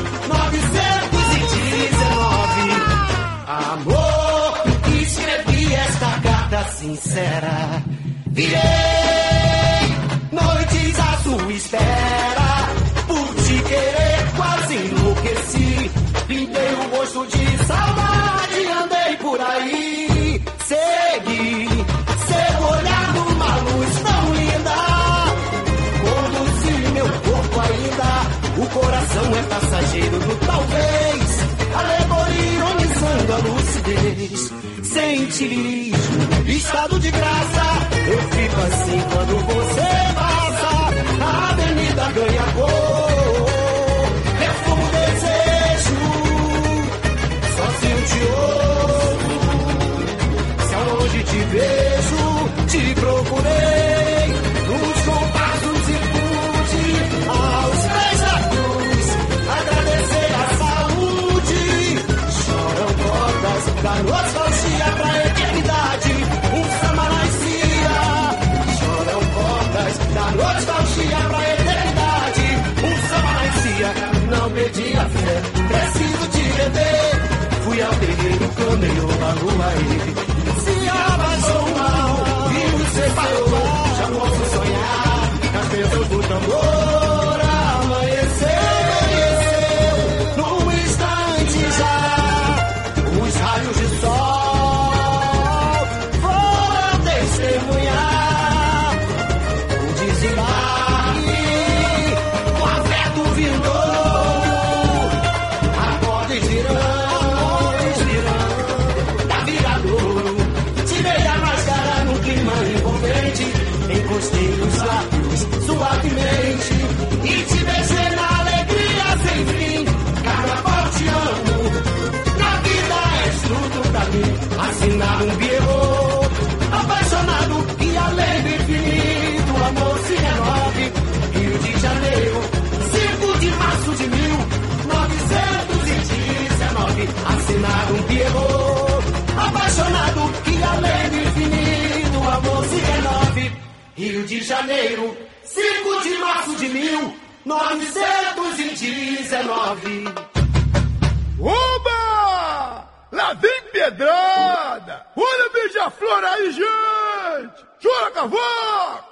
1919. Amor, escrevi esta carta sincera. Virei noites à sua espera. Por te querer quase enlouqueci. Pintei o rosto de saudade, andei por aí. Segui seu olhar numa luz tão linda. Conduzi meu corpo ainda. O coração é passageiro do talvez. Alegoria ironizando a lucidez. Senti estado de graça. Eu fico assim quando você passa. A avenida ganha cor. Perfumo desejo. Só se eu te ouço. Se ao longe te vejo, te procurei. Nos compassos e pude aos pés da cruz agradecer a saúde. Choram cordas da nostalgia pra eternidade. Um samba nascia. Choram cordas da nostalgia pra eternidade. Um samba nascia. Não perdi a fé, preciso te rever. Fui ao terreiro, caminhou a lua e se abaixou o mal e nos separou. Já posso sonhar as bênçãos do tambor. Amanheceu num instante já. Os raios de sol foram testemunhar o desembarque. O afeto virou a corda girando da viradouro. Tirei a máscara no clima envolvente. Encostei os lábios suavemente e te beijei na alegria sem fim. Carnaval, te amo. Na vida és tudo pra mim. Assinado um Pierrot, apaixonado e além do infinito. Amor se renove. Rio de Janeiro, 5 de março de 1919. Assinado um Pierrot, apaixonado e além do infinito. Amor se renove. Rio de Janeiro, 5 de março de 1919. Oba! Lá vem pedrada! Olha o beija-flor aí, gente! Chora, cavalo!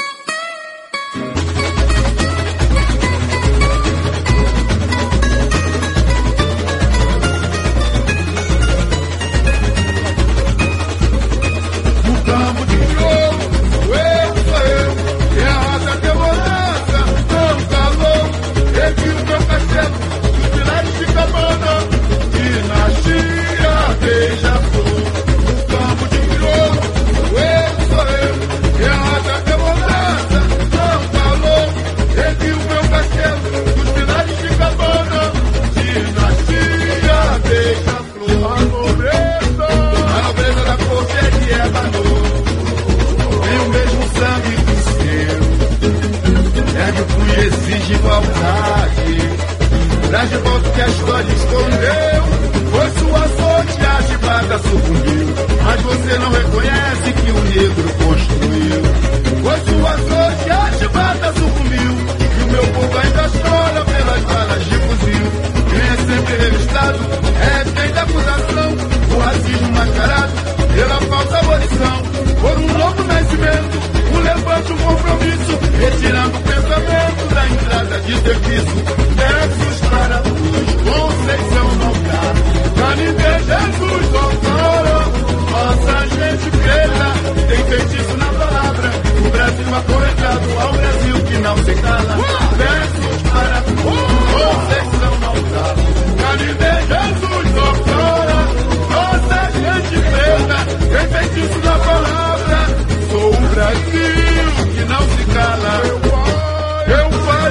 No campo de jogo, eu sou eu, e a raça que eu lança, não calou, retiro meu castelo, dos pilares de cabana, dinastia, beija-flor. No campo de jogo, eu sou eu, e a raça que eu lança, não calou, retiro meu castelo, dos pilares de cabana, dinastia, beija-flor. A nobreza da corte é de Ébano. Tem o mesmo sangue que o seu. Ergue o punho e exige igualdade. Traz de volta o que a história escondeu. Foi sua sorte, a chibata sucumbiu. Mas você não reconhece que o negro construiu. Foi sua sorte, a chibata sucumbiu. E o meu povo ainda chora pelas balas de fuzil. Quem é sempre revistado é refém da acusação. O racismo mascarado pela falsa abolição. Por um novo nascimento, um levante, um compromisso, retirando o pensamento da entrada de serviço. Versos para luz, Conceição não dá. Canindé, Jesus, doutora, nossa gente preta, tem feitiço na palavra. O Brasil acorrentado ao Brasil que não se cala. Versos para luz, Conceição não dá. Canindé, Jesus, doutora, nossa gente preta, tem feitiço na palavra. Sou o Brasil que não se cala. Eu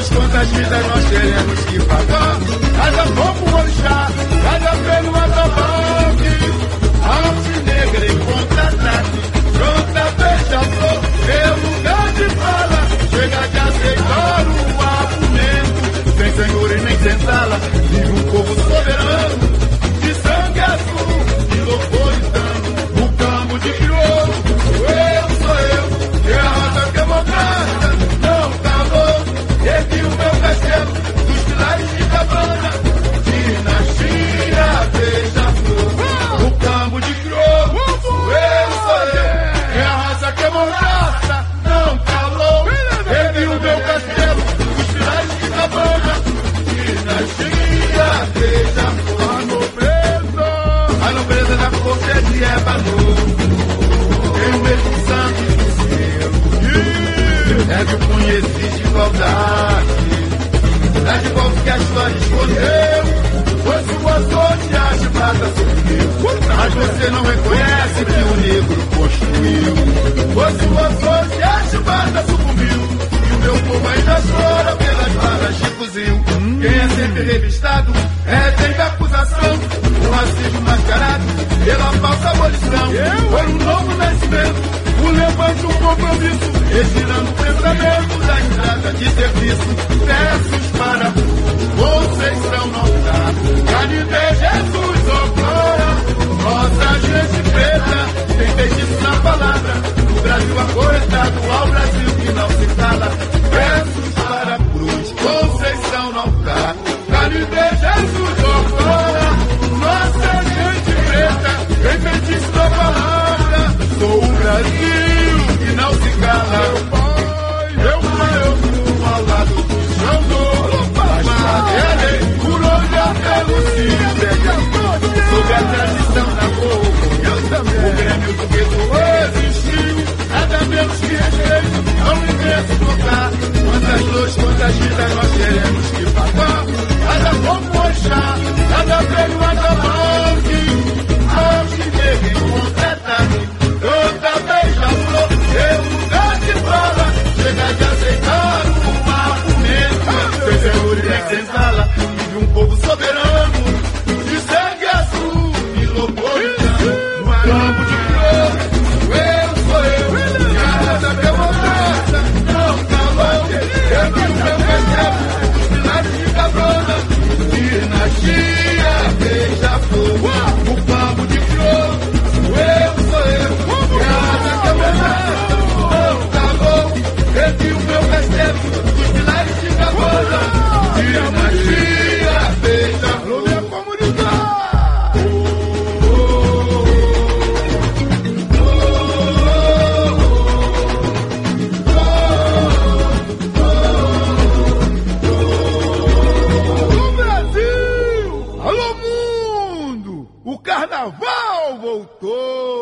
quantas vidas nós teremos que pagar. Cada pouco orixá, cada pelo atabaque. Arte negra em contra-ataque, pronta beija-flor, é lugar de fala. Chega de aceitar o argumento, sem senhor e nem senzala. Vive um povo soberano, de sangue azul, de louvor e dano. O campo de crioulo, eu sou eu, que a raça que é montada, não calou. Ergui o meu castelo, dos pilares de cabana, dinastia beija-flor. O campo de crioulo, eu sou eu, que a raça que é montada, não calou. Ergui o meu castelo, dos pilares de cabana, dinastia beija-flor. A nobreza da força é de Ébano, tem o mesmo sangue do seu. É que o punho existe igualdade, é de volta que a história escolheu. Pois sua sorte a chibata subiu, mas você não reconhece que o negro construiu. Pois sua sorte a chibata sucumbiu, e o meu povo ainda chora pelas balas de fuzil. Quem é sempre revistado é sempre acusação, o racismo mascarado pela falsa abolição. Foi um novo nascimento, o levante um compromisso, estirando o pensamento da estrada de serviço. Versos para Conceição não dá, Canidé Jesus outrora. Nossa gente preta tem feitiço na palavra, o Brasil acorrentado ao Brasil que não se cala. Versos para Cruz, Conceição não dá, Canidé Jesus outrora. Nossa gente preta tem feitiço na palavra, sou o Brasil que não se cala. Eu ao lado do Xangô, mas ele por onde a pelo sobre a tradição da boca. O Grêmio do Gueto existiu, nada menos que respeito ao imenso lugar. Quantas luzes, quantas vidas nós teremos que pagar. Cada pouco orixá, cada velho atabaque. Arte negra em contra-ataque, toda beija-flor, é lugar de fala. Chega de aceitar o argumento, sem seguro e nem senzala. Vive um povo soberano, de sangue azul e louvor e dano. No campo de crioulo, eu sou eu, e a raça que é montada, não calou. Eu vi o meu castelo, os pilares de cabana, dinastia beija-flor. No campo de crioulo, eu sou eu, e a raça que é montada, não calou. Eu vi o meu castelo, os pilares de cabana, dinastia beija-flor. Minha comunidade. Alô Brasil! Alô mundo! O carnaval voltou!